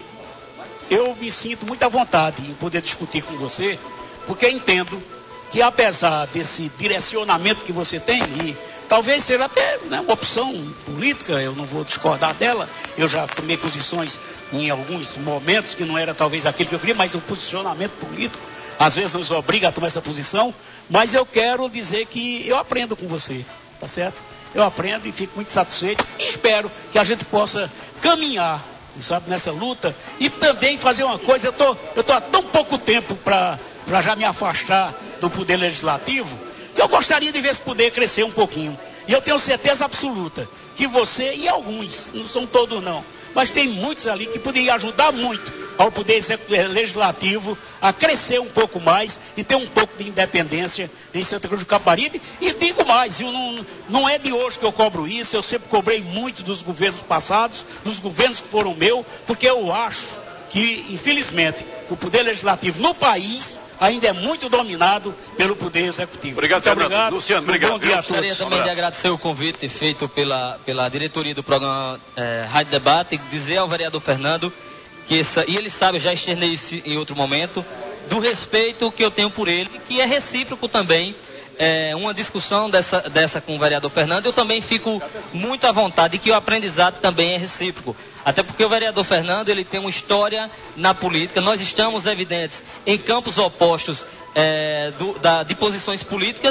eu me sinto muito à vontade em poder discutir com você, porque entendo que apesar desse direcionamento que você tem, e talvez seja até uma opção política, eu não vou discordar dela, eu já tomei posições em alguns momentos que não era talvez aquilo que eu queria, mas o posicionamento político às vezes nos obriga a tomar essa posição, mas eu quero dizer que eu aprendo com você, tá certo? Eu aprendo e fico muito satisfeito e espero que a gente possa caminhar, sabe, nessa luta e também fazer uma coisa. Eu tô há tão pouco tempo para já me afastar do poder legislativo, que eu gostaria de ver se poder crescer um pouquinho. E eu tenho certeza absoluta que você e alguns, não são todos não, mas tem muitos ali que poderiam ajudar muito ao poder legislativo a crescer um pouco mais e ter um pouco de independência em Santa Cruz do Capibaribe. E digo mais, não é de hoje que eu cobro isso, eu sempre cobrei muito dos governos passados, dos governos que foram meus, porque eu acho que, infelizmente, o poder legislativo no país ainda é muito dominado pelo Poder Executivo. Obrigado, Fernando. Luciano, obrigado. Bom dia a todos. Gostaria também de agradecer o convite feito pela diretoria do programa Rádio Debate, dizer ao vereador Fernando que e ele sabe, eu já externei isso em outro momento, do respeito que eu tenho por ele, que é recíproco também. Uma discussão dessa com o vereador Fernando, eu também fico muito à vontade e que o aprendizado também é recíproco. Até porque o vereador Fernando, ele tem uma história na política, nós estamos evidentes em campos opostos de posições políticas,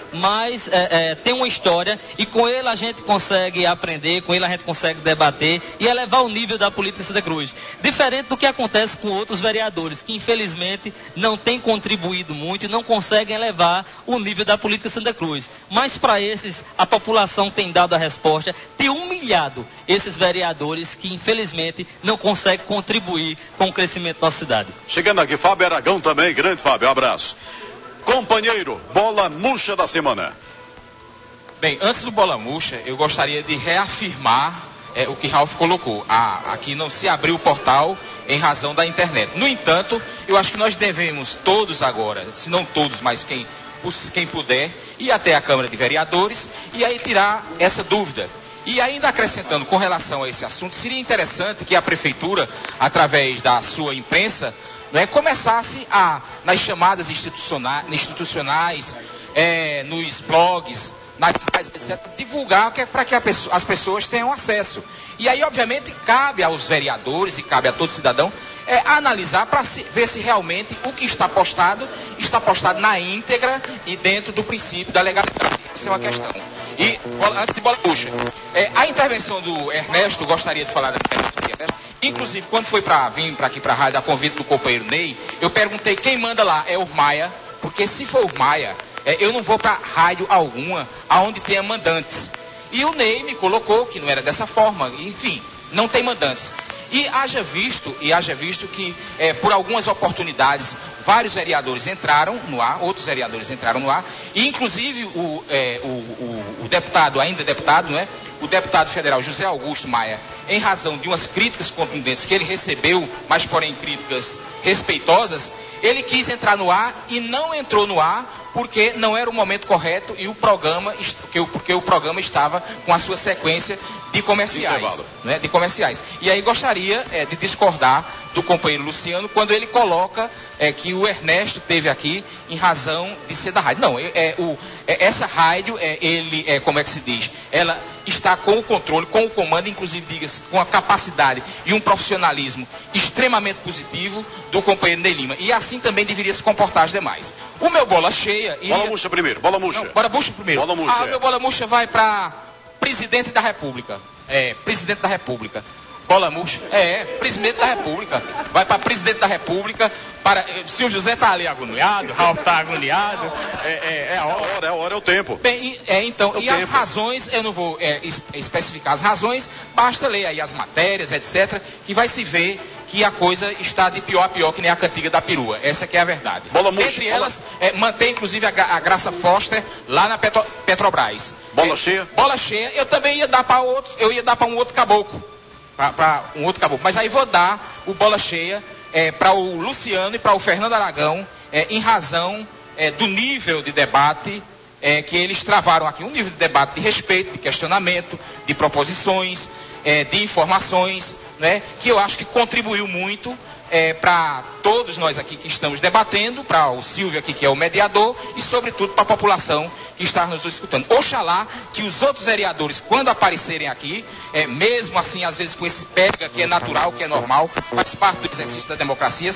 mas tem uma história e com ele a gente consegue aprender, com ele a gente consegue debater e elevar o nível da política de Santa Cruz. Diferente do que acontece com outros vereadores, que infelizmente não têm contribuído muito e não conseguem elevar o nível da política de Santa Cruz. Mas para esses, a população tem dado a resposta, tem humilhado esses vereadores que infelizmente não conseguem contribuir com o crescimento da nossa cidade. Chegando aqui, Fábio Aragão também, grande Fábio, um abraço. Companheiro, bola murcha da semana. Bem, antes do bola murcha, eu gostaria de reafirmar o que Ralf colocou. Aqui não se abriu o portal em razão da internet. No entanto, eu acho que nós devemos todos agora, se não todos, mas quem puder, ir até a Câmara de Vereadores e aí tirar essa dúvida. E ainda acrescentando com relação a esse assunto, seria interessante que a Prefeitura, através da sua imprensa, começasse nas chamadas institucionais, nos blogs, nas redes, etc., divulgar para que as pessoas tenham acesso. E aí, obviamente, cabe aos vereadores e cabe a todo cidadão analisar para ver se realmente o que está postado na íntegra e dentro do princípio da legalidade. Essa é uma questão. E, antes de bola puxa, a intervenção do Ernesto, gostaria de falar da intervenção do Ernesto. Inclusive, quando foi vir para aqui para a rádio, a convite do companheiro Ney, eu perguntei quem manda lá, é o Urmaia, porque se for Urmaia, eu não vou para rádio alguma aonde tenha mandantes. E o Ney me colocou que não era dessa forma, enfim, não tem mandantes. E haja visto que por algumas oportunidades vários vereadores entraram no ar, outros vereadores entraram no ar, e inclusive o deputado, ainda deputado, o deputado federal José Augusto Maia, em razão de umas críticas contundentes que ele recebeu, mas porém críticas respeitosas, ele quis entrar no ar e não entrou no ar porque não era o momento correto e porque o programa estava com a sua sequência de comerciais. De comerciais. E aí gostaria de discordar do companheiro Luciano quando ele coloca que o Ernesto esteve aqui em razão de ser da rádio. Não, essa rádio, como é que se diz? Ela está com o controle, com o comando, inclusive, diga-se, com a capacidade e um profissionalismo extremamente positivo do companheiro Ney Lima. E assim também deveria se comportar as demais. O meu bola cheia... Bola murcha primeiro, bola murcha. Não, bola murcha primeiro. Bola murcha, meu bola murcha vai para presidente da República. Presidente da República. Bola murcha. Presidente da República. Vai para presidente da República. Se o José está ali agoniado, o Ralf está agoniado. É a hora. É o tempo. Bem, então, as razões, eu não vou especificar as razões, basta ler aí as matérias, etc., que vai se ver que a coisa está de pior a pior, que nem a cantiga da perua. Essa que é a verdade. Bola murcha. Entre elas, mantém inclusive a Graça Foster lá na Petrobras. Bola cheia? Bola cheia, eu também ia dar para um outro caboclo. Para um outro caboclo. Mas aí vou dar o bola cheia para o Luciano e para o Fernando Aragão, em razão do nível de debate que eles travaram aqui. Um nível de debate de respeito, de questionamento, de proposições, de informações, que eu acho que contribuiu muito para todos nós aqui que estamos debatendo, para o Silvio aqui que é o mediador e sobretudo para a população que está nos escutando. Oxalá que os outros vereadores, quando aparecerem aqui, mesmo assim às vezes com esse pega que é natural, que é normal, faz parte do exercício da democracia,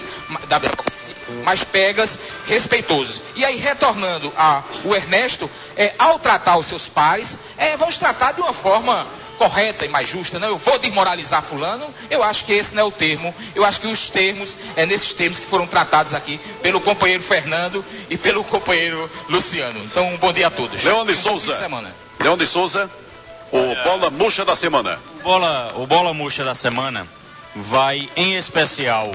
mas pegas respeitosos. E aí retornando ao Ernesto, ao tratar os seus pares, vamos tratar de uma forma correta e mais justa, não? Eu vou desmoralizar fulano, eu acho que esse não é o termo, eu acho que os termos, nesses termos que foram tratados aqui pelo companheiro Fernando e pelo companheiro Luciano. Então, um bom dia a todos. Leão de Souza, o bola murcha da semana. O bola murcha da semana vai em especial,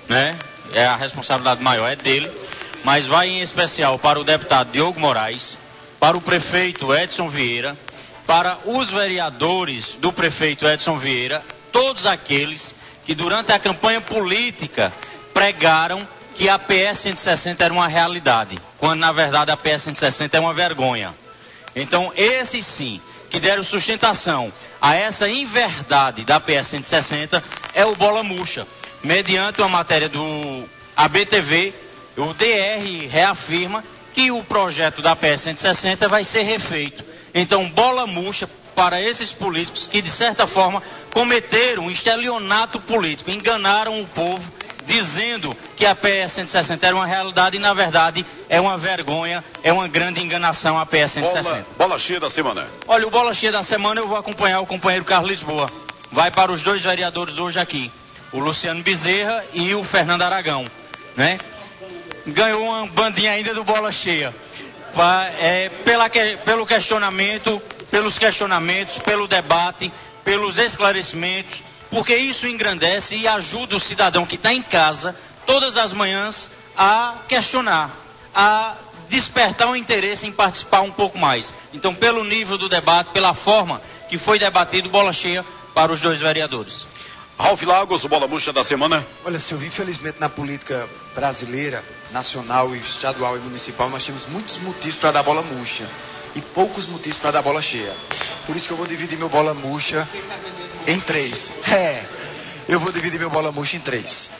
a responsabilidade maior é dele, mas vai em especial para o deputado Diogo Moraes, para o prefeito Edson Vieira, para os vereadores do prefeito Edson Vieira, todos aqueles que durante a campanha política pregaram que a PS 160 era uma realidade, quando na verdade a PS 160 é uma vergonha. Então esses sim, que deram sustentação a essa inverdade da PS 160, é o bola murcha. Mediante uma matéria do ABTV, o DR reafirma que o projeto da PS 160 vai ser refeito. Então, bola murcha para esses políticos que, de certa forma, cometeram um estelionato político, enganaram o povo dizendo que a PE-160 era uma realidade e, na verdade, é uma vergonha, é uma grande enganação a PE-160. Bola cheia da semana. Olha, o bola cheia da semana eu vou acompanhar o companheiro Carlos Lisboa. Vai para os dois vereadores hoje aqui, o Luciano Bezerra e o Fernando Aragão, né? Ganhou uma bandinha ainda do bola cheia. Pelo questionamento, pelos questionamentos, pelo debate, pelos esclarecimentos, porque isso engrandece e ajuda o cidadão que está em casa todas as manhãs a questionar, a despertar o interesse em participar um pouco mais. Então, pelo nível do debate, pela forma que foi debatido, bola cheia para os dois vereadores. Ralf Lagos, o bola murcha da semana. Olha, Silvio, infelizmente na política brasileira, nacional, estadual e municipal, nós temos muitos motivos para dar bola murcha e poucos motivos para dar bola cheia. Por isso que eu vou dividir meu bola murcha em 3. Eu vou dividir meu bola murcha em 3.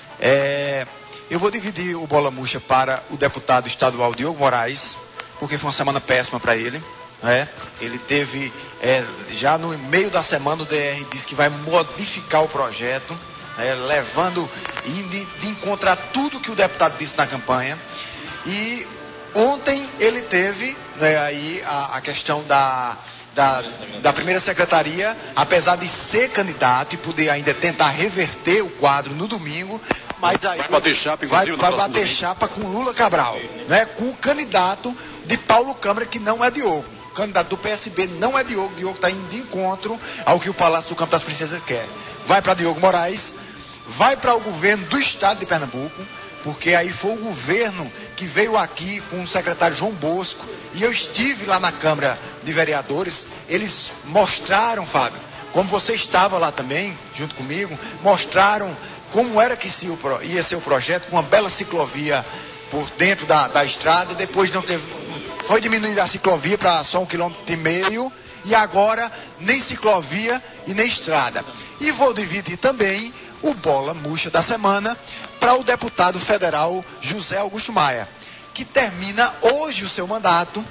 Eu vou dividir o bola murcha para o deputado estadual Diogo Moraes, porque foi uma semana péssima para ele. Ele teve, já no meio da semana, o DR disse que vai modificar o projeto, levando de encontrar tudo que o deputado disse na campanha. E ontem ele teve aí a questão da primeira secretaria, apesar de ser candidato e poder ainda tentar reverter o quadro no domingo, mas aí vai bater chapa, inclusive, vai bater chapa com Lula Cabral, com o candidato de Paulo Câmara, que não é Diogo. O candidato do PSB não é Diogo. Diogo está indo de encontro ao que o Palácio do Campo das Princesas quer. Vai para Diogo Moraes, vai para o governo do estado de Pernambuco, porque aí foi o governo que veio aqui com o secretário João Bosco, e eu estive lá na Câmara de Vereadores. Eles mostraram, Fábio, como você estava lá também, junto comigo, mostraram como era que ia ser o projeto, com uma bela ciclovia por dentro da estrada. Depois não teve, foi diminuída a ciclovia para só 1,5 km, e agora nem ciclovia e nem estrada. E vou dividir também o bola murcha da semana para o deputado federal José Augusto Maia, que termina hoje o seu mandato,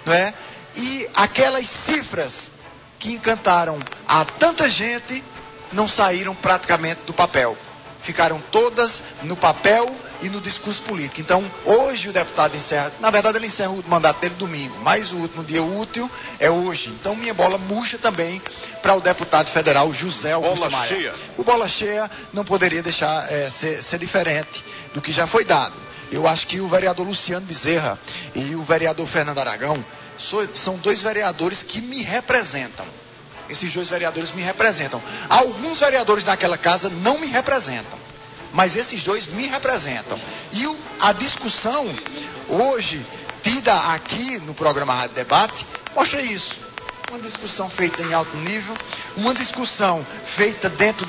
e aquelas cifras que encantaram a tanta gente não saíram praticamente do papel. Ficaram todas no papel e no discurso político. Então, hoje o deputado encerra, na verdade ele encerra o mandato dele domingo, mas o último dia útil é hoje. Então, minha bola murcha também para o deputado federal José Augusto Maia. Cheia. O bola cheia não poderia deixar ser diferente do que já foi dado. Eu acho que o vereador Luciano Bezerra e o vereador Fernando Aragão são dois vereadores que me representam. Esses dois vereadores me representam. Alguns vereadores naquela casa não me representam, mas esses dois me representam. E a discussão hoje, tida aqui no programa Rádio Debate, mostra isso. Uma discussão feita em alto nível, uma discussão feita dentro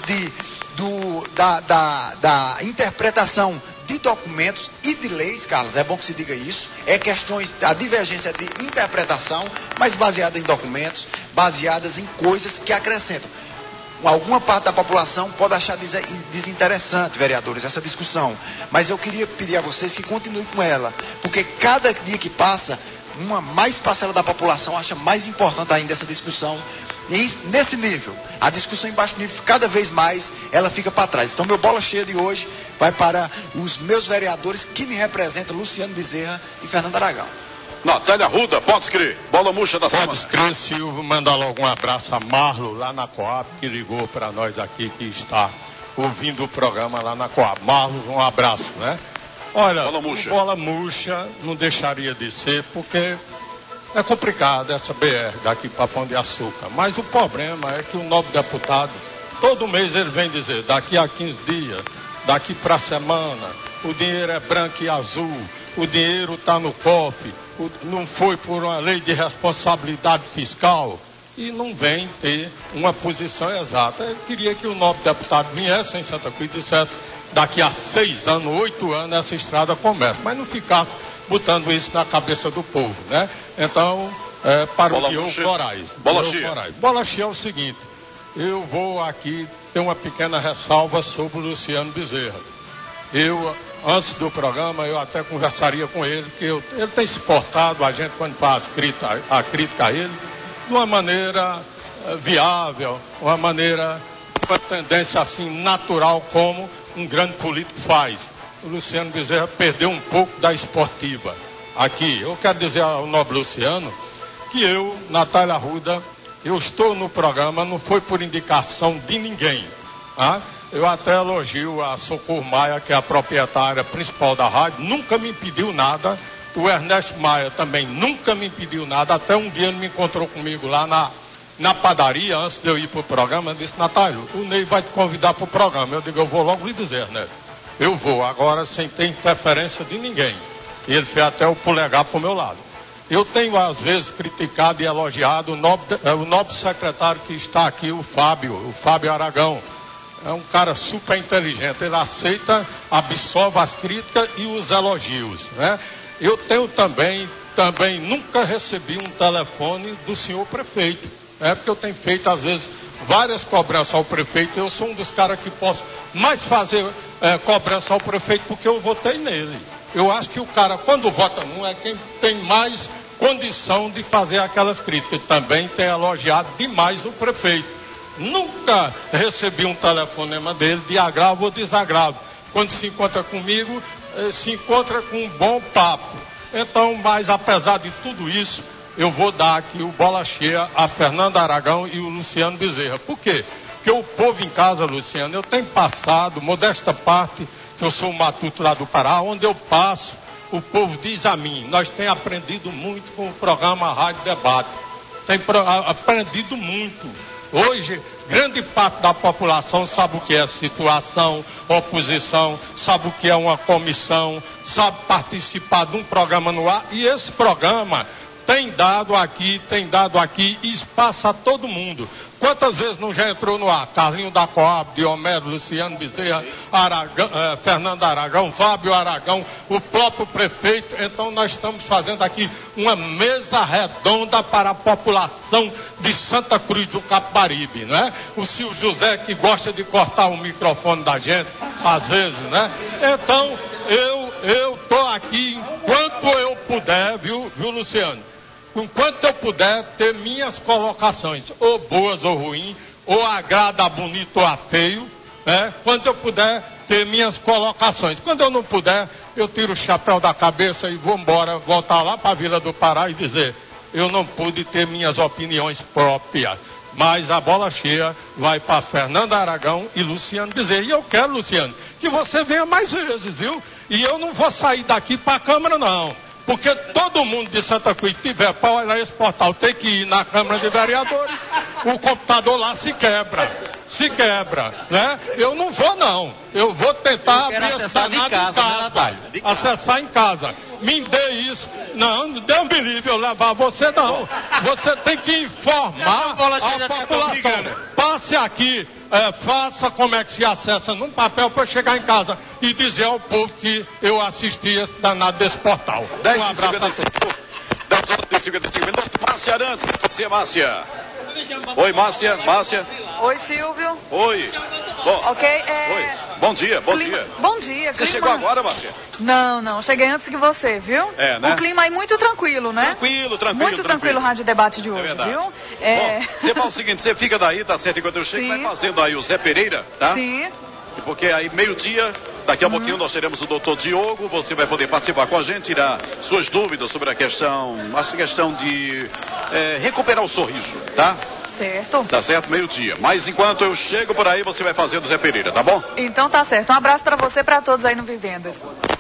da interpretação de documentos e de leis, Carlos, é bom que se diga isso. A divergência de interpretação, mas baseada em documentos, baseadas em coisas que acrescentam. Alguma parte da população pode achar desinteressante, vereadores, essa discussão, mas eu queria pedir a vocês que continuem com ela, porque cada dia que passa, uma mais parcela da população acha mais importante ainda essa discussão. E nesse nível, a discussão em baixo nível, cada vez mais ela fica para trás. Então, meu bola cheia de hoje vai para os meus vereadores que me representam, Luciano Bezerra e Fernando Aragão. Natália Arruda, pode escrever. Bola murcha da semana. Pode escrever, Silvio. Mandar logo um abraço a Marlo, lá na Coab, que ligou para nós aqui, que está ouvindo o programa lá na Coab. Marlo, um abraço, Olha, bola murcha não deixaria de ser, porque é complicado essa BR daqui para Pão de Açúcar. Mas o problema é que o novo deputado, todo mês ele vem dizer, daqui a 15 dias, daqui para a semana, o dinheiro é branco e azul, o dinheiro está no cofre, não foi por uma lei de responsabilidade fiscal, e não vem ter uma posição exata. Eu queria que o novo deputado viesse em Santa Cruz e dissesse, daqui a 6 anos, 8 anos, essa estrada começa, mas não ficasse botando isso na cabeça do povo, Então, para o Diogo Moraes. Bola cheia é o seguinte, eu vou aqui ter uma pequena ressalva sobre o Luciano Bezerra. Antes do programa, eu até conversaria com ele, que ele tem se portado, a gente quando faz a crítica a ele, de uma maneira viável, uma maneira, uma tendência assim natural, como um grande político faz. O Luciano Bezerra perdeu um pouco da esportiva. Aqui, eu quero dizer ao nobre Luciano que eu, Natália Arruda, eu estou no programa, não foi por indicação de ninguém. Tá? Eu até elogio a Socorro Maia, que é a proprietária principal da rádio, nunca me impediu nada. O Ernesto Maia também nunca me impediu nada. Até um dia ele me encontrou comigo lá na padaria, antes de eu ir para o programa, disse: Natália, o Ney vai te convidar para o programa. Eu digo: eu vou logo lhe dizer, né? Eu vou, agora sem ter interferência de ninguém. E ele fez até o polegar para o meu lado. Eu tenho, às vezes, criticado e elogiado o nobre secretário que está aqui, o Fábio Aragão. É um cara super inteligente, ele aceita, absorve as críticas e os elogios, né? Eu tenho também nunca recebi um telefone do senhor prefeito, porque eu tenho feito, às vezes, várias cobranças ao prefeito. Eu sou um dos caras que posso mais fazer cobrança ao prefeito, porque eu votei nele. Eu acho que o cara, quando vota num, é quem tem mais condição de fazer aquelas críticas. Também tem elogiado demais o prefeito. Nunca recebi um telefonema dele de agravo ou desagravo. Quando se encontra comigo, se encontra com um bom papo. Então, mas apesar de tudo isso, eu vou dar aqui o bola cheia a Fernando Aragão e o Luciano Bezerra. Por quê? Porque o povo em casa, Luciano, eu tenho passado, modesta parte, que eu sou o matuto lá do Pará, onde eu passo, o povo diz a mim: nós temos aprendido muito com o programa Rádio Debate. Tem aprendido muito. Hoje, grande parte da população sabe o que é situação, oposição, sabe o que é uma comissão, sabe participar de um programa no ar. E esse programa tem dado aqui espaço a todo mundo. Quantas vezes não já entrou no ar? Carlinho da Coab, Diomero, Luciano Bezerra, Fernando Aragão, Fábio Aragão, o próprio prefeito. Então nós estamos fazendo aqui uma mesa redonda para a população de Santa Cruz do Capibaribe, né? O Silvio José, que gosta de cortar o microfone da gente, às vezes, né? Então eu estou aqui enquanto eu puder, viu Luciano? Enquanto eu puder ter minhas colocações, ou boas ou ruins, ou agrada a bonito ou a feio, né? Quando eu puder ter minhas colocações. Quando eu não puder, eu tiro o chapéu da cabeça e vou embora, voltar lá para a Vila do Pará e dizer: eu não pude ter minhas opiniões próprias. Mas a bola cheia vai para Fernando Aragão e Luciano Bezerra. E eu quero, Luciano, que você venha mais vezes, viu? E eu não vou sair daqui para a Câmara, não. Porque todo mundo de Santa Cruz que tiver para olhar esse portal tem que ir na Câmara de Vereadores. O computador lá se quebra, né? Eu não vou, não. Eu vou tentar abrir essa danada em casa, né, acessar em casa. Me dê isso. Não, Deus me livre eu levar você, não. Você tem que informar a população. Passe aqui, faça como é que se acessa num papel para chegar em casa e dizer ao povo que eu assisti esse danado desse portal. Um abraço a todos. 10h55 minutos. Márcia Arantes, você, Márcia. Oi, Márcia. Oi, Silvio. Oi. Bom, ok, Oi. Bom dia. Bom dia. Você chegou agora, Márcia? Não, cheguei antes que você, viu? Né? O clima aí muito tranquilo, né? Tranquilo. Muito tranquilo o Rádio Debate de hoje, verdade. Viu? Bom, você faz o seguinte, você fica daí, tá certo? Enquanto eu chego, vai fazendo aí o Zé Pereira, tá? Sim. Porque aí meio-dia, daqui a pouquinho nós teremos o doutor Diogo, você vai poder participar com a gente, tirar suas dúvidas sobre a questão de recuperar o sorriso, tá? Certo. Tá certo, meio-dia. Mas enquanto eu chego por aí, você vai fazendo o Zé Pereira, tá bom? Então tá certo. Um abraço pra você e pra todos aí no Vivendas.